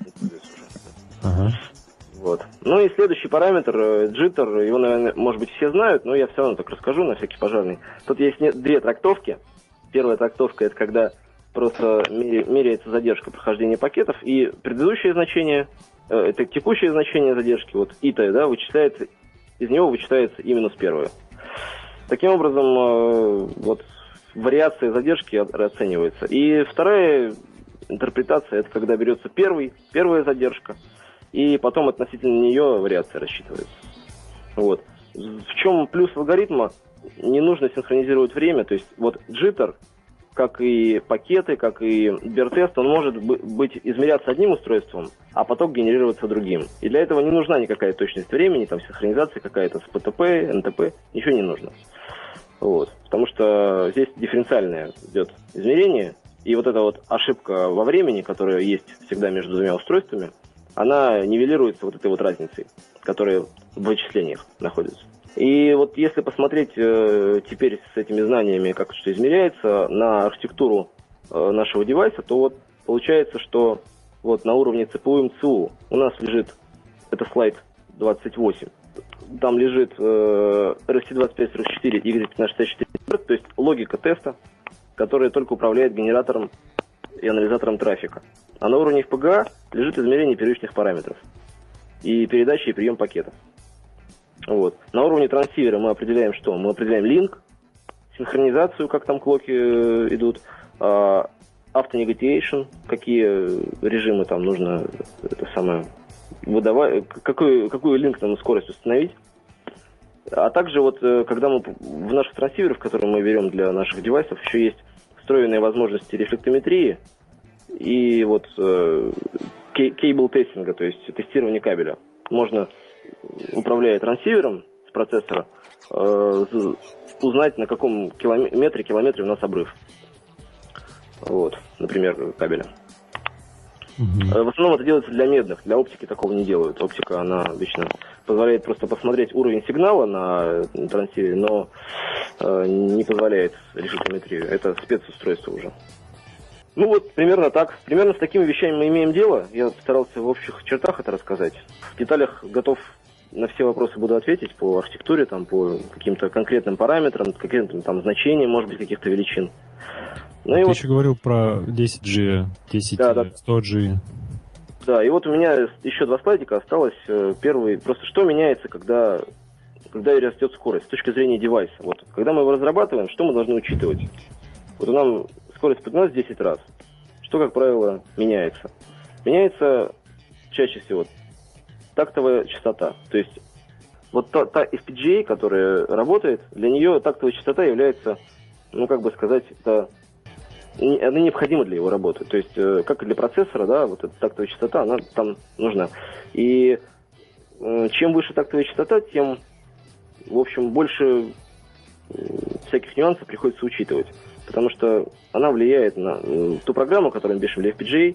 Ага. Вот. Ну и следующий параметр, джиттер, его, наверное, может быть, все знают, но я все равно так расскажу на всякий пожарный. Тут есть две трактовки. Первая трактовка – это когда просто меряется задержка прохождения пакетов, и предыдущее значение, это текущее значение задержки, вот ИТ, да, вычисляется, из него вычитается и минус первое. Таким образом, вот вариация задержки оценивается. И вторая интерпретация – это когда берется первый, первая задержка, и потом относительно нее вариация рассчитывается. Вот. В чем плюс алгоритма? Не нужно синхронизировать время, то есть вот джиттер, как и пакеты, как и бертест, он может быть измеряться одним устройством, а поток генерироваться другим. И для этого не нужна никакая точность времени, там синхронизация какая-то с пэ тэ пэ, эн тэ пэ, ничего не нужно. Вот. Потому что здесь дифференциальное идет измерение, и вот эта вот ошибка во времени, которая есть всегда между двумя устройствами, она нивелируется вот этой вот разницей, которая в вычислениях находится. И вот если посмотреть э, теперь с этими знаниями, как что измеряется, на архитектуру э, нашего девайса, то вот получается, что вот на уровне цэ пэ ю эм цэ у у нас лежит, это слайд двадцать восемь, там лежит э, эр эс ти двадцать пять сорок четыре, и икс пятнадцать шестьдесят четыре, то есть логика теста, которая только управляет генератором и анализатором трафика. А на уровне эф пи джи эй лежит измерение первичных параметров и передача и прием пакетов. Вот. На уровне трансивера мы определяем что? Мы определяем линк, синхронизацию, как там клоки э, идут, э, автонегатиейшн, какие режимы там нужно это самое, выдавать, какой, какую линк там скорость установить. А также вот, э, когда мы в наших трансиверах, которые мы берем для наших девайсов, еще есть встроенные возможности рефлектометрии и вот э, кейбл-тестинга, то есть тестирование кабеля. Можно, управляя трансивером с процессора, э, узнать, на каком километре, километре у нас обрыв. Вот, например, кабеля. Угу. В основном это делается для медных, для оптики такого не делают. Оптика, она обычно позволяет просто посмотреть уровень сигнала на трансивере, но э, не позволяет решить телеметрию. Это спецустройство уже. Ну вот, примерно так. Примерно с такими вещами мы имеем дело. Я старался в общих чертах это рассказать. В деталях готов на все вопросы буду ответить по архитектуре, там, по каким-то конкретным параметрам, конкретным там значениям, может быть, каких-то величин. Ну, Ты и вот, еще говорил про десять джи, десять, да, да. сто джи. Да, и вот у меня еще два слайдика осталось. Первый, просто что меняется, когда, когда растет скорость с точки зрения девайса. Вот, когда мы его разрабатываем, что мы должны учитывать? Вот у нас скорость поднялась десять раз. Что, как правило, меняется? Меняется чаще всего тактовая частота. То есть вот та, та эф пи джи эй, которая работает, для нее тактовая частота является, ну, как бы сказать, это, она необходима для его работы. То есть, как и для процессора, да, вот эта тактовая частота, она там нужна. И чем выше тактовая частота, тем, в общем, больше всяких нюансов приходится учитывать. Потому что она влияет на ту программу, которую мы пишем для эф пи джи эй,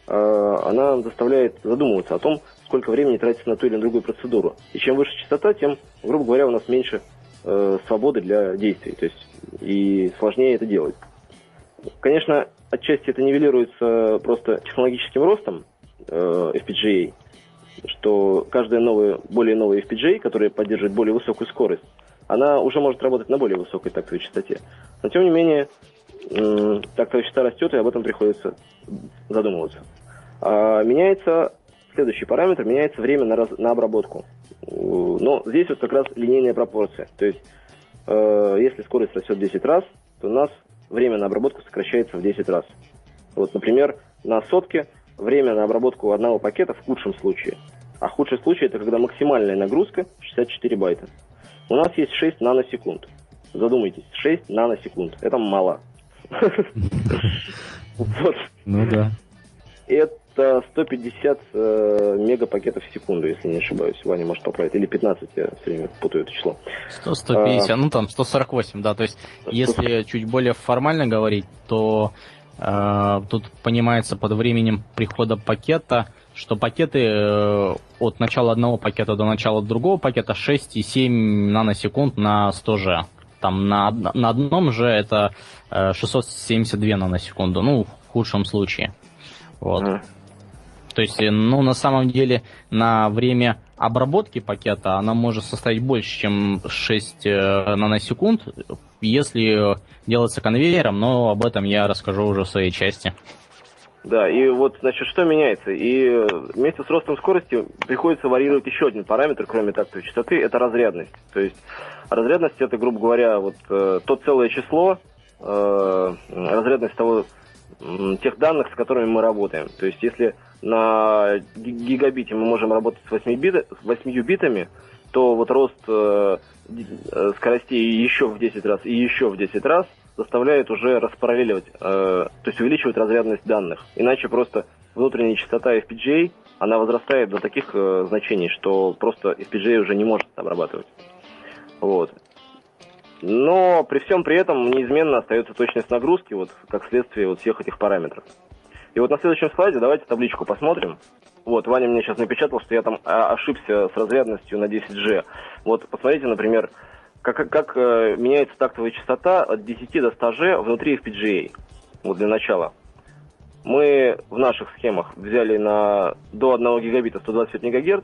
она заставляет задумываться о том, сколько времени тратится на ту или другую процедуру. И чем выше частота, тем, грубо говоря, у нас меньше э, свободы для действий. То есть и сложнее это делать. Конечно, отчасти это нивелируется просто технологическим ростом э, эф пи джи эй, что каждая новая, более новая эф пи джи эй, которая поддерживает более высокую скорость, она уже может работать на более высокой тактовой частоте. Но тем не менее, э, тактовая частота растет, и об этом приходится задумываться. А меняется следующий параметр, меняется время на, раз, на обработку. Но здесь вот как раз линейная пропорция. То есть, э, если скорость растет в десять раз, то у нас время на обработку сокращается в десять раз. Вот, например, на сотке время на обработку одного пакета в худшем случае. А худший случай — это когда максимальная нагрузка шестьдесят четыре байта. У нас есть шесть наносекунд. Задумайтесь, шесть наносекунд. Это мало. Ну да. Это сто пятьдесят э, мегапакетов в секунду, если не ошибаюсь. Ваня может поправить. Или пятнадцать, я все время путаю это число. сто, сто пятьдесят, а, ну там сто сорок восемь, да. То есть, сто... если чуть более формально говорить, то э, тут понимается под временем прихода пакета, что пакеты э, от начала одного пакета до начала другого пакета шесть и семь наносекунд на сто джи. Там на, на одном же это э, шестьсот семьдесят два наносекунды, ну, в худшем случае. Вот. Mm. То есть, ну, на самом деле, на время обработки пакета она может составить больше, чем шесть э, наносекунд, если делается конвейером, но об этом я расскажу уже в своей части. Да, и вот, значит, что меняется? И вместе с ростом скорости приходится варьировать еще один параметр, кроме тактовой частоты, это разрядность. То есть, разрядность — это, грубо говоря, вот э, то целое число, э, разрядность того, тех данных, с которыми мы работаем. То есть, если на гигабите мы можем работать с восьмью битами, то вот рост э, скоростей еще в десять раз и еще в десять раз заставляет уже распараллеливать, э, то есть увеличивать разрядность данных. Иначе просто внутренняя частота эф пи джи эй, она возрастает до таких э, значений, что просто эф пи джи эй уже не может обрабатывать. Вот. Но при всем при этом неизменно остается точность нагрузки, вот как следствие вот всех этих параметров. И вот на следующем слайде давайте табличку посмотрим. Вот, Ваня мне сейчас напечатал, что я там ошибся с разрядностью на десять джи. Вот, посмотрите, например, как, как э, меняется тактовая частота от десяти до ста джи внутри эф пи джи эй. Вот для начала. Мы в наших схемах взяли на до одного гигабита сто двадцать пять мегагерц,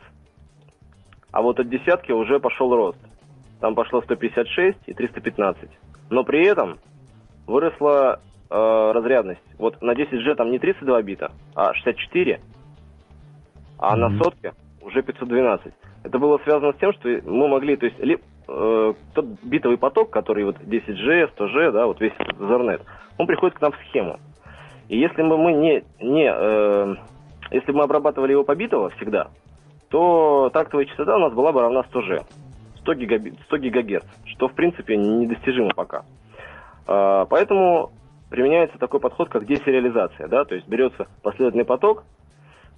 а вот от десятки уже пошел рост. Там пошло сто пятьдесят шесть и триста пятнадцать. Но при этом выросла э, разрядность. Вот на десять джи там не тридцать два бита, а шестьдесят четыре, а mm-hmm. на сотке уже пятьсот двенадцать. Это было связано с тем, что мы могли, то есть, ли, э, тот битовый поток, который вот десять джи, сто джи, да, вот весь этот Ethernet, он приходит к нам в схему. И если бы мы не, не э, если бы мы обрабатывали его побитого всегда, то тактовая частота у нас была бы равна сто джи. сто гигабит, сто гигагерц, что в принципе недостижимо пока. А, поэтому применяется такой подход, как десериализация, да, то есть берется последовательный поток,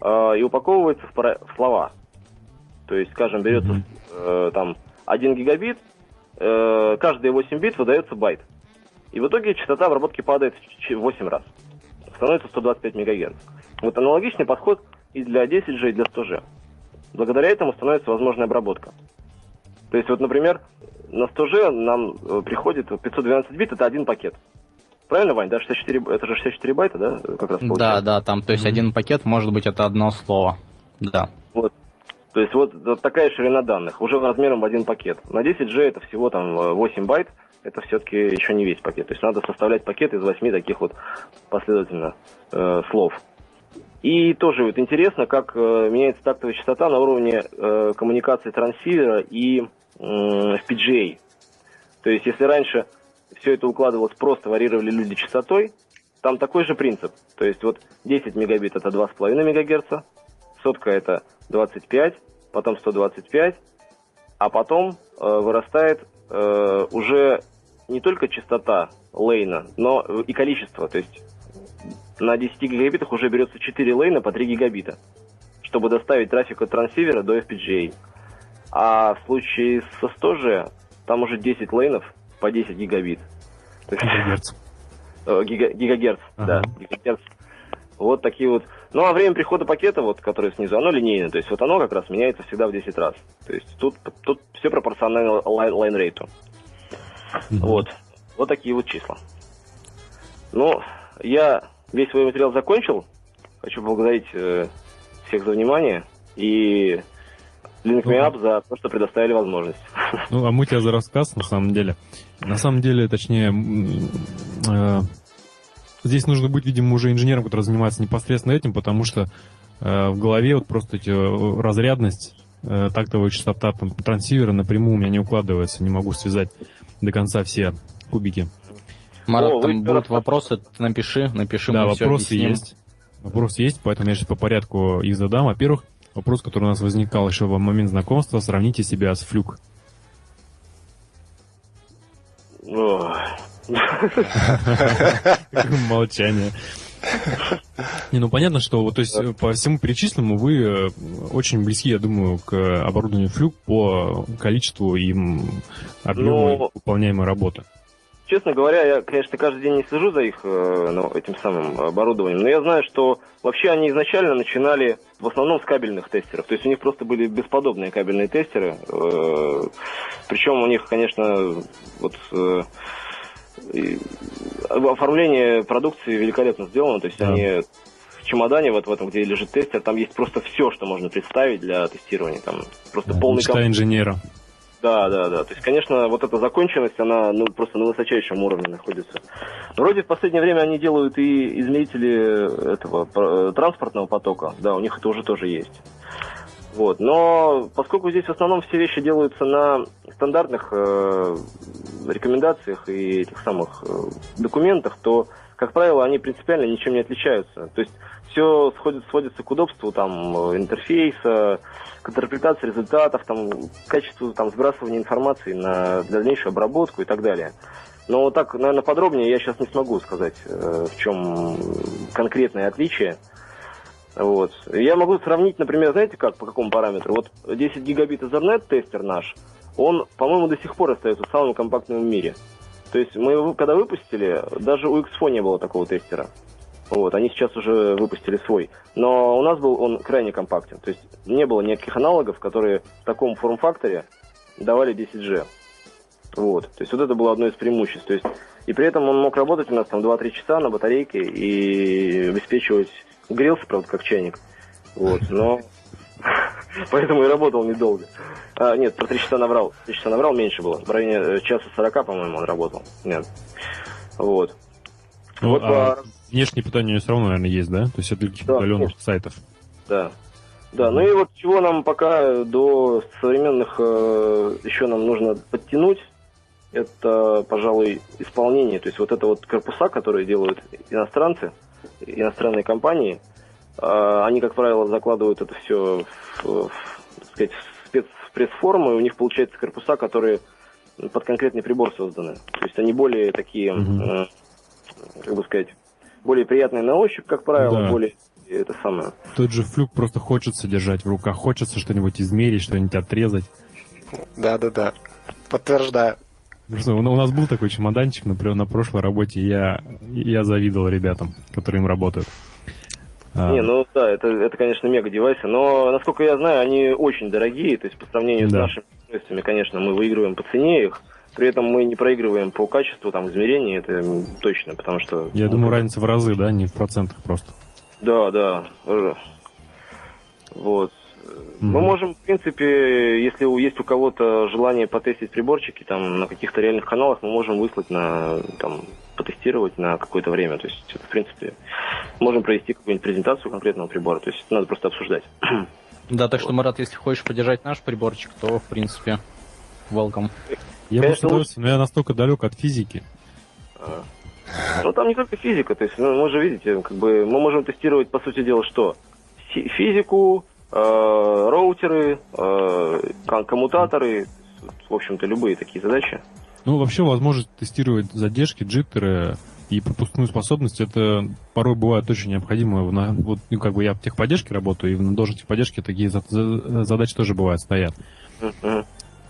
э, и упаковывается в, пара... в слова. То есть, скажем, берется э, там один гигабит, э, каждые восемь бит выдается байт. И в итоге частота обработки падает в восемь раз. Становится сто двадцать пять мегагерц. Вот аналогичный подход и для десять джи, и для сто джи. Благодаря этому становится возможная обработка. То есть, вот, например, на сто джи нам приходит пятьсот двенадцать бит, это один пакет. Правильно, Вань? Да, шестьдесят четыре, это же шестьдесят четыре байта, да? Как раз получается? Да, да, там, то есть mm-hmm. один пакет, может быть, это одно слово. Да. Вот. То есть, вот, вот такая ширина данных, уже размером в один пакет. На десять джи это всего там восемь байт, это все-таки еще не весь пакет. То есть, надо составлять пакет из восьми таких вот последовательно э, слов. И тоже вот интересно, как э, меняется тактовая частота на уровне э, коммуникации трансивера и э, эф пи джи эй. То есть, если раньше все это укладывалось, просто варьировали люди частотой, там такой же принцип. То есть, вот десять мегабит это два с половиной мегагерца, сотка это двадцать пять, потом сто двадцать пять, а потом э, вырастает э, уже не только частота лейна, но и количество. То есть, на десяти гигабитах уже берется четыре лейна по три гигабита, чтобы доставить трафик от трансивера до эф пи джи эй. А в случае со сто джи там уже десять лейнов по десять гигабит. Гигагерц. Гига, гигагерц, ага. Да, гигагерц. Вот такие вот. Ну, а время прихода пакета, вот, которое снизу, оно линейное. То есть, вот оно как раз меняется всегда в десять раз. То есть, тут, тут все пропорционально лайн-рейту. Mm-hmm. Вот. Вот такие вот числа. Ну, я весь свой материал закончил. Хочу поблагодарить э, всех за внимание. И Link Me Up за то, что предоставили возможность. Ну, а мы тебя за рассказ, на самом деле. На самом деле, точнее, э, здесь нужно быть, видимо, уже инженером, который занимается непосредственно этим, потому что э, в голове вот просто эти, разрядность, э, тактовая частота там, трансивера напрямую у меня не укладывается, не могу связать до конца все кубики. Марат, О, там вы... будут вопросы, напиши, напиши. Да, мы вопросы все есть. Вопросы есть, поэтому я сейчас по порядку их задам. Во-первых, вопрос, который у нас возникал еще в момент знакомства, сравните себя с Флюк. Молчание. Не, ну понятно, что вот, то есть по всему перечисленному вы очень близки, я думаю, к оборудованию Флюк по количеству и объему Но... выполняемой работы. Честно говоря, я, конечно, каждый день не слежу за их ну, этим самым оборудованием, но я знаю, что вообще они изначально начинали в основном с кабельных тестеров. То есть у них просто были бесподобные кабельные тестеры. Причем у них, конечно, вот оформление продукции великолепно сделано. То есть да. Они в чемодане, вот в этом, где лежит тестер, там есть просто все, что можно представить для тестирования. Там просто да, полный мечта комп... инженера. Да, да, да. То есть, конечно, вот эта законченность, она ну, просто на высочайшем уровне находится. Но вроде в последнее время они делают и измерители этого транспортного потока. Да, у них это уже тоже есть. Вот. Но поскольку здесь в основном все вещи делаются на стандартных э, рекомендациях и этих самых э, документах, то, как правило, они принципиально ничем не отличаются. То есть все сходит, сводится к удобству там, интерфейса, к интерпретации результатов, там, к качеству там, сбрасывания информации на дальнейшую обработку и так далее. Но вот так, наверное, подробнее я сейчас не смогу сказать, э, в чем конкретное отличие. Вот. Я могу сравнить, например, знаете как, по какому параметру? Вот десять гигабит Ethernet тестер наш, он, по-моему, до сих пор остается самым компактным в мире. То есть мы его, когда выпустили, даже у икс эф о не было такого тестера. Вот, они сейчас уже выпустили свой. Но у нас был он крайне компактен. То есть не было никаких аналогов, которые в таком форм-факторе давали десять джи. Вот. То есть вот это было одно из преимуществ. То есть, и при этом он мог работать у нас там два-три часа на батарейке и обеспечивать... Грелся, правда, как чайник. Вот, но... Поэтому и работал недолго. А, нет, про три часа наврал. Три часа наврал, меньше было. В районе часа сорока, по-моему, он работал. Нет. Вот. Ну, вот а по... внешнее питание все равно, наверное, есть, да? То есть это для удаленных да, сайтов. Да. Да, ну и вот чего нам пока до современных э, еще нам нужно подтянуть, это, пожалуй, исполнение. То есть вот это вот корпуса, которые делают иностранцы, иностранные компании, э, они, как правило, закладывают это все в, в, так сказать, в, спец, в пресс-формы, и у них получаются корпуса, которые под конкретный прибор созданы. То есть они более такие, mm-hmm. э, как бы сказать, более приятные на ощупь, как правило, да. более это самое. Тот же флюк просто хочется держать в руках, хочется что-нибудь измерить, что-нибудь отрезать. Да-да-да, подтверждаю. Просто у у нас был такой чемоданчик, например, на прошлой работе, и я, я завидовал ребятам, которые им работают. А, Не, ну да, это, это конечно, мега-девайсы, но, насколько я знаю, они очень дорогие, то есть по сравнению Да. с нашими устройствами, конечно, мы выигрываем по цене их, при этом мы не проигрываем по качеству там измерений, это м, точно, потому что... Я ну, думаю, как- разница в разы, да, не в процентах просто. Да, да. э, Вот. Мы Мгм. можем, в принципе, если у- есть у кого-то желание потестить приборчики там на каких-то реальных каналах, мы можем выслать на, там, потестировать на какое-то время. То есть, это, в принципе, можем провести какую-нибудь презентацию конкретного прибора. То есть, это надо просто обсуждать. Да, так что, Марат, если хочешь поддержать наш приборчик, то, в принципе, welcome. Я Конечно, бы с удовольствием, но я настолько далек от физики. А. Ну, там не только физика, то есть, ну, вы же видите, как бы мы можем тестировать, по сути дела, что? Фи- Физику, э, роутеры, э, ком- коммутаторы, в общем-то, любые такие задачи. Ну, вообще, возможность тестировать задержки, джиттеры и пропускную способность, это порой бывает очень необходимо. В на- Вот, ну, как бы я в техподдержке работаю, и на должности поддержки такие за- за- задачи тоже бывают, стоят. Мгм.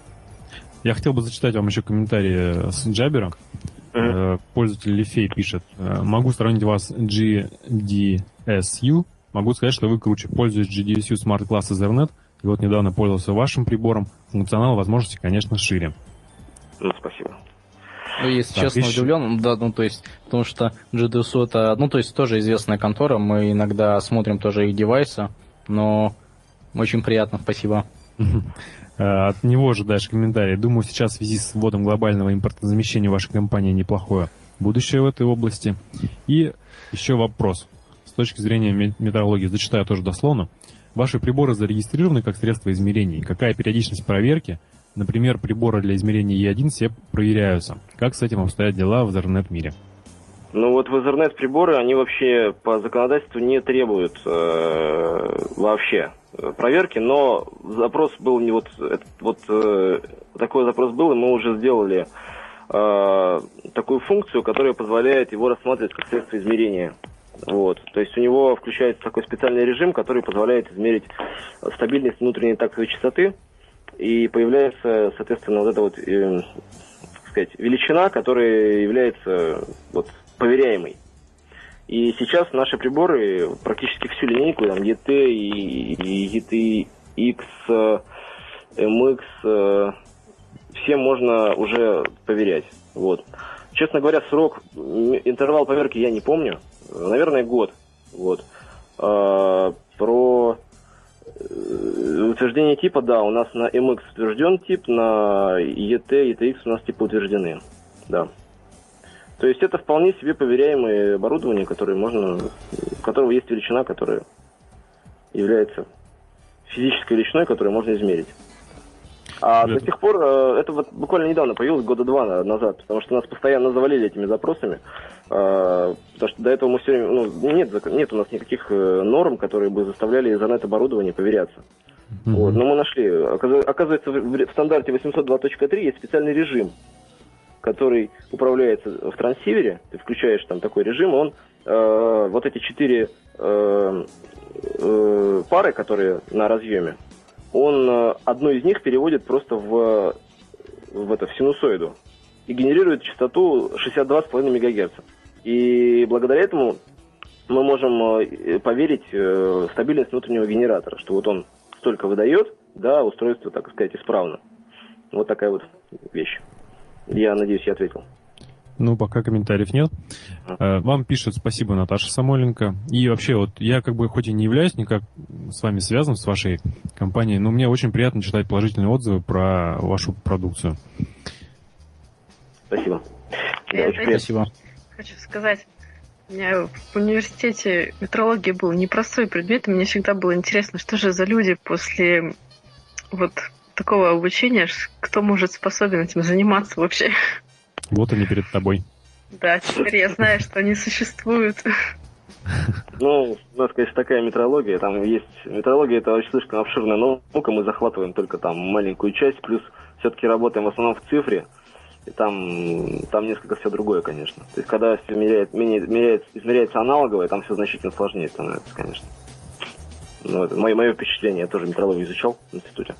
Я хотел бы зачитать вам еще комментарий с Джабера. Мгм. Э, Пользователь Лифей пишет: «Э, могу сравнить вас джи ди эс ю. Могу сказать, что вы круче. Пользуюсь джи ди эс ю Smart Class Ethernet. И вот недавно пользовался вашим прибором. Функционал, возможности, конечно, шире». Ну, спасибо. Ну, если Так, честно, еще- удивлен, да, ну, то есть, потому что джи ди эс ю это, ну, то есть, тоже известная контора, мы иногда смотрим тоже их девайсы, но очень приятно, спасибо. Э, От него ожидаешь комментарий. Думаю, сейчас в связи с вводом глобального импортозамещения вашей компании неплохое будущее в этой области. И еще вопрос. С точки зрения ме- метрологии, зачитаю тоже дословно. Ваши приборы зарегистрированы как средство измерений. Какая периодичность проверки? Например, приборы для измерения и один все проверяются. Как с этим обстоят дела в Ethernet мире? Ну вот в Ethernet приборы, они вообще по законодательству не требуют э, вообще э, проверки, но запрос был не вот, этот, вот э, такой запрос был, и мы уже сделали э, такую функцию, которая позволяет его рассматривать как средство измерения. Вот. То есть у него включается такой специальный режим, который позволяет измерить стабильность внутренней тактовой частоты, и появляется, соответственно, вот эта вот, э, так сказать, величина, которая является вот проверяемой. И сейчас наши приборы, практически всю линейку, там, и ти, и, и, и ти икс, эм икс, э, все можно уже проверять. Вот. Честно говоря, срок, м, интервал проверки я не помню. Наверное, год. Вот. А, про э, утверждение типа, да, у нас на эм икс утвержден тип, на и ти, и ти икс у нас типы утверждены. Да. То есть это вполне себе проверяемое оборудование, которое можно, у которого есть величина, которая является физической величиной, которую можно измерить. А Это- до сих пор, э, это вот буквально недавно появилось, года два на- назад, потому что нас постоянно завалили этими запросами, э, потому что до этого мы все время, ну, нет, зак- нет у нас никаких э, норм, которые бы заставляли Ethernet-оборудование проверяться. Мгм. Вот, но мы нашли. Оказ- Оказывается, в, в стандарте восемьсот два точка три есть специальный режим, который управляется в транссивере. Ты включаешь там такой режим, он э, вот эти четыре э, э, пары, которые на разъеме, он э, одну из них переводит просто в, в, это, в синусоиду и генерирует частоту шестьдесят два и пять мегагерца. И благодаря этому мы можем э, поверить э, стабильность внутреннего генератора, что вот он столько выдает, да, устройство, так сказать, исправно. Вот такая вот вещь. Я надеюсь, я ответил. Ну, пока комментариев нет. Э, Вам пишет: спасибо, Наташа Самойленко. И вообще, вот я как бы хоть и не являюсь никак с вами связан, с вашей компанией, но мне очень приятно читать положительные отзывы про вашу продукцию. Спасибо. Да, Я очень приятно. Спасибо. хочу сказать, у меня в университете метрология был непростой предмет, и мне всегда было интересно, что же за люди после вот такого обучения, ш- кто может способен этим заниматься вообще. Вот они перед тобой. Да, теперь я знаю, что они существуют. Ну, у нас, конечно, такая метрология. Там есть... Метрология — это очень слишком обширная наука. Мы захватываем только там маленькую часть. Плюс все-таки работаем в основном в цифре. и там, там несколько все другое, конечно. То есть, когда все меряет, меряет, измеряется аналоговое, там все значительно сложнее становится, конечно. Ну, это мое, мое впечатление, я тоже метрологию изучал в институте.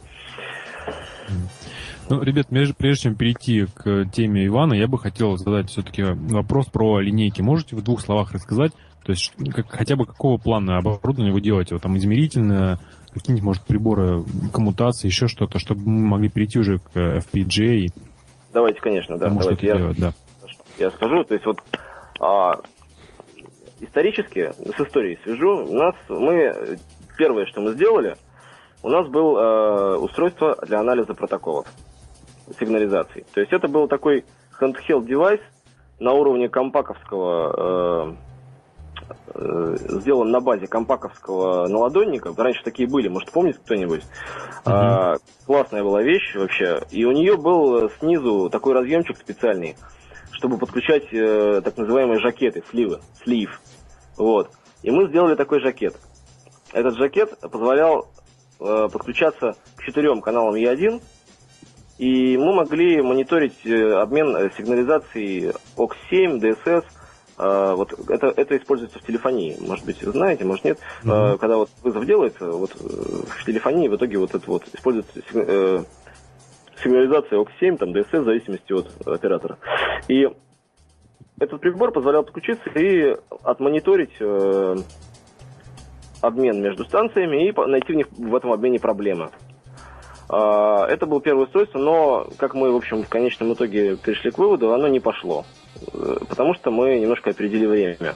Ну, ребят, прежде чем перейти к теме Ивана, я бы хотел задать все-таки вопрос про линейки. Можете в двух словах рассказать, то есть как, хотя бы какого плана оборудования вы делаете? Вот там измерительное, какие-нибудь, может, приборы коммутации, еще что-то, чтобы мы могли перейти уже к эф пи джи? Давайте, конечно, да. Давайте я, делать, да. я скажу. То есть вот а, исторически, с историей свяжу, у нас, мы, первое, что мы сделали, у нас было э, устройство для анализа протоколов сигнализации. То есть это был такой handheld девайс на уровне компаковского, э, э, сделан на базе компаковского наладонника. Раньше такие были, может, помнит кто-нибудь? Mm-hmm. Э, классная была вещь вообще. И у нее был снизу такой разъемчик специальный, чтобы подключать э, так называемые жакеты, сливы, слив. Вот. И мы сделали такой жакет. Этот жакет позволял э, подключаться к четырем каналам и один, и мы могли мониторить обмен сигнализацией о икс семь, ди эс эс. Вот это, это используется в телефонии. Может быть, знаете, может нет. Mm-hmm. Когда вот вызов делается, вот в телефонии в итоге вот это вот используется сигнализация о икс семь, там, ди эс эс в зависимости от оператора. И этот прибор позволял подключиться и отмониторить э, обмен между станциями и найти в них в этом обмене проблемы. Это было первое устройство, но, как мы, в общем, в конечном итоге пришли к выводу, оно не пошло, потому что мы немножко опередили время.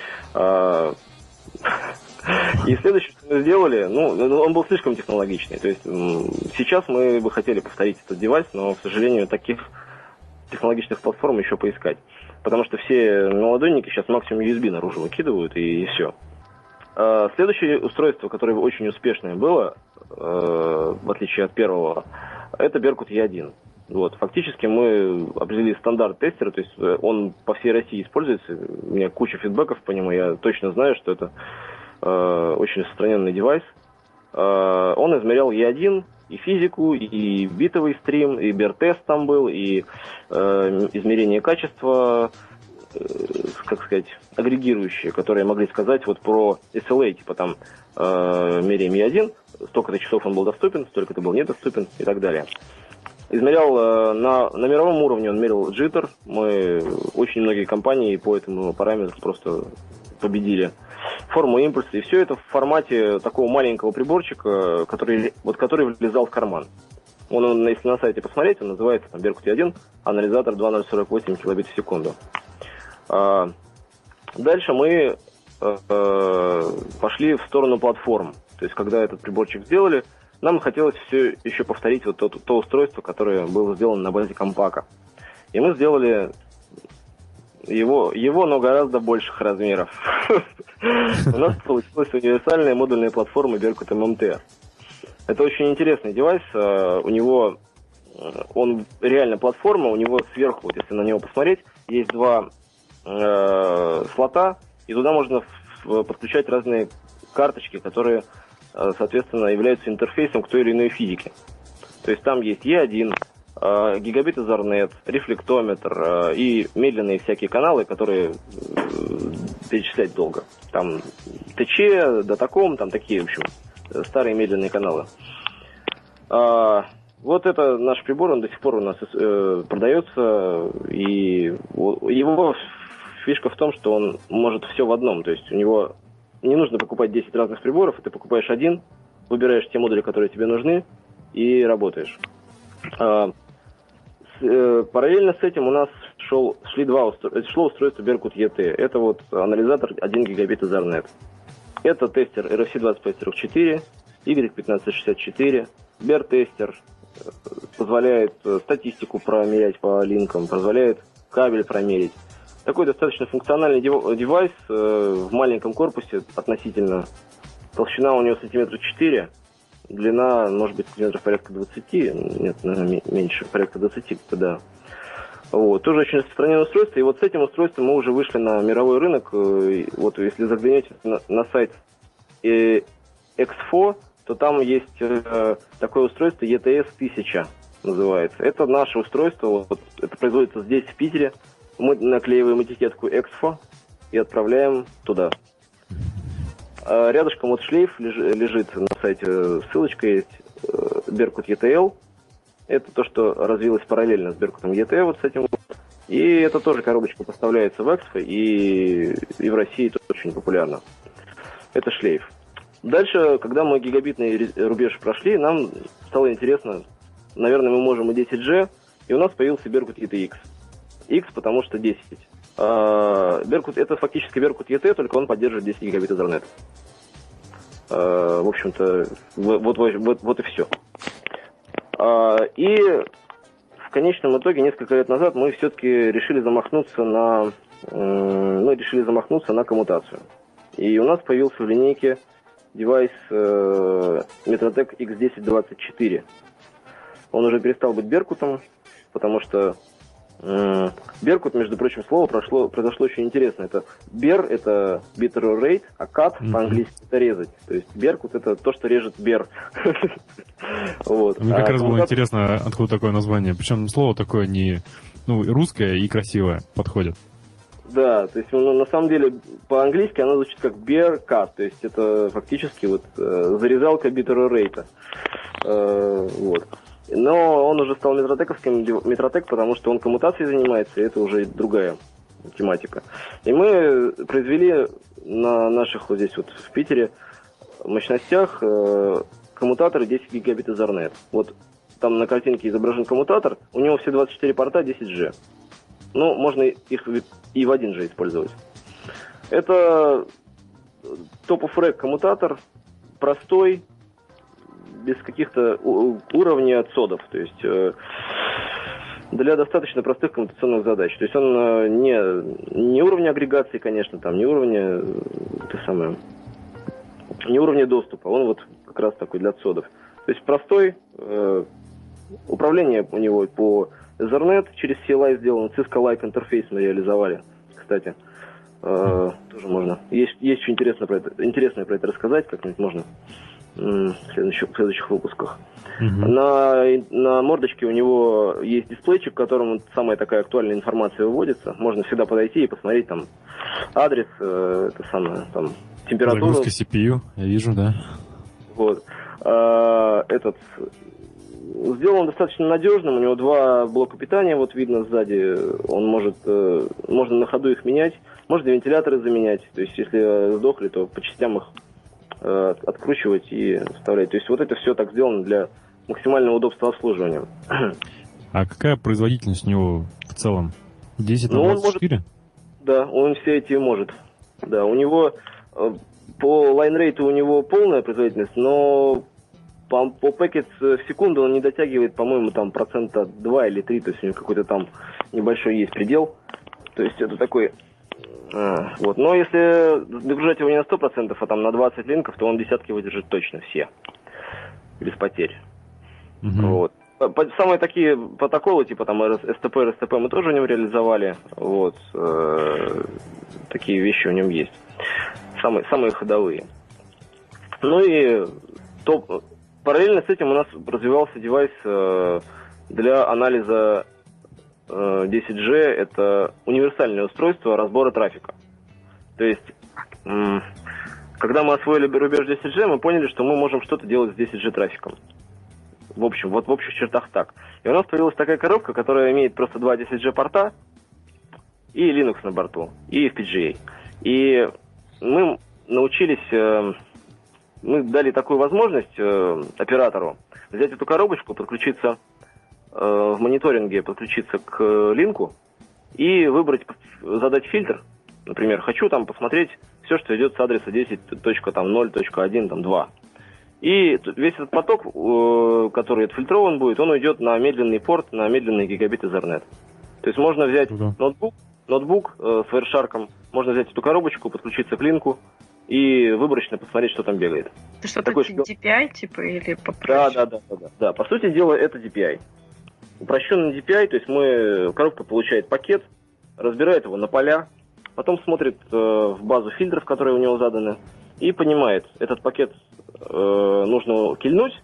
И следующее, что мы сделали, ну, он был слишком технологичный. То есть сейчас мы бы хотели повторить этот девайс, но, к сожалению, таких технологичных платформ еще поискать. Потому что все наладонники сейчас максимум ю эс би наружу выкидывают, и, и все. Следующее устройство, которое очень успешное было, в отличие от первого, это Беркут и один. Вот. Фактически мы определили стандарт тестера, то есть он по всей России используется. У меня куча фидбэков по нему, я точно знаю, что это э, очень распространенный девайс. Э, он измерял и один, и физику, и битовый стрим, и бер-тест там был, и э, измерение качества, как сказать, агрегирующие, которые могли сказать вот про эс эл эй, типа там э, меряем и один, столько-то часов он был доступен, столько-то был недоступен и так далее. Измерял э, на, на мировом уровне, он мерил джиттер, мы очень многие компании по этому параметру просто победили. Форму импульса, и все это в формате такого маленького приборчика, который, вот, который влезал в карман. Он, он, если на сайте посмотреть, он называется там Беркут и один, анализатор две тысячи сорок восемь килобит в секунду. А, дальше мы а, пошли в сторону платформ. То есть, когда этот приборчик сделали, нам хотелось все еще повторить вот то, то устройство, которое было сделано на базе компака. И мы сделали его, его но гораздо больших размеров. У нас получилась универсальная модульная платформа Беркут эм эм тэ. Это очень интересный девайс. У него, он реально платформа, у него сверху, вот если на него посмотреть, есть два э, слота, и туда можно в, подключать разные карточки, которые, э, соответственно, являются интерфейсом к той или иной физике. То есть там есть и один, э, гигабит Ethernet, рефлектометр э, и медленные всякие каналы, которые э, перечислять долго. Там ТЧ, Датаком, там такие, в общем, старые медленные каналы. А, вот это наш прибор, он до сих пор у нас э, продается, и его фишка в том, что он может все в одном, то есть у него не нужно покупать десять разных приборов, ты покупаешь один, выбираешь те модули, которые тебе нужны, и работаешь. А, с, э, параллельно с этим у нас шел, шли два устро... шло устройство Беркут и ти, это вот анализатор один гигабит Ethernet. Это тестер эр эф си двадцать пять сорок четыре, игрек пятнадцать шестьдесят четыре, бер-тестер, позволяет статистику промерять по линкам, позволяет кабель промерить. Такой достаточно функциональный девайс в маленьком корпусе относительно. Толщина у него сантиметра четыре, длина, может быть, сантиметров порядка двадцати, нет, наверное, меньше, порядка двадцати, да. Вот. Тоже очень распространенное устройство, и вот с этим устройством мы уже вышли на мировой рынок. Вот если заглянете на, на сайт Эксфо, то там есть э, такое устройство и ти эс тысяча. называется. Это наше устройство, вот, это производится здесь, в Питере. Мы наклеиваем этикетку Эксфо и отправляем туда. А рядышком вот шлейф лежит на сайте, ссылочка есть, Berkut и ти эл. Это то, что развилось параллельно с Berkut и ти эл, вот с этим. И это тоже коробочка поставляется в Эксфо, и, и в России это очень популярно. Это шлейф. Дальше, когда мы гигабитный рубеж прошли, нам стало интересно, наверное, мы можем и десять джи, и у нас появился Berkut и ти икс. X, потому что десять. А, Berkut, это фактически Berkut и ти, только он поддерживает десять гигабит Ethernet. А, в общем-то, вот, вот, вот, вот и все. А, и в конечном итоге, несколько лет назад, мы все-таки решили замахнуться на, мы решили замахнуться на коммутацию. И у нас появился в линейке девайс э, Metrotech икс десять двадцать четыре. Он уже перестал быть Беркутом, потому что э, Berkut, между прочим, слово прошло, произошло очень интересно. Это Бер — это bit error rate, а cut mm-hmm. по-английски — это резать. То есть Berkut — это то, что режет Бер. Вот. Мне как а, раз было коммута... интересно, откуда такое название. Причем слово такое не, ну, русское и красивое подходит. Да, то есть ну, на самом деле по-английски оно звучит как bear cut, то есть это фактически вот э, зарезалка bit error rate. Э, вот. Но он уже стал метротековским, Metrotech, потому что он коммутацией занимается, и это уже другая тематика. И мы произвели на наших вот здесь вот в Питере мощностях э, коммутаторы десять гигабит Ethernet. Вот там на картинке изображен коммутатор, у него все двадцать четыре порта десять джи. Ну, можно их и в один же использовать. Это топ-оф-рэк коммутатор, простой, без каких-то уровней отсодов. То есть э, для достаточно простых коммутационных задач. То есть он э, не, не уровня агрегации, конечно, там, не уровня, это самое, не уровня доступа. Он вот как раз такой для отсодов. То есть простой, э, управление у него по Ethernet через си эл ай сделан, Cisco-like интерфейс мы реализовали, кстати. Э, тоже можно. Есть, есть что интересное про это, интересное про это рассказать, как-нибудь можно в следующих, в следующих выпусках. Mm-hmm. На, на мордочке у него есть дисплейчик, в котором самая такая актуальная информация выводится. Можно всегда подойти и посмотреть там адрес, э, это самое, там, температуру. Загрузка си пи ю, я вижу, да. Вот. Э, этот... Сделан достаточно надежным, у него два блока питания, вот видно сзади, он может, э, можно на ходу их менять, можно вентиляторы заменять, то есть если сдохли, то по частям их э, откручивать и вставлять. То есть вот это все так сделано для максимального удобства обслуживания. А какая производительность у него в целом? десять на двадцать четыре? Да, он все эти может. Да, у него э, по лайн-рейту у него полная производительность, но По, по пакет в секунду он не дотягивает, по-моему, там процента два или три, то есть у него какой-то там небольшой есть предел. То есть это такой... А, вот. Но если загружать его не на сто процентов, а там на двадцать линков, то он десятки выдержит точно все. Без потерь. Mm-hmm. Вот. Самые такие протоколы, типа там эс ти пи, эр эс ти пи мы тоже у него реализовали. Вот. Э, такие вещи у него есть. Самые, самые ходовые. Ну и топ... Параллельно с этим у нас развивался девайс э, для анализа э, десять джи. Это универсальное устройство разбора трафика. То есть, э, когда мы освоили рубеж десять джи, мы поняли, что мы можем что-то делать с десять джи трафиком. В общем, вот в общих чертах так. И у нас появилась такая коробка, которая имеет просто два десять джи порта и Linux на борту, и эф пи джи эй. И мы научились... Э, Мы дали такую возможность э, оператору взять эту коробочку, подключиться э, в мониторинге, подключиться к э, линку и выбрать, задать фильтр. Например, хочу там посмотреть все, что идет с адреса десять точка ноль точка один точка два. И весь этот поток, э, который отфильтрован будет, он уйдет на медленный порт, на медленный гигабит Ethernet. То есть можно взять uh-huh. ноутбук, ноутбук э, с Wireshark, можно взять эту коробочку, подключиться к линку и выборочно посмотреть, что там бегает. Это что-то такой, ди пи ай, типа, или попроще? Да, да, да, да, да. Да, по сути дела, это ди пи ай. Упрощенный ди пи ай, то есть мы, коробка получает пакет, разбирает его на поля, потом смотрит э, в базу фильтров, которые у него заданы, и понимает, этот пакет э, нужно кильнуть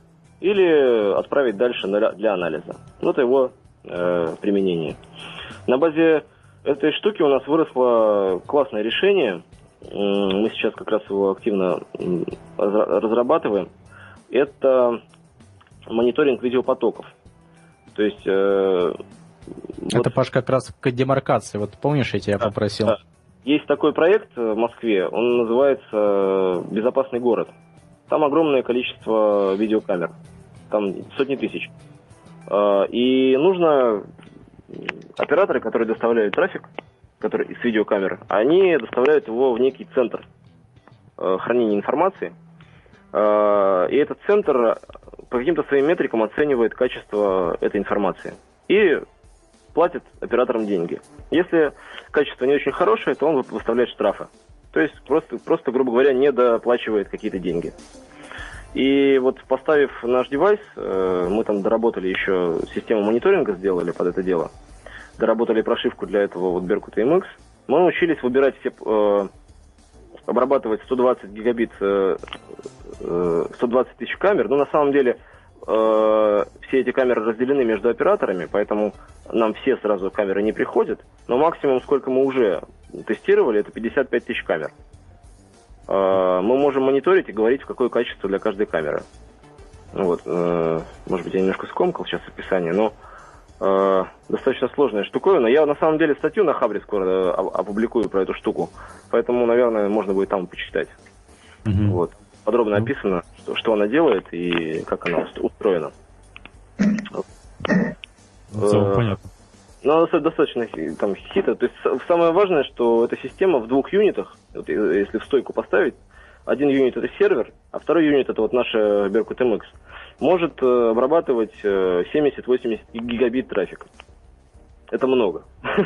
или отправить дальше для анализа. Вот его э, применение. На базе этой штуки у нас выросло классное решение. Мы сейчас как раз его активно разрабатываем. Это мониторинг видеопотоков. То есть... Э, Это, вот, Паш, как раз к демаркации. Вот помнишь, я тебя да, попросил? Да. Есть такой проект в Москве, он называется «Безопасный город». Там огромное количество видеокамер. Там сотни тысяч. И нужно... Операторы, которые доставляют трафик, который из видеокамер, они доставляют его в некий центр хранения информации. И этот центр по каким-то своим метрикам оценивает качество этой информации. И платит операторам деньги. Если качество не очень хорошее, то он выставляет штрафы. То есть просто, просто грубо говоря, не доплачивает какие-то деньги. И вот поставив наш девайс, мы там доработали еще систему мониторинга, сделали под это дело. Доработали прошивку для этого вот Беркут эм икс. Мы научились выбирать все, э, обрабатывать сто двадцать гигабит, э, сто двадцать тысяч камер. Но на самом деле э, все эти камеры разделены между операторами, поэтому нам все сразу камеры не приходят. Но максимум, сколько мы уже тестировали, это пятьдесят пять тысяч камер. Э, мы можем мониторить и говорить, какое качество для каждой камеры. Вот, э, может быть, я немножко скомкал сейчас описание, но э, достаточно сложная штуковина. Я на самом деле статью на Хабре скоро опубликую про эту штуку, поэтому, наверное, можно будет там почитать. Mm-hmm. Вот. Подробно mm-hmm. описано, что, что она делает и как она устроена. Mm-hmm. Понятно. Но она достаточно там хитро. То есть самое важное, что эта система в двух юнитах, вот, если в стойку поставить, один юнит это сервер, а второй юнит это вот наша Беркут эм икс, может э, обрабатывать э, семьдесят-восемьдесят гигабит трафика. Это много.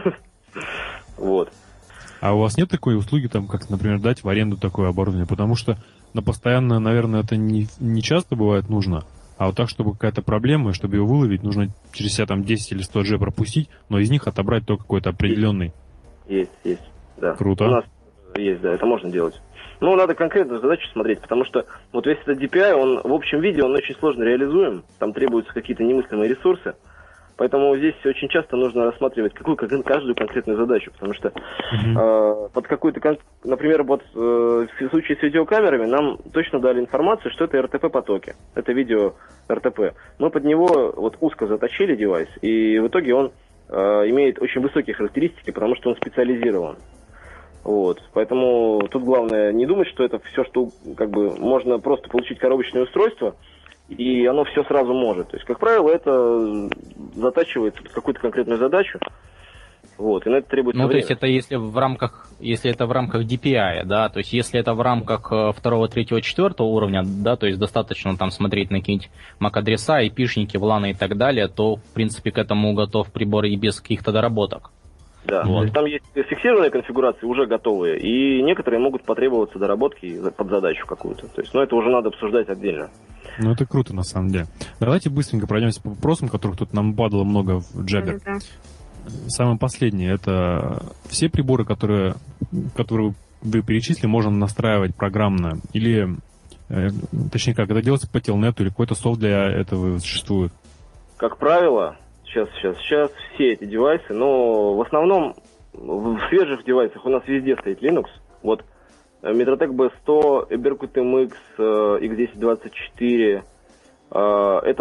Вот. А у вас нет такой услуги, там, как, например, дать в аренду такое оборудование? Потому что на постоянно, наверное, это не, не часто бывает нужно. А вот так, чтобы какая-то проблема, и чтобы ее выловить, нужно через себя там десять или сто джи пропустить, но из них отобрать только какой-то определенный. Есть, есть, да. Круто. У нас есть, да, это можно делать. Ну, надо конкретную задачу смотреть, потому что вот весь этот ди пи ай, он в общем виде, он очень сложно реализуем, там требуются какие-то немыслимые ресурсы, поэтому здесь очень часто нужно рассматривать какую, каждую конкретную задачу, потому что mm-hmm. э, под какую-то, например, вот э, в случае с видеокамерами нам точно дали информацию, что это эр тэ пэ-потоки, это видео эр тэ пэ. Мы под него вот узко заточили девайс, и в итоге он э, имеет очень высокие характеристики, потому что он специализирован. Вот, поэтому тут главное не думать, что это все, что как бы можно просто получить коробочное устройство, и оно все сразу может. То есть, как правило, это затачивается под какую-то конкретную задачу. Вот, и на это требуется Ну, время. то есть это если в рамках, если это в рамках ди пи ай, да, то есть если это в рамках второго, третьего, четвертого уровня, да, то есть достаточно там смотреть на какие-нибудь мак-адреса, айпишники, вланы и так далее, то, в принципе, к этому готов прибор и без каких-то доработок. Да, вот. Там есть фиксированные конфигурации, уже готовые, и некоторые могут потребоваться доработки под задачу какую-то. То есть, ну, это уже надо обсуждать отдельно. Ну, это круто, на самом деле. Давайте быстренько пройдемся по вопросам, которых тут нам падало много в Jabber. Да. Самое последнее, это все приборы, которые, которые вы перечислили, можно настраивать программно, или, э, точнее как, это делается по телнету, или какой-то софт для этого существует? Как правило... Сейчас, сейчас, сейчас все эти девайсы, но в основном в свежих девайсах у нас везде стоит Linux. Вот Mediatek би сто, Berkut эм икс, икс десять двадцать четыре, это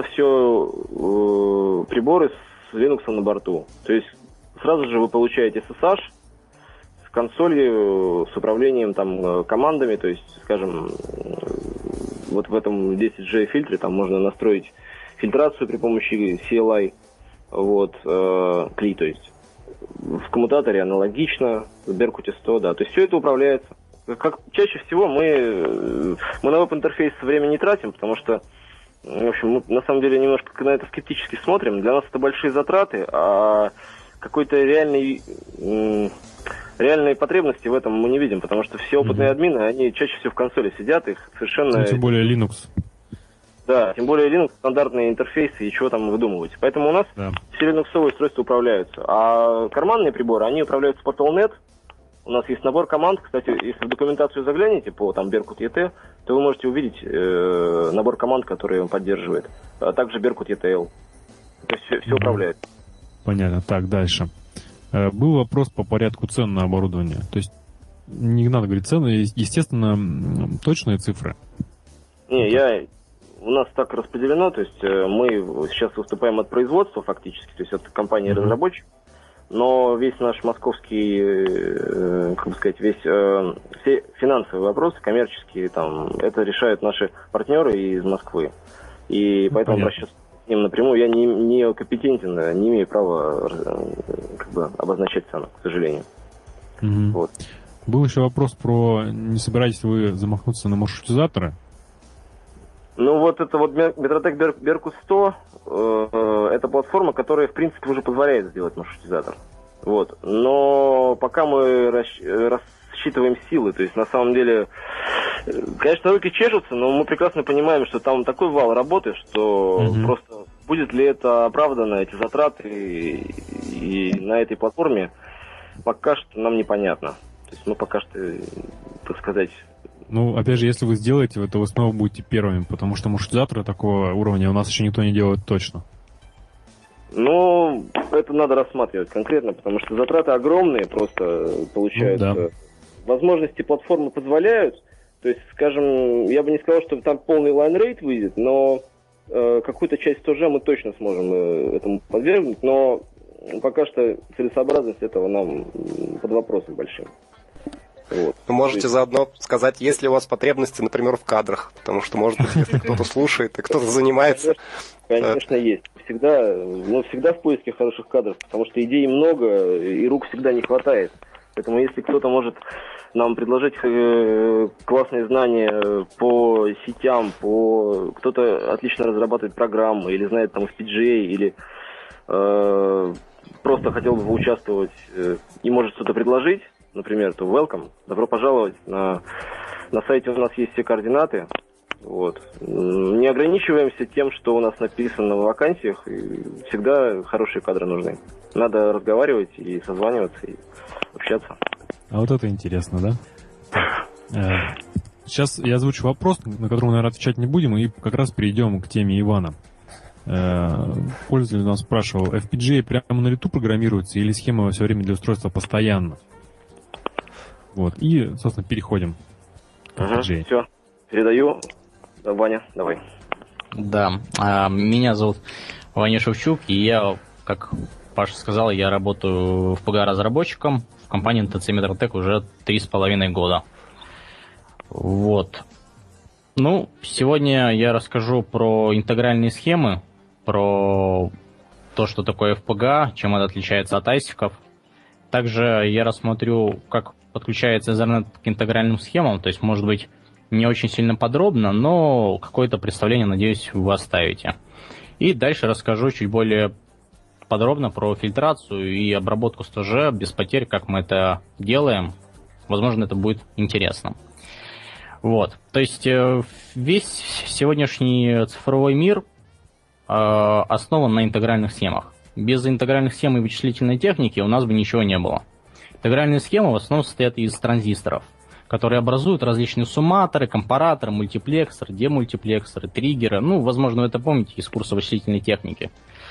все приборы с Linux на борту. То есть сразу же вы получаете эс эс эйч с консолью, с управлением там командами, то есть, скажем, вот в этом десять джей фильтре там можно настроить фильтрацию при помощи си эл ай. Вот, э, кли, то есть в коммутаторе аналогично, в Беркуте сто, да, то есть все это управляется. Как чаще всего мы, мы на веб-интерфейс время не тратим, потому что, в общем, мы на самом деле немножко на это скептически смотрим. Для нас это большие затраты, а какой-то реальной, реальной потребности в этом мы не видим, потому что все опытные mm-hmm. админы, они чаще всего в консоли сидят, их совершенно... Ну, тем более Linux. Да, тем более Linux, стандартные интерфейсы и чего там выдумывать. Поэтому у нас да. все линуксовые устройства управляются. А карманные приборы, они управляются по Telnet. У нас есть набор команд. Кстати, если в документацию заглянете по там Berkut и ти, то вы можете увидеть э, набор команд, которые он поддерживает. А также Беркут и ти эл. То есть все, все управляет. Понятно. Так, дальше. Э, был вопрос по порядку цен на оборудование. То есть не надо говорить цены, естественно, точные цифры. Не, я... У нас так распределено, то есть э, мы сейчас выступаем от производства фактически, то есть от компании-разработчик, но весь наш московский, э, как бы сказать, весь, э, все финансовые вопросы, коммерческие, там, это решают наши партнеры из Москвы. И поэтому обращаться к ним напрямую я не, не компетентен, не имею права э, как бы обозначать цену, к сожалению. Угу. Вот. Был еще вопрос про, не собираетесь вы замахнуться на маршрутизаторы? Ну вот это вот Метротек Беркут сто, э, это платформа, которая в принципе уже позволяет сделать маршрутизатор. Вот. Но пока мы рассчитываем силы, то есть на самом деле, конечно, руки чешутся, но мы прекрасно понимаем, что там такой вал работы, что mm-hmm. просто будет ли это оправдано, эти затраты и, и на этой платформе, пока что нам непонятно. То есть мы пока что, так сказать... Ну, опять же, если вы сделаете, то вы снова будете первыми, потому что маршрутизаторы такого уровня у нас еще никто не делает точно. Ну, это надо рассматривать конкретно, потому что затраты огромные, просто получаются. Ну, да. Возможности платформы позволяют. То есть, скажем, я бы не сказал, что там полный лайн-рейт выйдет, но э, какую-то часть тоже мы точно сможем э, этому подвергнуть, но пока что целесообразность этого нам под вопросом большим. Вот. Вы можете есть... заодно сказать, есть ли у вас потребности, например, в кадрах, потому что, может быть, если кто-то слушает и кто-то занимается... Конечно, конечно есть. Всегда, ну, всегда в поиске хороших кадров, потому что идей много, и рук всегда не хватает. Поэтому если кто-то может нам предложить э, классные знания по сетям, по кто-то отлично разрабатывает программы, или знает там эф пи джи эй, или э, просто хотел бы поучаствовать э, и может что-то предложить, например, то welcome, добро пожаловать. На, на сайте у нас есть все координаты. Вот. Не ограничиваемся тем, что у нас написано в вакансиях. И всегда хорошие кадры нужны. Надо разговаривать и созваниваться, и общаться. А вот это интересно, да? Сейчас я озвучу вопрос, на который мы, наверное, отвечать не будем, и как раз перейдем к теме Ивана. Пользователь нас спрашивал, эф пи джи эй прямо на лету программируется или схема во все время для устройства постоянно? Вот, и, собственно, переходим к эф пи джи эй. Ага, все, передаю. Ваня, давай. Да, меня зовут Ваня Шевчук, и я, как Паша сказал, я работаю в ПГ-разработчиком в компании эн тэ цэ Метротек уже три с половиной года. Вот. Ну, сегодня я расскажу про интегральные схемы, про то, что такое эф пи джи, чем это отличается от айсиков. Также я рассмотрю, как подключается Ethernet к интегральным схемам, то есть, может быть, не очень сильно подробно, но какое-то представление, надеюсь, вы оставите. И дальше расскажу чуть более подробно про фильтрацию и обработку сто джи без потерь, как мы это делаем. Возможно, это будет интересно. Вот. То есть весь сегодняшний цифровой мир основан на интегральных схемах. Без интегральных схем и вычислительной техники у нас бы ничего не было. Интегральные схемы в основном состоят из транзисторов, которые образуют различные сумматоры, компараторы, мультиплексоры, демультиплексоры, триггеры. Ну, возможно, вы это помните из курса вычислительной техники.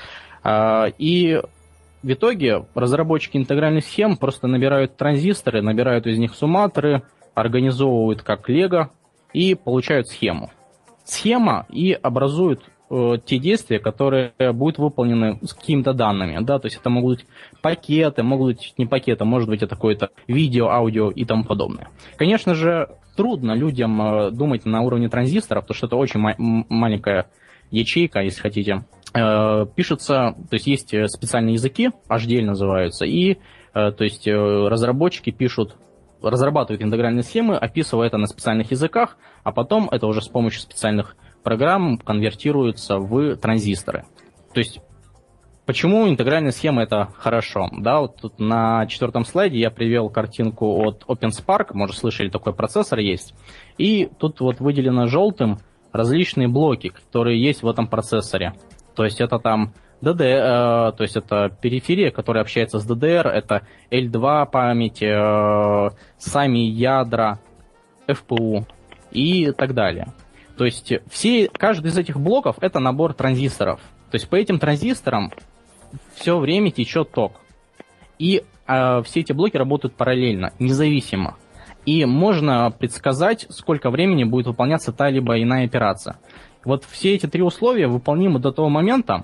И в итоге разработчики интегральных схем просто набирают транзисторы, набирают из них сумматоры, организовывают как лего и получают схему. Схема и образует э, те действия, которые будут выполнены с какими-то данными. Да? То есть это могут быть пакеты, могут быть не пакеты, может быть это какое-то видео, аудио и тому подобное. Конечно же, трудно людям э, думать на уровне транзисторов, потому что это очень ма- маленькая ячейка, если хотите. Э, пишется, то есть есть специальные языки, эйч ди эль называются, и э, то есть э, разработчики пишут, разрабатывают интегральные схемы, описывая это на специальных языках, а потом это уже с помощью специальных программ конвертируется в транзисторы. То есть, почему интегральная схема это хорошо? Да, вот тут на четвертом слайде я привел картинку от OpenSpark, может, слышали, такой процессор есть, и тут вот выделено желтым различные блоки, которые есть в этом процессоре. То есть это там ди ди эр, э, то есть это периферия, которая общается с ди ди эр, это эл два память, э, сами ядра, эф пи ю и так далее. То есть все, каждый из этих блоков это набор транзисторов. То есть по этим транзисторам все время течет ток. И э, все эти блоки работают параллельно, независимо. И можно предсказать, сколько времени будет выполняться та либо иная операция. Вот все эти три условия выполнимы до того момента,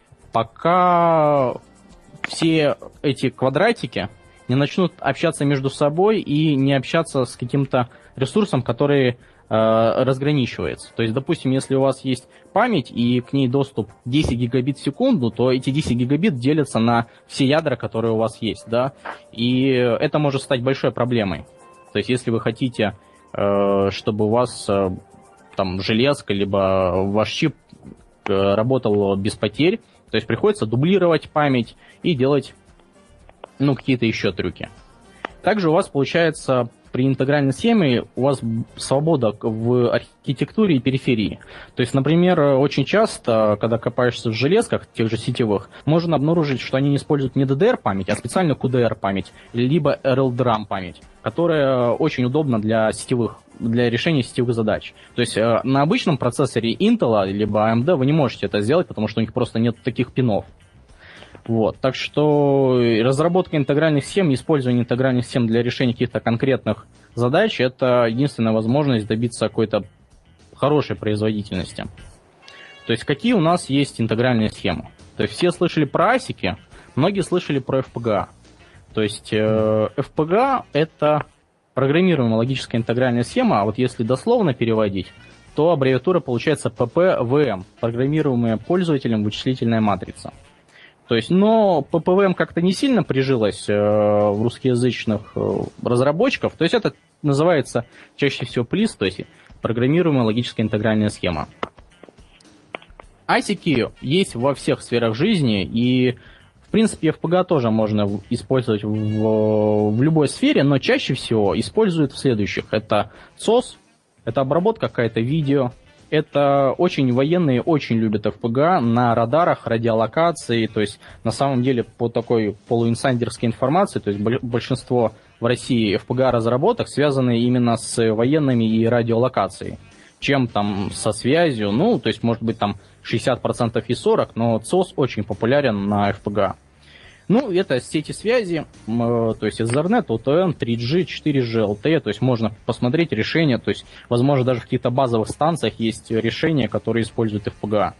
пока все эти квадратики не начнут общаться между собой и не общаться с каким-то ресурсом, который э, разграничивается. То есть, допустим, если у вас есть память и к ней доступ десять гигабит в секунду, то эти десять гигабит делятся на все ядра, которые у вас есть, да, и это может стать большой проблемой. То есть, если вы хотите, э, чтобы у вас э, там железка, либо ваш чип э, работал без потерь, то есть приходится дублировать память и делать, ну, какие-то еще трюки. Также у вас получается при интегральной схеме у вас свобода в архитектуре и периферии. То есть, например, очень часто, когда копаешься в железках, тех же сетевых, можно обнаружить, что они не используют не ди ди ар-память, а специально ку ди ар-память, либо эр эл драм-память, которая очень удобна для сетевых, для решения сетевых задач. То есть на обычном процессоре Intel либо эй эм ди вы не можете это сделать, потому что у них просто нет таких пинов. Вот. Так что разработка интегральных схем, использование интегральных схем для решения каких-то конкретных задач – это единственная возможность добиться какой-то хорошей производительности. То есть какие у нас есть интегральные схемы? То есть все слышали про асики, многие слышали про эф пи джи эй. То есть э, эф пи джи эй – это программируемая логическая интегральная схема, а вот если дословно переводить, то аббревиатура получается пи пи ви эм – программируемая пользователем вычислительная матрица. То есть, но пи пи ви эм как-то не сильно прижилось э, в русскоязычных э, разработчиков. То есть это называется чаще всего плис, то есть программируемая логическая интегральная схема. асики есть во всех сферах жизни, и в принципе эф пи джи эй тоже можно использовать в, в любой сфере, но чаще всего используют в следующих. Это сос, это обработка какая-то видео. Это очень военные очень любят эф пи джи эй на радарах, радиолокации, то есть на самом деле по такой полуинсайдерской информации, то есть большинство в России эф пи джи эй разработок связаны именно с военными и радиолокацией, чем там со связью, ну, то есть может быть там шестьдесят процентов и сорок процентов, но сос очень популярен на эф пи джи эй. Ну, это сети связи, то есть Ethernet, о тэ эн, три джи, четыре джи, эл ти и, то есть можно посмотреть решения, то есть, возможно, даже в каких-то базовых станциях есть решения, которые используют эф пи джи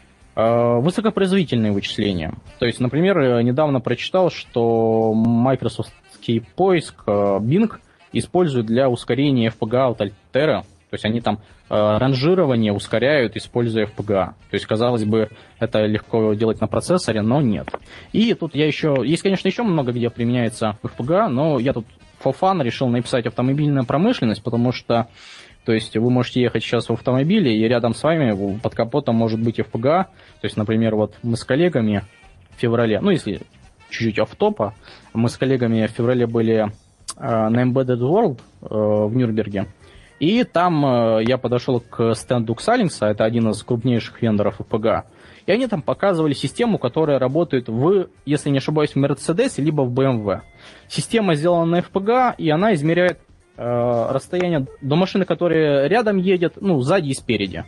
эй. Высокопроизводительные вычисления. То есть, например, недавно прочитал, что Microsoftский поиск Bing используют для ускорения эф пи джи эй от Altera. То есть они там э, ранжирование ускоряют, используя эф пи джи эй. То есть, казалось бы, это легко делать на процессоре, но нет. И тут я еще... Есть, конечно, еще много, где применяется эф пи джи эй, но я тут for fun решил написать автомобильная промышленность, потому что, то есть, вы можете ехать сейчас в автомобиле, и рядом с вами под капотом может быть эф пи джи эй. То есть, например, вот мы с коллегами в феврале, ну, если чуть-чуть офф-топа, мы с коллегами в феврале были э, на Embedded World э, в Нюрнберге. И там э, я подошел к стенду Xilinx, это один из крупнейших вендоров эф пи джи эй, и они там показывали систему, которая работает в, если не ошибаюсь, в Mercedes, либо в бэ эм вэ. Система сделана на эф пи джи эй, и она измеряет э, расстояние до машины, которая рядом едет, ну, сзади и спереди.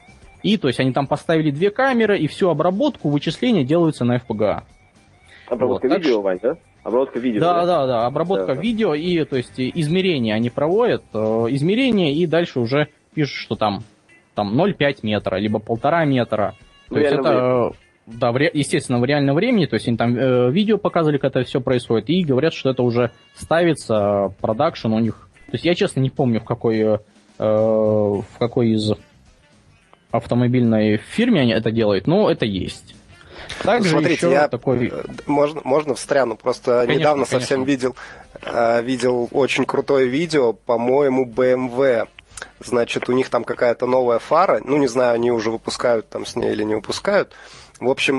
И, то есть, они там поставили две камеры, и всю обработку, вычисления делаются на эф пи джи эй. Обработка вот, видео, что... Вань, да? Обработка видео. Да, да, да, да, обработка да. видео и, то есть, измерения они проводят, э, измерения, и дальше уже пишут, что там, там ноль целых пять метра, либо полтора метра. То В есть это, времени. да, в ре... естественно, в реальном времени, то есть они там э, видео показывали, как это все происходит, и говорят, что это уже ставится, продакшн у них. То есть я, честно, не помню, в какой, э, в какой из автомобильной фирме они это делают, но это есть. Также Смотрите, еще я такой... можно, можно встряну. Просто Конечно, недавно конечно. совсем видел, э, видел очень крутое видео, по-моему, бэ эм вэ. Значит, у них там какая-то новая фара. Ну, не знаю, они уже выпускают там с ней или не выпускают. В общем,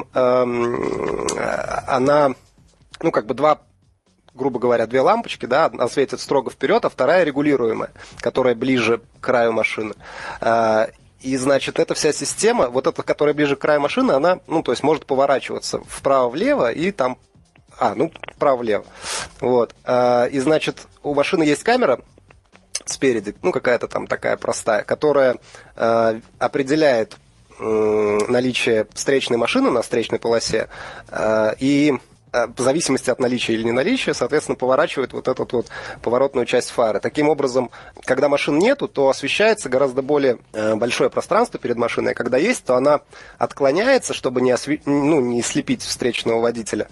эм, она, ну, как бы два, грубо говоря, две лампочки, да, одна светит строго вперед, а вторая регулируемая, которая ближе к краю машины. Э, И, значит, эта вся система, вот эта, которая ближе к краю машины, она, ну, то есть может поворачиваться вправо-влево и там... А, ну, вправо-влево. Вот. И, значит, у машины есть камера, спереди, ну, какая-то там такая простая, которая э, определяет э, наличие встречной машины на встречной полосе э, и в зависимости от наличия или не наличия, соответственно, поворачивает вот эту вот поворотную часть фары. Таким образом, когда машин нету, то освещается гораздо более большое пространство перед машиной, а когда есть, то она отклоняется, чтобы не, осве... ну, не слепить встречного водителя.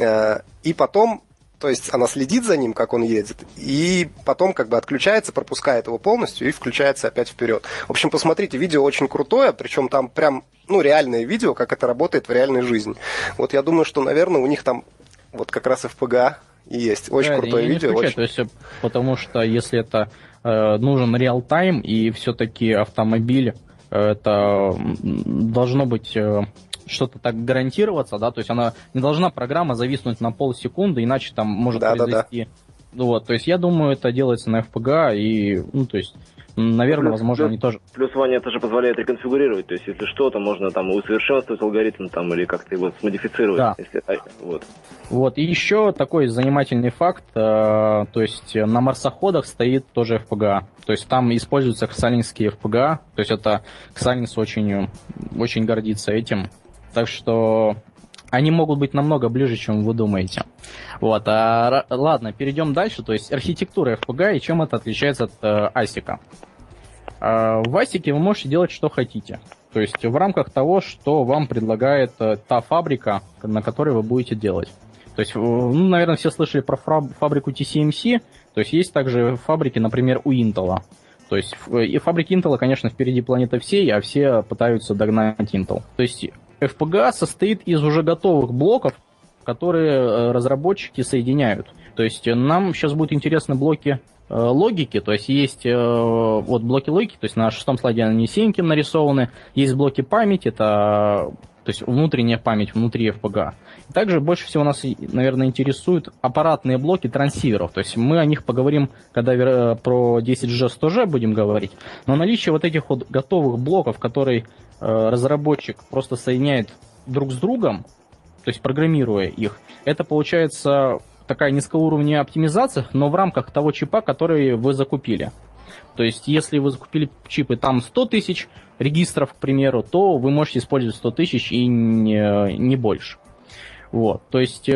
И потом, то есть она следит за ним, как он едет, и потом как бы отключается, пропускает его полностью и включается опять вперед. В общем, посмотрите, видео очень крутое, причем там прям, ну, реальное видео, как это работает в реальной жизни. Вот я думаю, что, наверное, у них там вот как раз эф пи джи эй и есть. Очень да, крутое видео. Исключаю, очень... то есть, потому что если это э, нужен реал-тайм, и все-таки автомобиль, э, это должно быть... Э, что-то так гарантироваться, да, то есть она не должна, программа, зависнуть на полсекунды, иначе там может да, произвести... Да, да. Вот, то есть я думаю, это делается на эф пи джи эй, и, ну, то есть, наверное, плюс, возможно, плюс, они тоже... Плюс, Ваня, это же позволяет реконфигурировать, то есть если что-то, можно там усовершенствовать алгоритм там, или как-то его смодифицировать. Да. Если... Вот. Вот, и еще такой занимательный факт, э, то есть на марсоходах стоит тоже эф пи джи эй, то есть там используются ксалинские эф пи джи эй, то есть это Ксалинс очень, очень гордится этим. Так что они могут быть намного ближе, чем вы думаете. Вот, а, ладно, перейдем дальше. То есть архитектура эф пи джи эй и чем это отличается от э, асика. Э, в асике вы можете делать, что хотите. То есть в рамках того, что вам предлагает э, та фабрика, на которой вы будете делать. То есть, ну, наверное, все слышали про фабрику ти си эм си. То есть есть также фабрики, например, у Intel. То есть и фабрики Intel, конечно, впереди планеты всей, а все пытаются догнать Intel. То есть эф пи джи эй состоит из уже готовых блоков, которые разработчики соединяют. То есть нам сейчас будут интересны блоки э, логики, то есть есть э, вот блоки логики, то есть на шестом слайде они синеньким нарисованы, есть блоки памяти, это то есть внутренняя память внутри эф пи джи эй. Также больше всего нас, наверное, интересуют аппаратные блоки трансиверов, то есть мы о них поговорим, когда про десять джи сто джи будем говорить, но наличие вот этих вот готовых блоков, которые разработчик просто соединяет друг с другом, то есть программируя их, это получается такая низкоуровневая оптимизация, но в рамках того чипа, который вы закупили. То есть если вы закупили чипы там сто тысяч регистров, к примеру, то вы можете использовать сто тысяч и не, не больше. Вот, то есть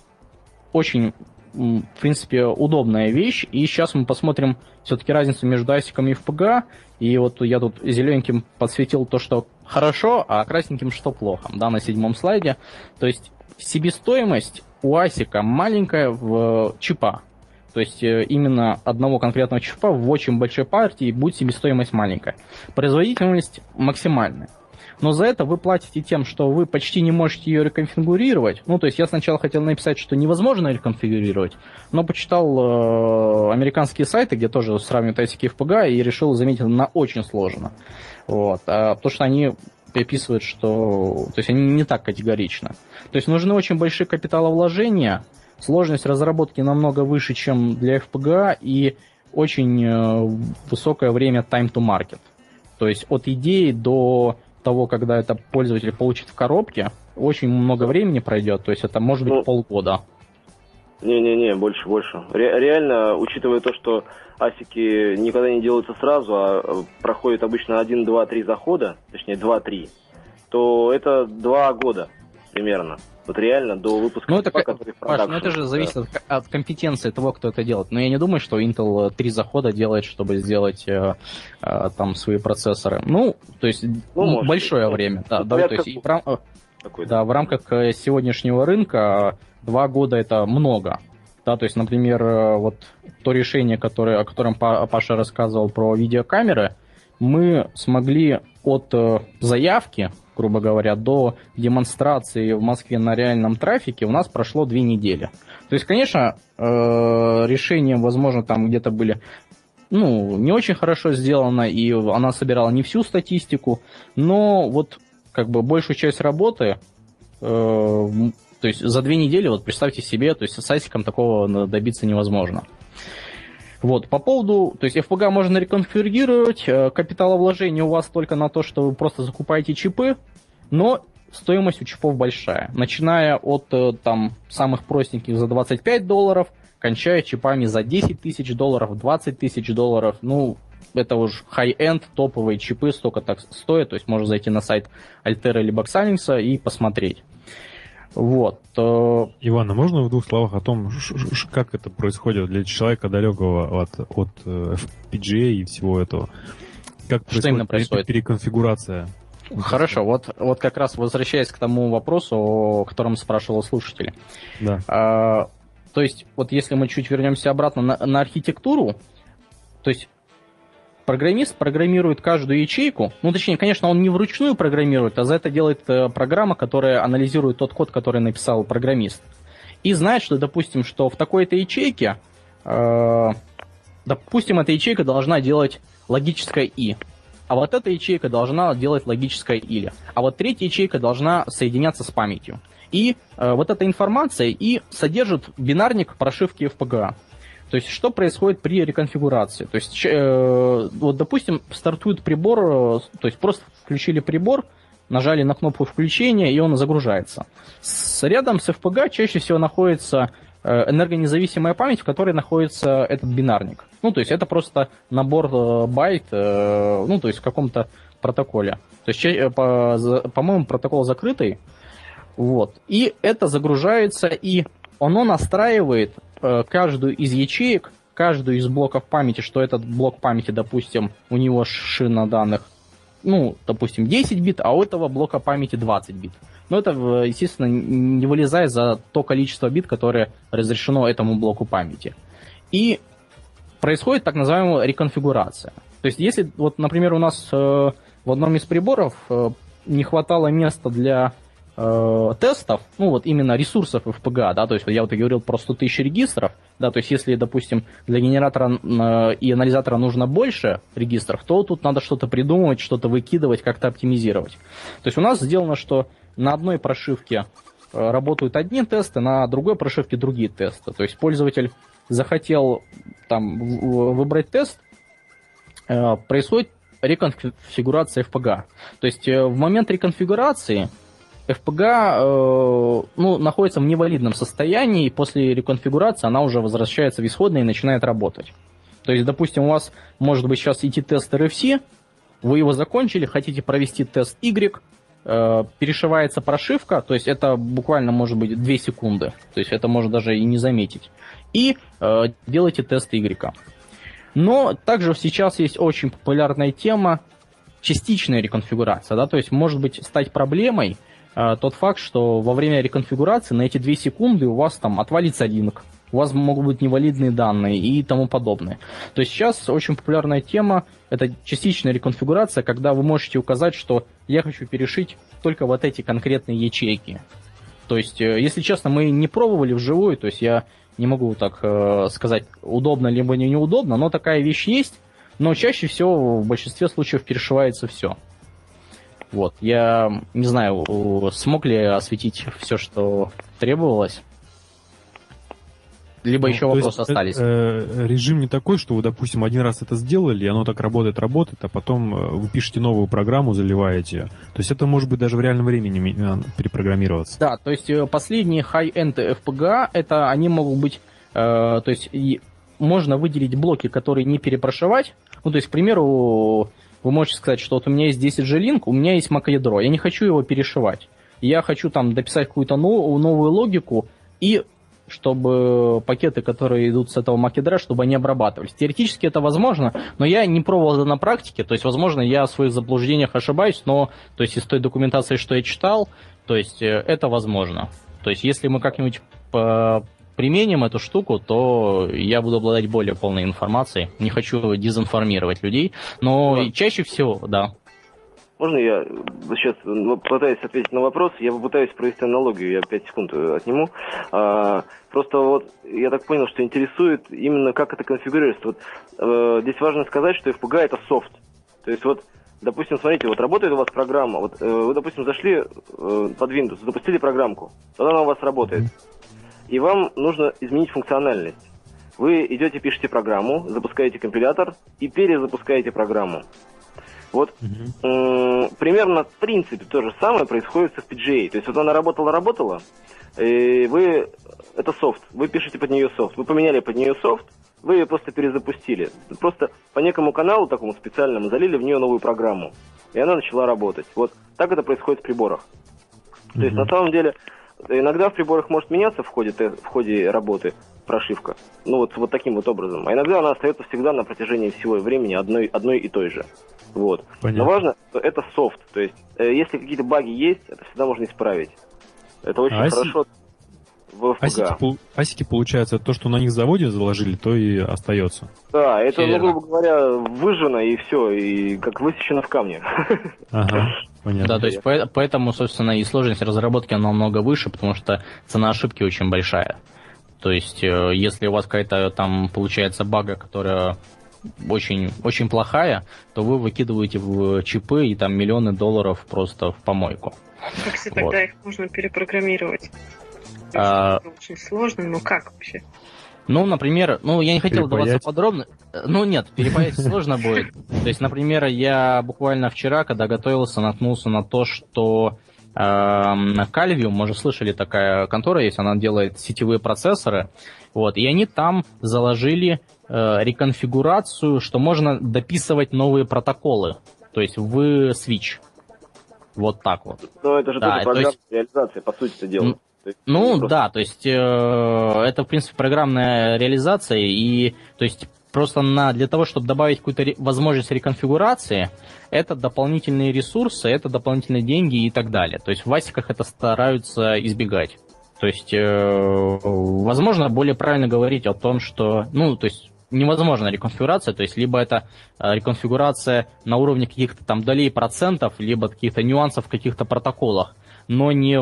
очень, в принципе, удобная вещь. И сейчас мы посмотрим все-таки разницу между асиком и эф пи джи эй. И вот я тут зелененьким подсветил то, что хорошо, а красненьким, что плохо, да, на седьмом слайде. То есть себестоимость у асика маленькая в чипа. То есть именно одного конкретного чипа в очень большой партии будет себестоимость маленькая. Производительность максимальная. Но за это вы платите тем, что вы почти не можете ее реконфигурировать. Ну, то есть я сначала хотел написать, что невозможно реконфигурировать, но почитал э, американские сайты, где тоже сравнивают асики и эф пи джи эй, и решил заметить, на очень сложно. Вот. А, потому что они приписывают, что... То есть они не так категорично. То есть нужны очень большие капиталовложения, сложность разработки намного выше, чем для эф пи джи эй, и очень э, высокое время time to market. То есть от идеи до того, когда это пользователь получит в коробке, очень много времени пройдет, то есть это может быть ну, полгода. Не-не-не, больше, больше. Ре- реально, учитывая то, что асики никогда не делаются сразу, а проходит обычно один, два, три захода, точнее два-три, то это два года примерно. Вот реально до выпуска. Ну, это, Паш, ну это же зависит да. от, от компетенции того, кто это делает. Но я не думаю, что Intel три захода делает, чтобы сделать э, э, там свои процессоры. Ну, то есть ну, большое быть. время. Да, да, то есть, и в, рам... да, в рамках сегодняшнего рынка два года это много. Да, то есть, например, вот то решение, которое, о котором Паша рассказывал про видеокамеры, мы смогли от заявки, грубо говоря, до демонстрации в Москве на реальном трафике у нас прошло две недели. То есть, конечно, решения, возможно, там где-то были ну, не очень хорошо сделано, и она собирала не всю статистику, но вот как бы большую часть работы, э, то есть за две недели, вот представьте себе, то есть с асиком такого добиться невозможно. Вот, по поводу, то есть эф пи джи эй можно реконфигурировать, капиталовложение у вас только на то, что вы просто закупаете чипы, но стоимость у чипов большая, начиная от там самых простеньких за двадцать пять долларов кончая чипами за десять тысяч долларов, двадцать тысяч долларов. Ну, это уж high-end, топовые чипы, столько так стоят. То есть можно зайти на сайт Altera либо Xilinx и посмотреть. Вот. Иван, а можно в двух словах о том, как это происходит для человека далекого от, от эф пи джи эй и всего этого? Как Что именно происходит? Переконфигурация? Хорошо, вот, вот как раз возвращаясь к тому вопросу, о котором спрашивал слушатель. Да. А, то есть, вот если мы чуть вернемся обратно на, на архитектуру, то есть программист программирует каждую ячейку, ну, точнее, конечно, он не вручную программирует, а за это делает э, программа, которая анализирует тот код, который написал программист. И знает, что, допустим, что в такой-то ячейке, э, допустим, эта ячейка должна делать логическое «и», а вот эта ячейка должна делать логическое «или», а вот третья ячейка должна соединяться с памятью. И э, вот эта информация и содержит бинарник прошивки эф пи джи эй. То есть, что происходит при реконфигурации? То есть, э, вот, допустим, стартует прибор, э, то есть, просто включили прибор, нажали на кнопку включения, и он загружается. С, рядом с эф пи джи эй чаще всего находится э, энергонезависимая память, в которой находится этот бинарник. Ну, то есть, это просто набор э, байт, э, ну, то есть, в каком-то протоколе. То есть, э, по, за, по-моему, протокол закрытый. Вот. И это загружается, и оно настраивает каждую из ячеек, каждую из блоков памяти, что этот блок памяти, допустим, у него шина данных, ну, допустим, десять бит, а у этого блока памяти двадцать бит. Но это, естественно, не вылезает за то количество бит, которое разрешено этому блоку памяти. И происходит так называемая реконфигурация. То есть, если, вот, например, у нас э, в одном из приборов э, не хватало места для тестов, ну вот именно ресурсов эф пи джи эй, да, то есть я вот и говорил про сто тысяч регистров, да, то есть если, допустим, для генератора и анализатора нужно больше регистров, то тут надо что-то придумывать, что-то выкидывать, как-то оптимизировать. То есть у нас сделано, что на одной прошивке работают одни тесты, на другой прошивке другие тесты. То есть пользователь захотел там выбрать тест, происходит реконфигурация эф пи джи эй. То есть в момент реконфигурации эф пи джи эй э, ну, находится в невалидном состоянии, и после реконфигурации она уже возвращается в исходное и начинает работать. То есть, допустим, у вас может быть сейчас идти тест эр эф си, вы его закончили, хотите провести тест Y, э, перешивается прошивка, то есть это буквально может быть две секунды, то есть это можно даже и не заметить, и э, делаете тест Y. Но также сейчас есть очень популярная тема частичная реконфигурация, да, то есть может быть стать проблемой тот факт, что во время реконфигурации на эти две секунды у вас там отвалится линк, у вас могут быть невалидные данные и тому подобное. То есть сейчас очень популярная тема – это частичная реконфигурация, когда вы можете указать, что я хочу перешить только вот эти конкретные ячейки. То есть, если честно, мы не пробовали вживую, то есть я не могу так э, сказать, удобно либо не неудобно, но такая вещь есть, но чаще всего в большинстве случаев перешивается все. Вот, я не знаю, смог ли осветить все, что требовалось. Либо ну, еще вопросы есть, остались. Э, режим не такой, что вы, допустим, один раз это сделали, и оно так работает, работает, а потом вы пишете новую программу, заливаете. То есть это может быть даже в реальном времени перепрограммироваться. Да, то есть последние high-end эф пи джи эй, это они могут быть, э, то есть и можно выделить блоки, которые не перепрошивать. Ну, то есть, к примеру, вы можете сказать, что вот у меня есть десять джи линк, у меня есть мак-ядро, я не хочу его перешивать. Я хочу там дописать какую-то новую, новую логику, и чтобы пакеты, которые идут с этого мак-ядра, чтобы они обрабатывались. Теоретически это возможно, но я не пробовал это на практике, то есть, возможно, я в своих заблуждениях ошибаюсь, но то есть из той документации, что я читал, то есть это возможно. То есть если мы как-нибудь по применим эту штуку, то я буду обладать более полной информацией. Не хочу дезинформировать людей, но да. Чаще всего, да. Можно я сейчас пытаюсь ответить на вопрос? Я попытаюсь провести аналогию, я пять секунд отниму. А, просто вот я так понял, что интересует именно как это конфигурируется. Вот, э, здесь важно сказать, что эф пи джи эй это софт. То есть вот, допустим, смотрите, вот работает у вас программа, вот э, вы, допустим, зашли э, под Windows, запустили программку, тогда она у вас работает. И вам нужно изменить функциональность. Вы идете, пишете программу, запускаете компилятор и перезапускаете программу. Вот uh-huh. э, примерно в принципе то же самое происходит с эф пи джи эй. То есть вот она работала-работала, и вы это софт. Вы пишете под нее софт. Вы поменяли под нее софт, вы ее просто перезапустили. Просто по некому каналу такому специальному залили в нее новую программу. И она начала работать. Вот так это происходит в приборах. Mm-hmm. То есть на самом деле иногда в приборах может меняться в ходе, в ходе работы прошивка. Ну вот, вот таким вот образом. А иногда она остается всегда на протяжении всего времени одной, одной и той же. Вот. Но важно, что это софт. То есть э, если какие-то баги есть, это всегда можно исправить. Это очень а хорошо в эф пи джи. Асики, асики, получается, то, что на них в заводе заложили, то и остается. Да, это, ну, грубо говоря, выжжено и все, и как высечено в камне. Ага. Понятно. Да, то есть поэтому, собственно, и сложность разработки намного выше, потому что цена ошибки очень большая. То есть, если у вас какая-то там получается бага, которая очень, очень плохая, то вы выкидываете в чипы и там миллионы долларов просто в помойку. Как же тогда вот. Их можно перепрограммировать? А... Это очень сложно, но как вообще? Ну, например, ну, я не хотел вдаваться подробно. Ну, нет, перепаять сложно будет. То есть, например, я буквально вчера, когда готовился, наткнулся на то, что Calvium, может, слышали, такая контора есть, она делает сетевые процессоры, вот, и они там заложили э, реконфигурацию, что можно дописывать новые протоколы, то есть в switch. Вот так вот. Ну, это же да, тоже программная есть... реализация, по сути, это дело. Есть, ну, просто... да, то есть э, это, в принципе, программная реализация, и, то есть, просто на, для того, чтобы добавить какую-то ре, возможность реконфигурации, это дополнительные ресурсы, это дополнительные деньги и так далее. То есть в асиках это стараются избегать. То есть, э, возможно, более правильно говорить о том, что, ну, то есть невозможна реконфигурация, то есть либо это реконфигурация на уровне каких-то там долей процентов, либо каких-то нюансов в каких-то протоколах, но не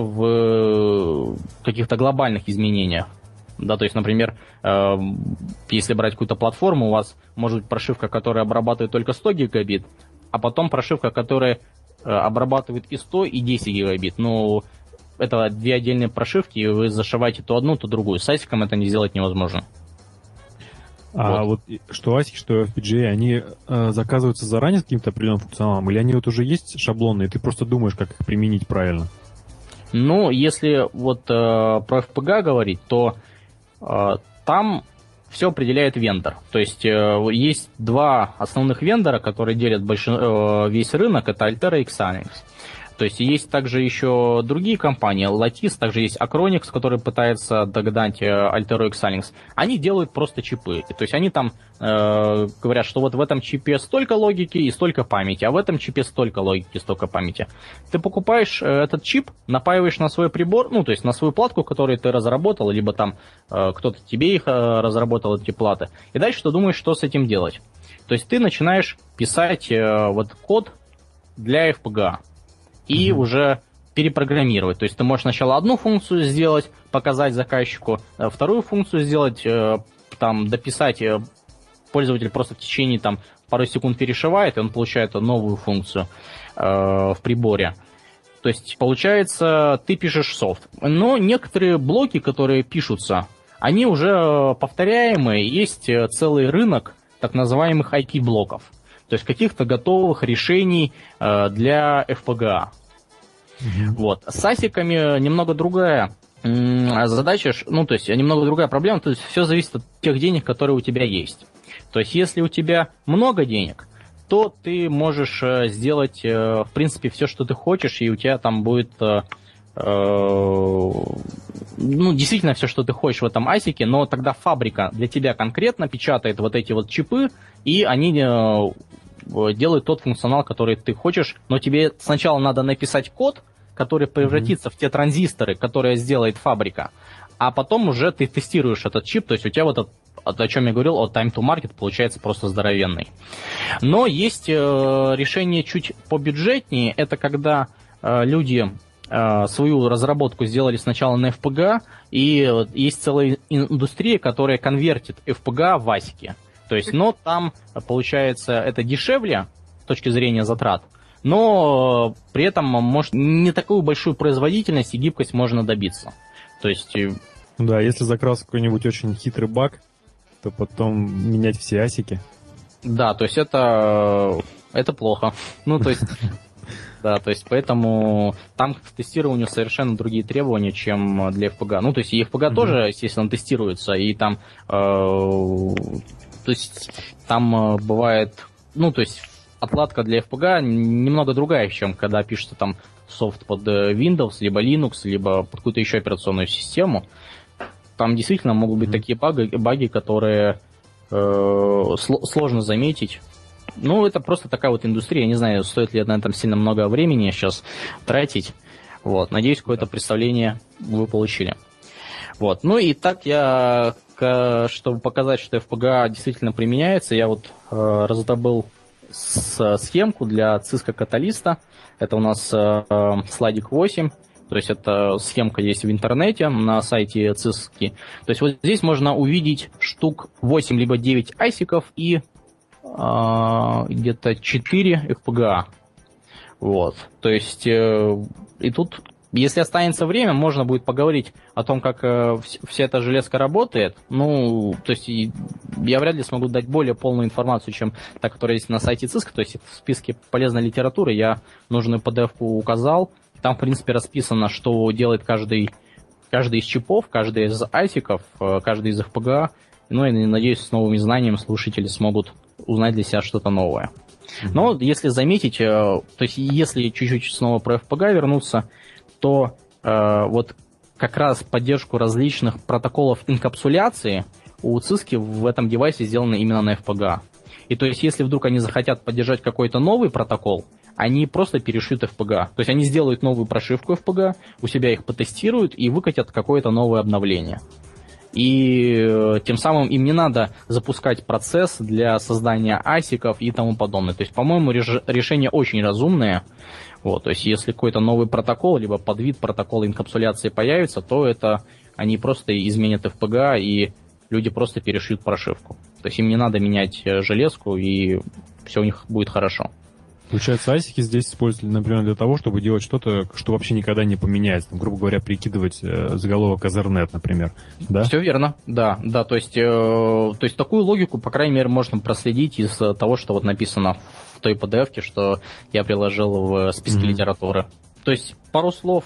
в каких-то глобальных изменениях. Да, то есть, например, э, если брать какую-то платформу, у вас может быть прошивка, которая обрабатывает только сто гигабит, а потом прошивка, которая э, обрабатывает и сто, и десять гигабит. Но это две отдельные прошивки, и вы зашиваете то одну, то другую. С асиком это не сделать невозможно. А вот, вот что асик, что эф пи джи эй, они э, заказываются заранее с каким-то определенным функционалом, или они вот уже есть шаблонные, и ты просто думаешь, как их применить правильно? Ну, если вот э, про эф пи джи говорить, то там все определяет вендор. То есть есть два основных вендора, которые делят большин... весь рынок, это Altera и Xilinx. То есть есть также еще другие компании, Lattice, также есть Acronix, который пытается догнать Altera и Xilinx. Они делают просто чипы. То есть они там э, говорят, что вот в этом чипе столько логики и столько памяти, а в этом чипе столько логики и столько памяти. Ты покупаешь этот чип, напаиваешь на свой прибор, ну то есть на свою платку, которую ты разработал, либо там э, кто-то тебе их э, разработал, эти платы, и дальше ты думаешь, что с этим делать. То есть ты начинаешь писать э, вот код для эф пи джи. И mm-hmm. уже перепрограммировать. То есть ты можешь сначала одну функцию сделать, показать заказчику, вторую функцию сделать, там, дописать, пользователь просто в течение там, пару секунд перешивает, и он получает новую функцию э, в приборе. То есть, получается, ты пишешь софт. Но некоторые блоки, которые пишутся, они уже повторяемые. Есть целый рынок так называемых ай пи-блоков. То есть каких-то готовых решений э, для эф пи джи. Mm-hmm. Вот. С асиками немного другая м- задача, ну, то есть немного другая проблема, то есть все зависит от тех денег, которые у тебя есть. То есть если у тебя много денег, то ты можешь э, сделать, э, в принципе, все, что ты хочешь, и у тебя там будет, э, э, ну, действительно все, что ты хочешь в этом асике, но тогда фабрика для тебя конкретно печатает вот эти вот чипы, и они э, делают тот функционал, который ты хочешь, но тебе сначала надо написать код, который превратится mm-hmm. в те транзисторы, которые сделает фабрика, а потом уже ты тестируешь этот чип, то есть у тебя вот этот, о чем я говорил, от time to market получается просто здоровенный. Но есть э, решение чуть побюджетнее, это когда э, люди э, свою разработку сделали сначала на эф пи джи, и э, есть целая индустрия, которая конвертит эф пи джи в асики. То есть, но там, получается, это дешевле с точки зрения затрат, но при этом, может, не такую большую производительность и гибкость можно добиться. То есть... Да, если закрался какой-нибудь очень хитрый баг, то потом менять все асики. Да, то есть это, это плохо. Ну, то есть... Да, то есть поэтому там к тестированию совершенно другие требования, чем для эф пи джи. Ну, то есть и эф пи джи mm-hmm. тоже, естественно, тестируется, и там, э, то есть там бывает, ну, то есть отладка для эф пи джи немного другая, чем когда пишется там софт под Windows, либо Linux, либо под какую-то еще операционную систему. Там действительно могут быть mm-hmm. такие баги, баги, которые э, сл- сложно заметить. Ну, это просто такая вот индустрия. Я не знаю, стоит ли на этом сильно много времени сейчас тратить. Вот. Надеюсь, какое-то представление вы получили. Вот. Ну и так я, чтобы показать, что эф пи джи действительно применяется, я вот э, раздобыл с, схемку для Cisco каталиста. Это у нас э, слайдик восемь. То есть это схемка есть в интернете на сайте Cisco. То есть вот здесь можно увидеть штук восемь либо девять айсиков и где-то четыре эф пи джи. Вот. То есть, э, и тут, если останется время, можно будет поговорить о том, как э, вся эта железка работает. Ну, то есть, я вряд ли смогу дать более полную информацию, чем та, которая есть на сайте Cisco. То есть, в списке полезной литературы я нужную пи ди эф-ку указал. Там, в принципе, расписано, что делает каждый, каждый из чипов, каждый из айсиков, каждый из эф пи джи. Ну, и надеюсь, с новыми знаниями слушатели смогут узнать для себя что-то новое. Mm-hmm. Но если заметить, то есть если чуть-чуть снова про эф пи джи вернуться, то э, вот как раз поддержку различных протоколов инкапсуляции у Cisco в этом девайсе сделано именно на эф пи джи. И то есть если вдруг они захотят поддержать какой-то новый протокол, они просто перешьют эф пи джи. То есть они сделают новую прошивку эф пи джи, у себя их потестируют и выкатят какое-то новое обновление. И тем самым им не надо запускать процесс для создания асиков и тому подобное. То есть, по-моему, реш- решение очень разумное. Вот, то есть, если какой-то новый протокол, либо подвид протокола инкапсуляции появится, то это они просто изменят эф пи джи, и люди просто перешьют прошивку. То есть, им не надо менять железку, и все у них будет хорошо. Получается, асики здесь используют, например, для того, чтобы делать что-то, что вообще никогда не поменяется. Там, грубо говоря, прикидывать э, заголовок Ethernet, например. Да? Все верно, да. да то, есть, э, то есть такую логику, по крайней мере, можно проследить из того, что вот написано в той пи ди эф-ке, что я приложил в списке mm-hmm. литературы. То есть пару слов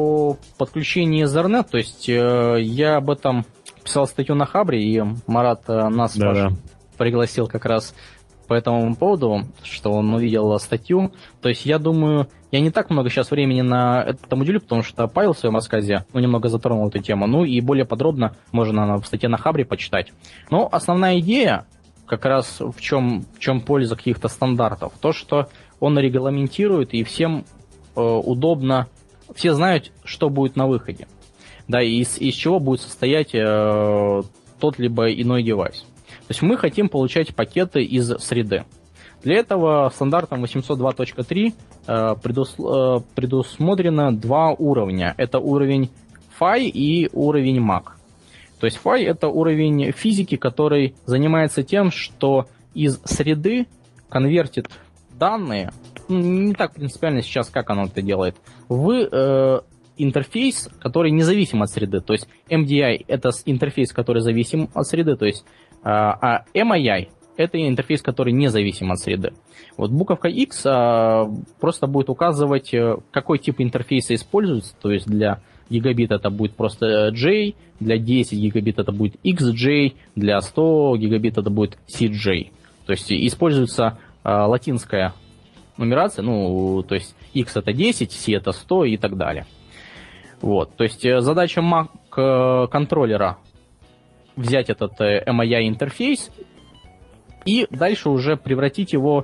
о подключении Ethernet. То есть э, я об этом писал статью на Хабре, и Марат э, нас Да-да. пригласил как раз по этому поводу, что он увидел статью. То есть я думаю, я не так много сейчас времени на этом уделю, потому что Павел в своем рассказе ну, немного затронул эту тему. Ну и более подробно можно в статье на Хабре почитать. Но основная идея как раз в чем, в чем польза каких-то стандартов. То, что он регламентирует, и всем э, удобно, все знают, что будет на выходе. Да, и из, из чего будет состоять э, тот либо иной девайс. То есть мы хотим получать пакеты из среды. Для этого стандартом восемьсот два точка три э, предус, э, предусмотрено два уровня. Это уровень эф ай и уровень мак. То есть эф ай это уровень физики, который занимается тем, что из среды конвертит данные, не так принципиально сейчас, как оно это делает, в э, интерфейс, который независим от среды. То есть эм ди ай это интерфейс, который зависим от среды, то есть а эм ай ай это интерфейс, который независим от среды. Вот буковка X а, просто будет указывать, какой тип интерфейса используется. То есть для гигабит это будет просто J, для десять гигабит это будет икс джей, для сто гигабит это будет си джей. То есть используется а, латинская нумерация, ну, то есть X это десять, C это сто и так далее. Вот, то есть задача Mac контроллера взять этот эм ай ай интерфейс и дальше уже превратить его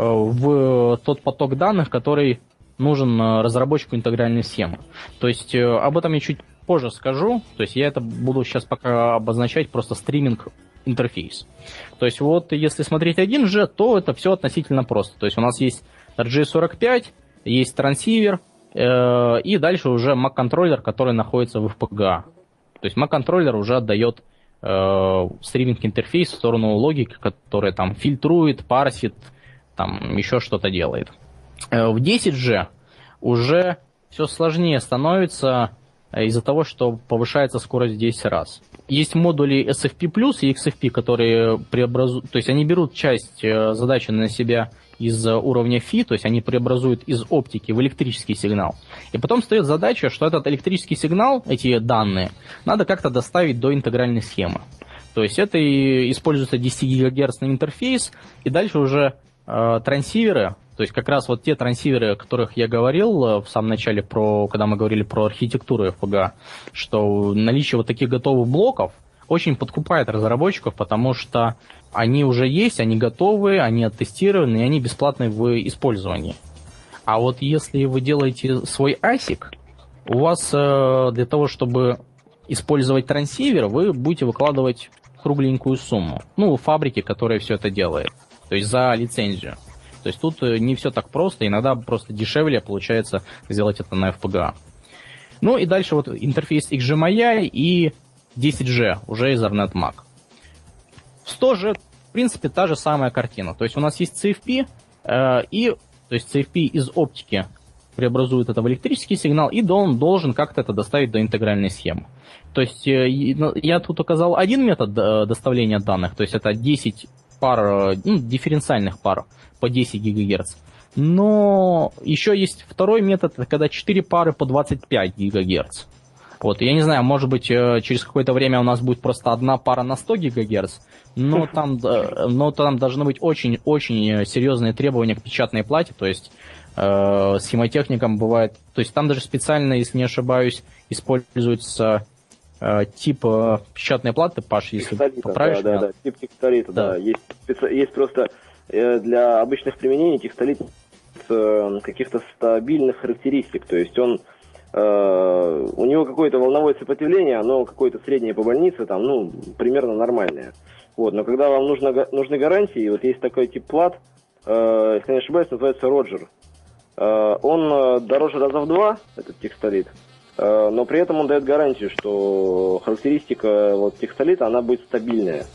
в тот поток данных, который нужен разработчику интегральной схемы. То есть об этом я чуть позже скажу. То есть я это буду сейчас пока обозначать просто стриминг интерфейс. То есть вот если смотреть один джи, то это все относительно просто. То есть у нас есть эр джей сорок пять, есть трансивер, э, и дальше уже Mac-контроллер, который находится в эф пи джи. То есть Mac-контроллер уже отдает стриминг-интерфейс в сторону логики, которая там фильтрует, парсит, там еще что-то делает. В десять джи уже все сложнее становится из-за того, что повышается скорость в десять раз. Есть модули эс эф пи плюс и икс эф пи, которые преобразуют, то есть они берут часть задачи на себя из уровня фи, то есть они преобразуют из оптики в электрический сигнал. И потом стоит задача, что этот электрический сигнал, эти данные, надо как-то доставить до интегральной схемы. То есть это и используется десятигигагерцный интерфейс, и дальше уже э, трансиверы, то есть как раз вот те трансиверы, о которых я говорил э, в самом начале, про, когда мы говорили про архитектуру эф пи джи, что наличие вот таких готовых блоков очень подкупает разработчиков, потому что они уже есть, они готовы, они оттестированы, и они бесплатны в использовании. А вот если вы делаете свой асик, у вас э, для того, чтобы использовать трансивер, вы будете выкладывать кругленькую сумму. Ну, фабрики, которая все это делает. То есть за лицензию. То есть тут не все так просто, иногда просто дешевле получается сделать это на эф пи джи. Ну и дальше вот интерфейс икс джи эм ай и десять джи уже из ArnetMag. сто джи, в принципе, та же самая картина. То есть у нас есть си эф пи, э, и то есть си эф пи из оптики преобразует это в электрический сигнал, и он должен как-то это доставить до интегральной схемы. То есть э, я тут указал один метод э, доставления данных, то есть это десять пар, ну, дифференциальных пар по десять гигагерц. Но еще есть второй метод, это когда четыре пары по двадцать пять гигагерц. Вот, я не знаю, может быть, через какое-то время у нас будет просто одна пара на сто гигагерц, но там, но там должны быть очень-очень серьезные требования к печатной плате, то есть э, схемотехникам бывает, то есть там даже специально, если не ошибаюсь, используется э, тип э, печатной платы, Паш, если поправишь да, меня. Да, да, тип текстолита, да. да. Есть, есть просто э, для обычных применений текстолит э, каких-то стабильных характеристик, то есть он Uh, у него какое-то волновое сопротивление, оно какое-то среднее по больнице, там, ну, примерно нормальное. Вот, но когда вам нужно, нужны гарантии, вот есть такой тип плат, uh, если не ошибаюсь, называется Роджер. Uh, он uh, дороже раза в два, этот текстолит, uh, но при этом он дает гарантию, что характеристика вот, текстолита, она будет стабильная.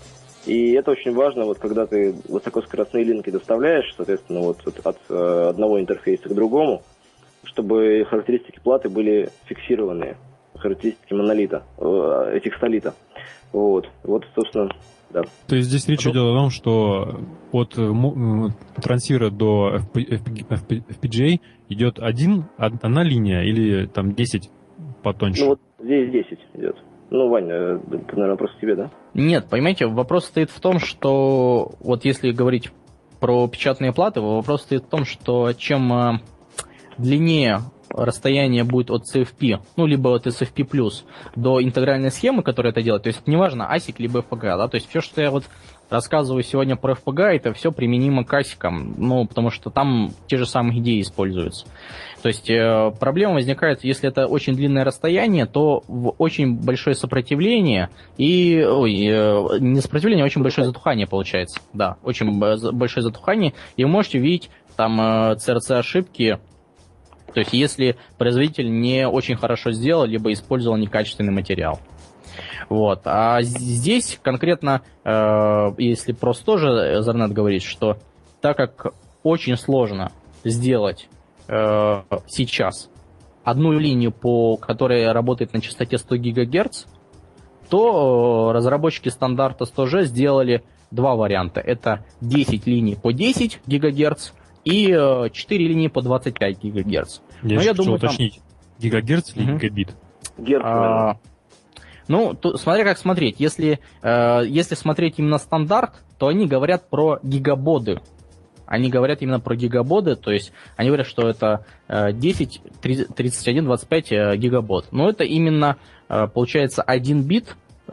И это очень важно, вот когда ты высокоскоростные линки доставляешь, соответственно, вот от, от uh, одного интерфейса к другому, чтобы характеристики платы были фиксированные, характеристики монолита, э, текстолита. Вот, вот, собственно, да. То есть здесь речь идет о том, что от э, трансивера до эф пи джи идет один, одна линия или там десять потоньше? Ну вот здесь десять идет. Ну, Вань, это, наверное, вопрос к тебе, да? Нет, понимаете, вопрос стоит в том, что вот если говорить про печатные платы, вопрос стоит в том, что чем длиннее расстояние будет от си эф пи, ну, либо от эс эф пи плюс до интегральной схемы, которая это делает, то есть неважно, асик либо эф пи джи, да, то есть все, что я вот рассказываю сегодня про эф пи джи, это все применимо к асикам, ну, потому что там те же самые идеи используются. То есть э, проблема возникает, если это очень длинное расстояние, то в очень большое сопротивление и, ой, э, не сопротивление, а очень большое затухание получается, да, очень большое затухание, и вы можете видеть там э, си эр си-ошибки. То есть, если производитель не очень хорошо сделал, либо использовал некачественный материал. Вот. А здесь конкретно, э, если просто тоже Зарнет говорит, что так как очень сложно сделать э, сейчас одну линию, по которой работает на частоте сто гигагерц, то э, разработчики стандарта сто джи сделали два варианта. Это десять линий по десять гигагерц и э, четыре линии по двадцать пять гигагерц. Я, Но я хочу думаю, уточнить, там... гигагерц или угу. гигабит? Герц, а, ну, то, смотря как смотреть. Если, э, если смотреть именно стандарт, то они говорят про гигабоды. Они говорят именно про гигабоды, то есть они говорят, что это э, десять, тридцать один, двадцать пять э, гигабот. Но это именно, э, получается, один бит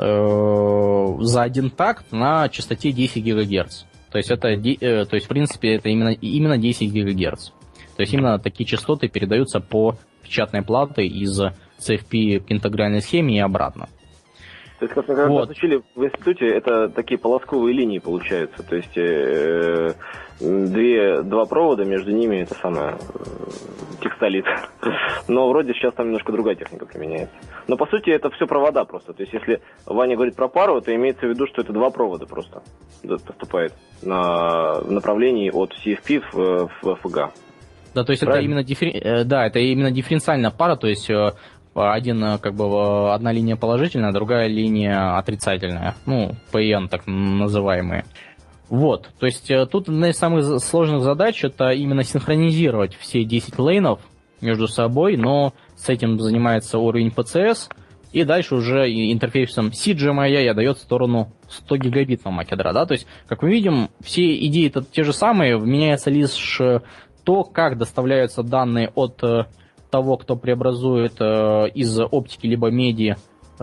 э, за один такт на частоте десять гигагерц. То есть, это, э, то есть в принципе, это именно, именно десять гигагерц. То есть именно такие частоты передаются по печатной плате из си эф пи к интегральной схеме и обратно. То есть, как мы вот. Учили в институте, это такие полосковые линии получаются. То есть э, две, два провода, между ними это самое э, текстолит. Но вроде сейчас там немножко другая техника применяется. Но по сути это все провода просто. То есть если Ваня говорит про пару, то имеется в виду, что это два провода просто поступает на, в направлении от си эф пи в, в эф пи джи. Да, то есть это именно, диффер... да, это именно дифференциальная пара, то есть один, как бы, одна линия положительная, другая линия отрицательная, ну, пи эн так называемые. Вот, то есть тут одна из самых сложных задач это именно синхронизировать все десять лейнов между собой, но с этим занимается уровень пи си эс, и дальше уже интерфейсом си джи эм ай дает в сторону сто гигабитного MAC-ядра, да, то есть, как мы видим, все идеи -то те же самые, меняется лишь то, как доставляются данные от того, кто преобразует из оптики либо меди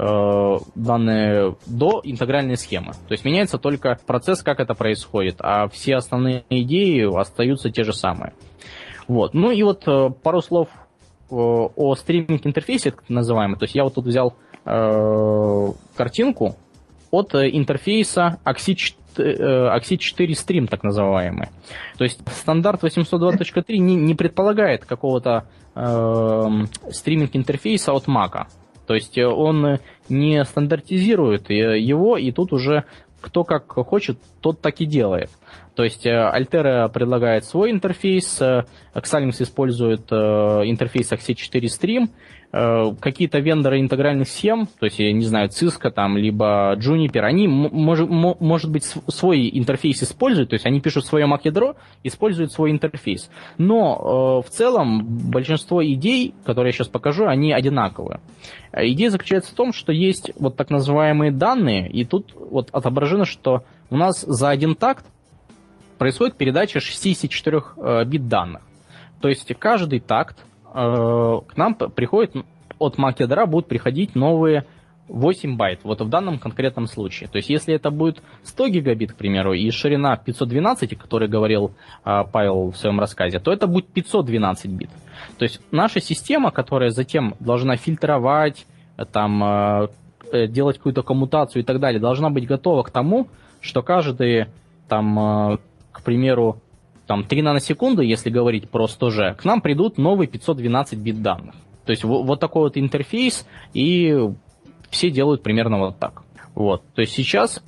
данные до интегральной схемы. То есть меняется только процесс, как это происходит, а все основные идеи остаются те же самые. Вот. Ну и вот пару слов о стриминг-интерфейсе, так называемый. То есть я вот тут взял э, картинку от интерфейса Axie четыре Stream, так называемый. То есть стандарт восемьсот два точка три не, не предполагает какого-то э, стриминг-интерфейса от Mac. То есть он не стандартизирует его, и тут уже кто как хочет, тот так и делает. То есть Altera предлагает свой интерфейс, Xilinx использует интерфейс Axie четыре Stream, какие-то вендоры интегральных схем, то есть, я не знаю, Cisco там, либо Juniper, они, может, может быть, свой интерфейс используют, то есть они пишут свое MAC-ядро, используют свой интерфейс. Но в целом большинство идей, которые я сейчас покажу, они одинаковые. Идея заключается в том, что есть вот так называемые данные, и тут вот отображено, что у нас за один такт происходит передача шестьдесят четыре бит данных. То есть каждый такт к нам приходит от MAC-ядра, будут приходить новые восемь байт, вот в данном конкретном случае. То есть если это будет сто гигабит, к примеру, и ширина пятьсот двенадцать, о которой говорил а, Павел в своем рассказе, то это будет пятьсот двенадцать бит. То есть наша система, которая затем должна фильтровать, там, а, делать какую-то коммутацию и так далее, должна быть готова к тому, что каждый, там, а, к примеру, там три наносекунды, если говорить про сто джи, к нам придут новые пятьсот двенадцать бит данных. То есть вот, вот такой вот интерфейс, и все делают примерно вот так. Вот. То есть сейчас,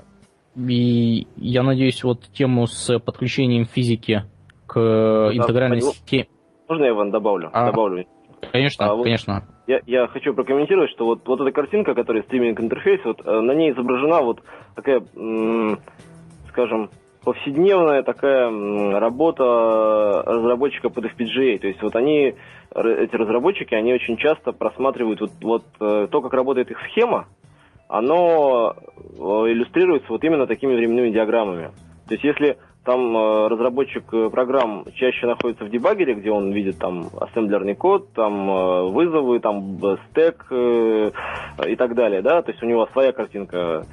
и я надеюсь, вот тему с подключением физики к да, интегральной схеме... Можно я, Иван, добавлю? А, добавлю? Конечно, а, вот конечно. Я, я хочу прокомментировать, что вот, вот эта картинка, которая стриминг-интерфейс, вот на ней изображена вот такая, м- скажем, повседневная такая работа разработчика под эф пи джи эй. То есть вот они, эти разработчики, они очень часто просматривают вот, вот то, как работает их схема, оно иллюстрируется вот именно такими временными диаграммами. То есть если там разработчик программ чаще находится в дебаггере, где он видит там ассемблерный код, там вызовы, там стэк и так далее, да, то есть у него своя картинка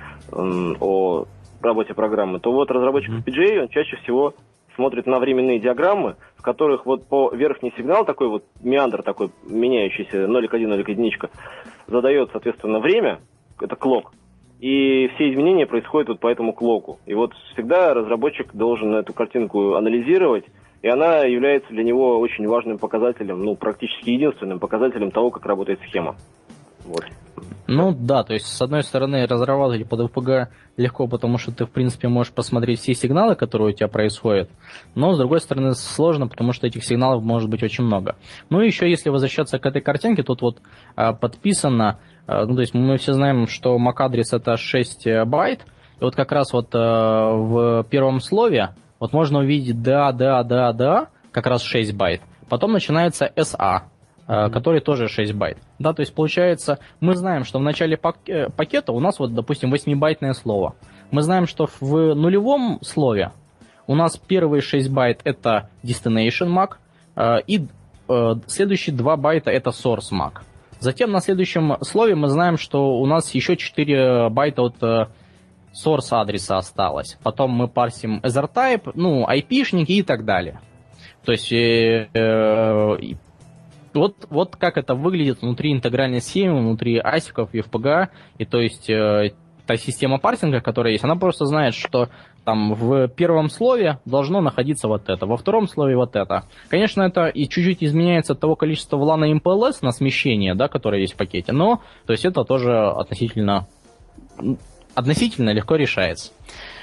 о работе программы, то вот разработчик эф пи джи эй, он чаще всего смотрит на временные диаграммы, в которых вот по верхний сигнал, такой вот меандр такой меняющийся, ноль один ноль единичка, задает, соответственно, время, это клок, и все изменения происходят вот по этому клоку. И вот всегда разработчик должен эту картинку анализировать, и она является для него очень важным показателем, ну, практически единственным показателем того, как работает схема. Вот. Ну да, то есть с одной стороны разрабатывать под эф пи джи легко, потому что ты в принципе можешь посмотреть все сигналы, которые у тебя происходят, но с другой стороны сложно, потому что этих сигналов может быть очень много. Ну и еще если возвращаться к этой картинке, тут вот а, подписано, а, ну то есть мы все знаем, что MAC-адрес это шесть байт, и вот как раз вот а, в первом слове вот можно увидеть да, да, да, да, как раз шесть байт, потом начинается эс эй, который тоже шесть байт. Да, то есть получается, мы знаем, что в начале пак- пакета у нас вот, допустим, восьмибайтное слово. Мы знаем, что в нулевом слове у нас первые шесть байт это destination MAC, э, и э, следующие два байта это source MAC. Затем на следующем слове мы знаем, что у нас еще четыре байта от э, source адреса осталось. Потом мы парсим ethertype, ну, ай пи-шники и так далее. То есть э, э, Вот, вот как это выглядит внутри интегральной схемы, внутри асиков и эф пи джи. И то есть э, та система парсинга, которая есть, она просто знает, что там в первом слове должно находиться вот это, во втором слове вот это. Конечно, это и чуть-чуть изменяется от того количества влана эм пи эл эс на смещение, да, которое есть в пакете, но то есть это тоже относительно, относительно легко решается.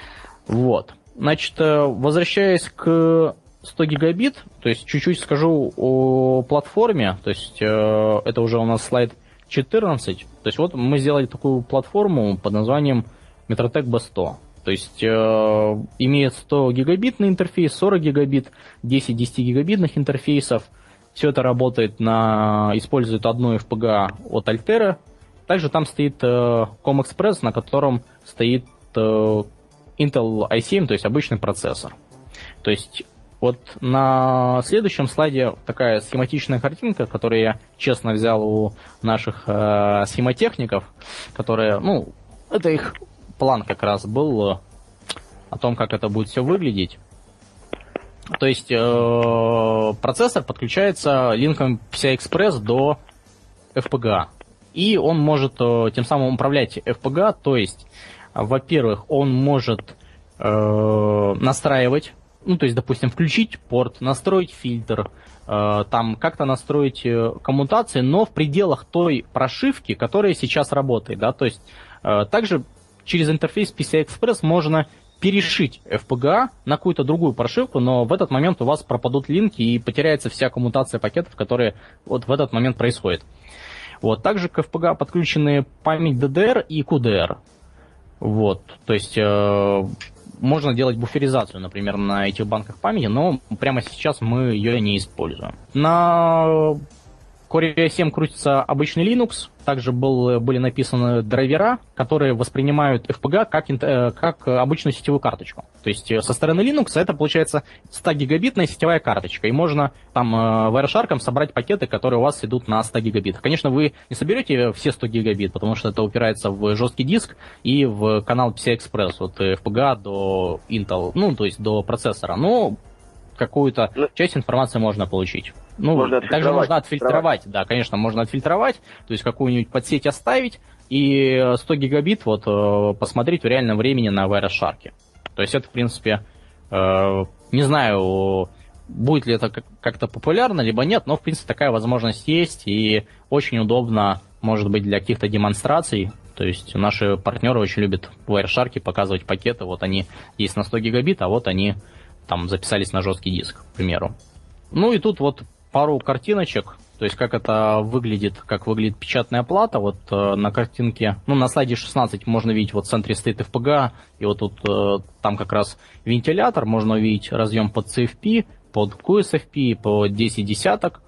Вот. Значит, возвращаясь к сто гигабит, то есть чуть-чуть скажу о платформе, то есть э, это уже у нас слайд четырнадцать, то есть вот мы сделали такую платформу под названием Metrotech би сто. То То есть э, имеет сто гигабитный интерфейс, сорок гигабит, десять десятигигабитных интерфейсов. Все это работает на... использует одну эф пи джи эй от Altera. Также там стоит э, ComExpress, на котором стоит э, Intel ай семь, то есть обычный процессор. То есть вот на следующем слайде такая схематичная картинка, которую я честно взял у наших э, схемотехников, которые, ну, это их план как раз был э, о том, как это будет все выглядеть. То есть э, процессор подключается линком пи си ай Express до эф пи джи эй. И он может э, тем самым управлять эф пи джи эй, то есть, во-первых, он может э, настраивать, ну, то есть, допустим, включить порт, настроить фильтр, э, там как-то настроить э, коммутации, но в пределах той прошивки, которая сейчас работает, да, то есть, э, также через интерфейс пи си ай Express можно перешить эф пи джи эй на какую-то другую прошивку, но в этот момент у вас пропадут линки и потеряется вся коммутация пакетов, которые вот в этот момент происходят. Вот. Также к эф пи джи эй подключены память ди ди ар и кью ди ар. Вот. То есть э, можно делать буферизацию, например, на этих банках памяти, но прямо сейчас мы ее не используем. На Core ай семь крутится обычный Linux, также был, были написаны драйвера, которые воспринимают эф пи джи эй как, как обычную сетевую карточку. То есть со стороны Linux это получается сто гигабитная сетевая карточка, и можно там Wireshark собрать пакеты, которые у вас идут на сто гигабитах. Конечно, вы не соберете все сто гигабит, потому что это упирается в жесткий диск и в канал пи си ай Express от эф пи джи эй до Intel, ну, то есть до процессора, но какую-то часть информации можно получить. Ну, можно также можно отфильтровать, да, конечно, можно отфильтровать, то есть какую-нибудь подсеть оставить и сто гигабит вот посмотреть в реальном времени на Wireshark. То есть это, в принципе, э, не знаю, будет ли это как-то популярно, либо нет, но, в принципе, такая возможность есть, и очень удобно, может быть, для каких-то демонстраций. То есть наши партнеры очень любят в Wireshark показывать пакеты, вот они есть на сто гигабит, а вот они там записались на жесткий диск, к примеру. Ну и тут вот пару картиночек, то есть как это выглядит, как выглядит печатная плата. Вот э, на картинке, ну на слайде шестнадцать можно видеть, вот в центре стоит эф пи джи эй, и вот тут э, там как раз вентилятор, можно увидеть разъем под си эф пи, под кью эс эф пи, под десять десяток.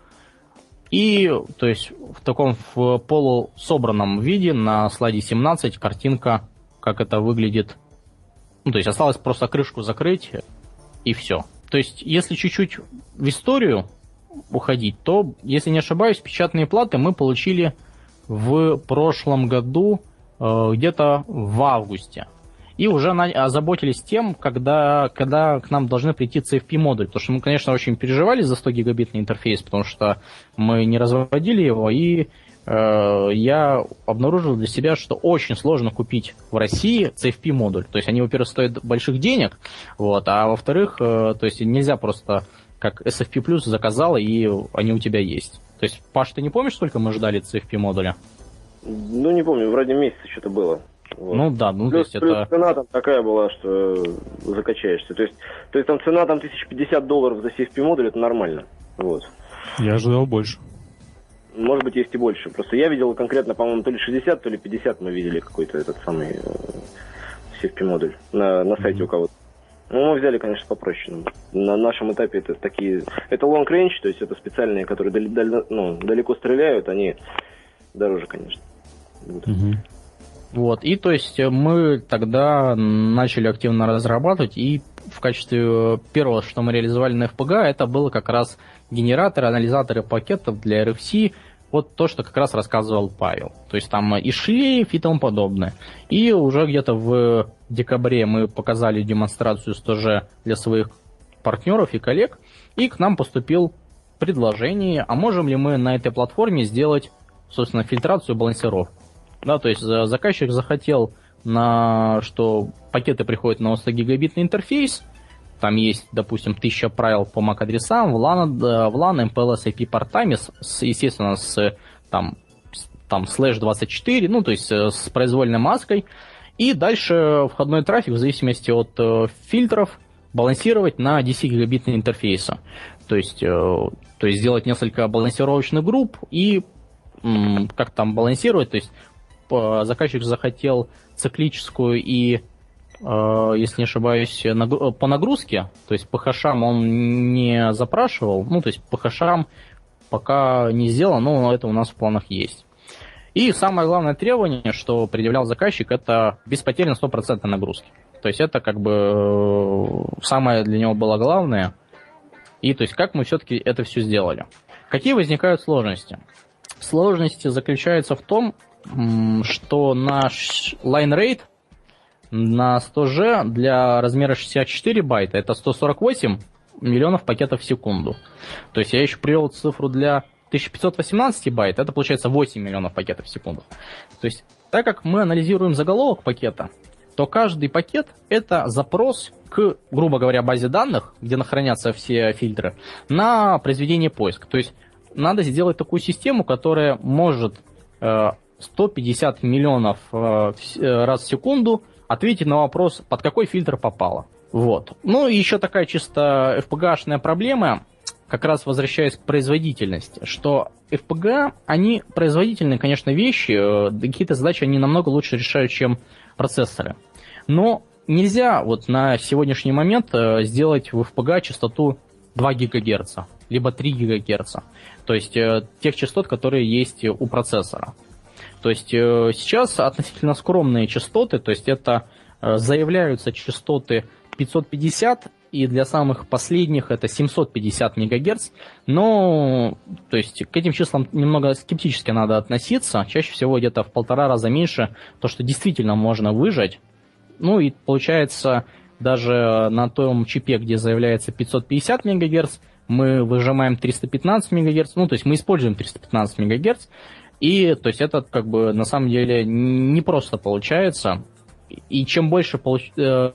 И, то есть, в таком в полусобранном виде на слайде семнадцать картинка, как это выглядит. Ну, то есть осталось просто крышку закрыть, и все. То есть, если чуть-чуть в историю уходить, то, если не ошибаюсь, печатные платы мы получили в прошлом году, э, где-то в августе. И уже на, озаботились тем, когда, когда к нам должны прийти си эф пи-модуль. Потому что мы, конечно, очень переживали за сто гигабитный интерфейс, потому что мы не разводили его, и э, я обнаружил для себя, что очень сложно купить в России си эф пи-модуль. То есть они, во-первых, стоят больших денег, вот, а во-вторых, э, то есть нельзя просто как эс эф пи плюс заказал, и они у тебя есть. То есть, Паш, ты не помнишь, сколько мы ждали си эф пи-модуля? Ну, не помню, вроде месяца что-то было. Вот. Ну да, ну плюс, то есть плюс это... цена там такая была, что закачаешься. То есть, то есть там цена там тысяча пятьдесят долларов за си эф пи-модуль, это нормально. Вот. Я ожидал больше. Может быть, есть и больше. Просто я видел конкретно, по-моему, то ли шестьдесят, то ли пятьдесят мы видели какой-то этот самый э, си эф пи-модуль на, на сайте mm-hmm. у кого-то. Ну, мы взяли, конечно, попроще. На нашем этапе это такие... Это long range, то есть это специальные, которые дали, дали, ну, далеко стреляют, они дороже, конечно. Вот. Mm-hmm. Вот, и то есть мы тогда начали активно разрабатывать, и в качестве первого, что мы реализовали на эф пи джи эй, это было как раз генераторы, анализаторы пакетов для эр эф си, вот то, что как раз рассказывал Павел. То есть там и шлейф, и тому подобное. И уже где-то в декабре мы показали демонстрацию тоже для своих партнеров и коллег, и к нам поступило предложение, а можем ли мы на этой платформе сделать, собственно, фильтрацию и балансировку. Да, то есть заказчик захотел, на, что пакеты приходят на сто гигабитный интерфейс, там есть, допустим, тысяча правил по эм эй си-адресам, в лан, в лан, эм пи эл эс ай пи-портами, с, естественно, с там, там слэш двадцать четыре, ну, то есть с произвольной маской, и дальше входной трафик в зависимости от э, фильтров балансировать на десять гигабитный интерфейс. То есть, э, то есть сделать несколько балансировочных групп и м, как там балансировать, то есть заказчик захотел циклическую и если не ошибаюсь, по нагрузке, то есть по хэшам он не запрашивал, ну, то есть по хэшам пока не сделано, но это у нас в планах есть. И самое главное требование, что предъявлял заказчик, это без потерь на сто процентов нагрузки. То есть это как бы самое для него было главное. И то есть как мы все-таки это все сделали. Какие возникают сложности? Сложности заключаются в том, что наш line rate на сто джи для размера шестьдесят четыре байта это сто сорок восемь миллионов пакетов в секунду. То есть я еще привел цифру для тысяча пятьсот восемнадцать байт, это получается восемь миллионов пакетов в секунду. То есть так как мы анализируем заголовок пакета, то каждый пакет это запрос к, грубо говоря, базе данных, где хранятся все фильтры, на произведение поиска. То есть надо сделать такую систему, которая может э, сто пятьдесят миллионов э, раз в секунду ответить на вопрос, под какой фильтр попало. Вот. Ну и еще такая чисто эф пи джи-шная проблема, как раз возвращаясь к производительности, что эф пи джи, они производительные, конечно, вещи, э, какие-то задачи они намного лучше решают, чем процессоры. Но нельзя вот на сегодняшний момент э, сделать в эф пи джи частоту два гигагерца, либо три гигагерца. То есть э, тех частот, которые есть у процессора. То есть э, сейчас относительно скромные частоты, то есть это э, заявляются частоты пятьсот пятьдесят, и для самых последних это семьсот пятьдесят мегагерц, но то есть к этим числам немного скептически надо относиться, чаще всего где-то в полтора раза меньше, то, что действительно можно выжать. Ну и получается, даже на том чипе, где заявляется пятьсот пятьдесят мегагерц, мы выжимаем триста пятнадцать мегагерц, ну то есть мы используем триста пятнадцать мегагерц, и то есть это как бы на самом деле не просто получается, и чем больше получ...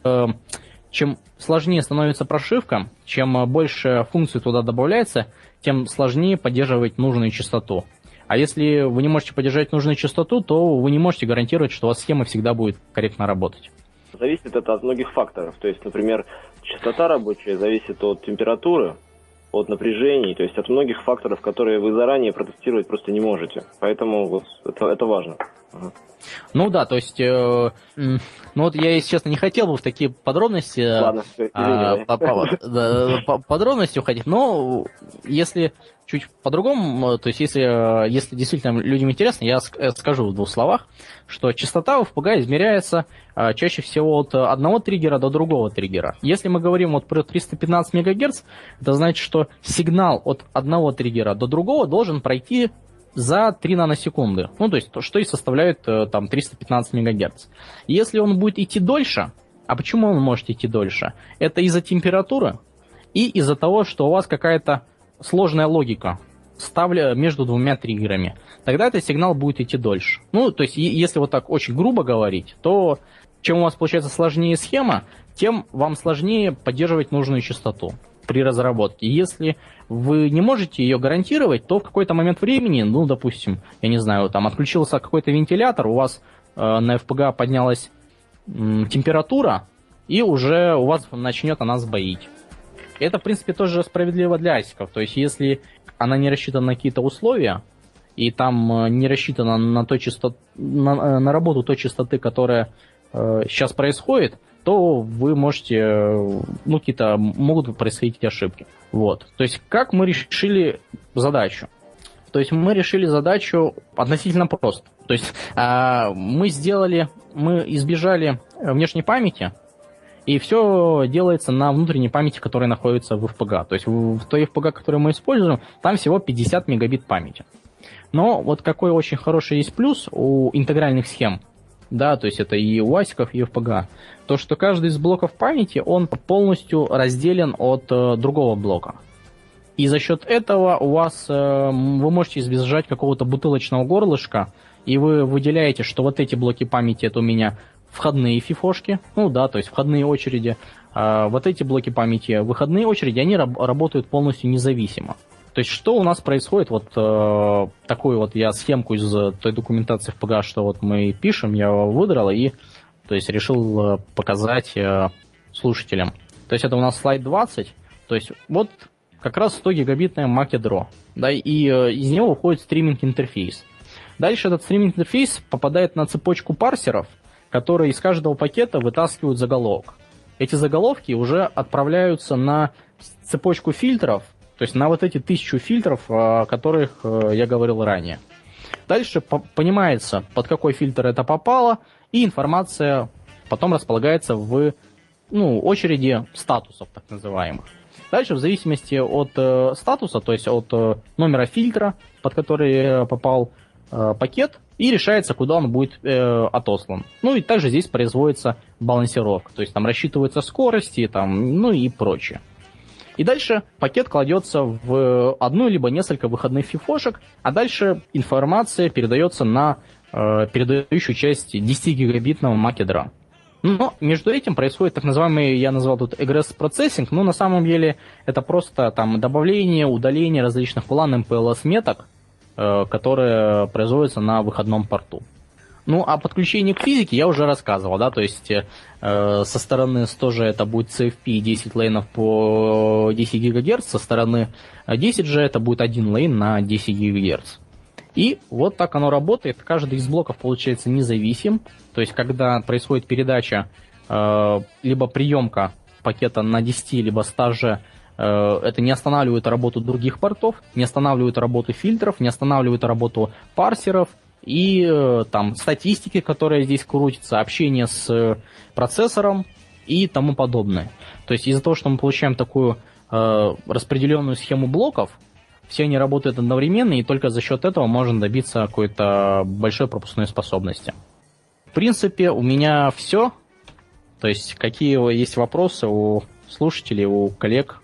чем сложнее становится прошивка, чем больше функций туда добавляется, тем сложнее поддерживать нужную частоту. А если вы не можете поддержать нужную частоту, то вы не можете гарантировать, что у вас схема всегда будет корректно работать. Зависит это от многих факторов. То есть, например, частота рабочая зависит от температуры, от напряжений, то есть от многих факторов, которые вы заранее протестировать просто не можете. Поэтому вот это, это важно. Ага. Ну да, то есть, э, ну вот я, если честно, не хотел бы в такие подробности, Ладно, все, а, по, по, да, по подробности уходить, но если чуть по-другому, то есть если, если действительно людям интересно, я скажу в двух словах, что частота в эф пи джи измеряется а, чаще всего от одного триггера до другого триггера. Если мы говорим вот про триста пятнадцать мегагерц, это значит, что сигнал от одного триггера до другого должен пройти за три наносекунды. Ну, то есть, что и составляет там триста пятнадцать мегагерц. Если он будет идти дольше, а почему он может идти дольше? Это из-за температуры и из-за того, что у вас какая-то сложная логика ставля между двумя триггерами. Тогда этот сигнал будет идти дольше. Ну, то есть, если вот так очень грубо говорить, то чем у вас получается сложнее схема, тем вам сложнее поддерживать нужную частоту при разработке. Если вы не можете ее гарантировать, то в какой-то момент времени, ну, допустим, я не знаю, там отключился какой-то вентилятор, у вас э, на эф пи джи поднялась э, температура, и уже у вас начнет она сбоить. Это, в принципе, тоже справедливо для асиков. То есть, если она не рассчитана на какие-то условия, и там не рассчитана на, той частот... на, на работу той частоты, которая э, сейчас происходит, то вы можете, ну, какие-то могут происходить ошибки. Вот. То есть, как мы решили задачу? То есть, мы решили задачу относительно просто. То есть, э, мы сделали, мы избежали внешней памяти, и все делается на внутренней памяти, которая находится в эф пи джи. То есть, в, в той эф пи джи, которую мы используем, там всего пятьдесят мегабит памяти. Но вот какой очень хороший есть плюс у интегральных схем, да, то есть это и у асиков, и у эф пи джи, то, что каждый из блоков памяти, он полностью разделен от э, другого блока. И за счет этого у вас, э, вы можете избежать какого-то бутылочного горлышка, и вы выделяете, что вот эти блоки памяти, это у меня входные фифошки, ну да, то есть входные очереди, а вот эти блоки памяти, выходные очереди, они раб- работают полностью независимо. То есть что у нас происходит, вот э, такую вот я схемку из той документации эф пи джи, что вот мы пишем, я выдрал и то есть решил показать э, слушателям. То есть это у нас слайд двадцать, то есть вот как раз сто гигабитная Mac ядро, да, и э, из него уходит стриминг интерфейс. Дальше этот стриминг интерфейс попадает на цепочку парсеров, которые из каждого пакета вытаскивают заголовок. Эти заголовки уже отправляются на цепочку фильтров, то есть на вот эти тысячу фильтров, о которых я говорил ранее. Дальше понимается, под какой фильтр это попало, и информация потом располагается в ну, очереди статусов, так называемых. Дальше, в зависимости от э, статуса, то есть от э, номера фильтра, под который попал э, пакет, и решается, куда он будет э, отослан. Ну и также здесь производится балансировка, то есть там рассчитываются скорости, там, ну и прочее. И дальше пакет кладется в одну либо несколько выходных фифошек, а дальше информация передается на э, передающую часть десятигигабитного мак ядра. Но между этим происходит так называемый, я назвал тут эгресс-процессинг, но на самом деле это просто там добавление, удаление различных план эм пэ эл эс-меток, э, которые производятся на выходном порту. Ну, а подключение к физике я уже рассказывал, да, то есть э, со стороны сто джи это будет си эф пи десять лейнов по десять гигагерц, со стороны десять джи это будет один лейн на десять гигагерц. И вот так оно работает, каждый из блоков получается независим, то есть когда происходит передача, э, либо приемка пакета на десять, либо сто джи, э, это не останавливает работу других портов, не останавливает работу фильтров, не останавливает работу парсеров, и э, там статистики, которая здесь крутится, общение с э, процессором и тому подобное. То есть из-за того, что мы получаем такую э, распределенную схему блоков, все они работают одновременно, и только за счет этого можно добиться какой-то большой пропускной способности. В принципе, у меня все. То есть какие есть вопросы у слушателей, у коллег?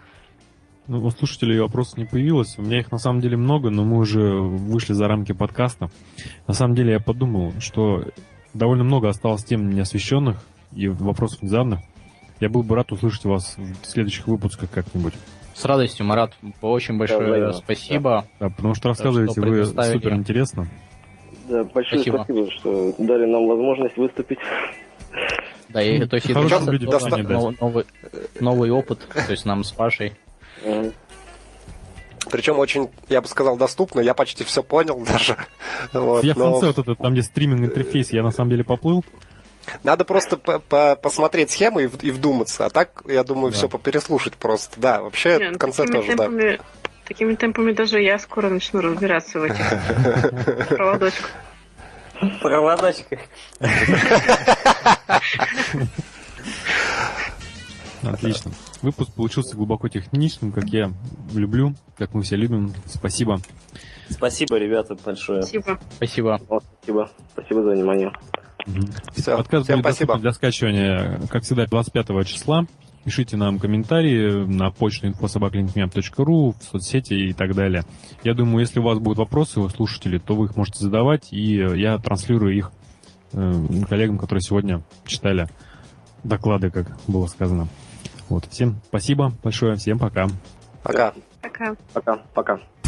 Ну, у слушателей вопросов не появилось. У меня их на самом деле много, но мы уже вышли за рамки подкаста. На самом деле я подумал, что довольно много осталось тем неосвещенных и вопросов незаданных. Я был бы рад услышать вас в следующих выпусках как-нибудь. С радостью, Марат. Очень большое да, спасибо. Да, потому что рассказываете что вы супер интересно. Да, большое спасибо. спасибо, что дали нам возможность выступить. Да, и, то есть это люди тоже новый, новый, новый опыт, то есть нам с Пашей. Причем очень, я бы сказал, доступно. Я почти все понял даже. Вот, я но... в конце вот этот, там где стриминг интерфейс, я на самом деле поплыл. Надо просто посмотреть схемы и, и вдуматься. А так, я думаю, да. все попереслушать просто. Да, вообще Не, в конце тоже, темпами, да. Такими темпами даже я скоро начну разбираться в этих проводочках. Проводочках. Отлично. Выпуск получился глубоко техничным, как я люблю, как мы все любим. Спасибо. Спасибо, ребята, большое. Спасибо. Спасибо. Вот, спасибо. Спасибо за внимание. Угу. Все, подкаст всем будет спасибо. Для скачивания, как всегда, двадцать пятого числа. Пишите нам комментарии на почту инфо собака линкмеп точка ру, в соцсети и так далее. Я думаю, если у вас будут вопросы, у слушателей, то вы их можете задавать, и я транслирую их э, коллегам, которые сегодня читали доклады, как было сказано. Вот. Всем спасибо большое, всем пока. Пока. Пока. Пока. Пока.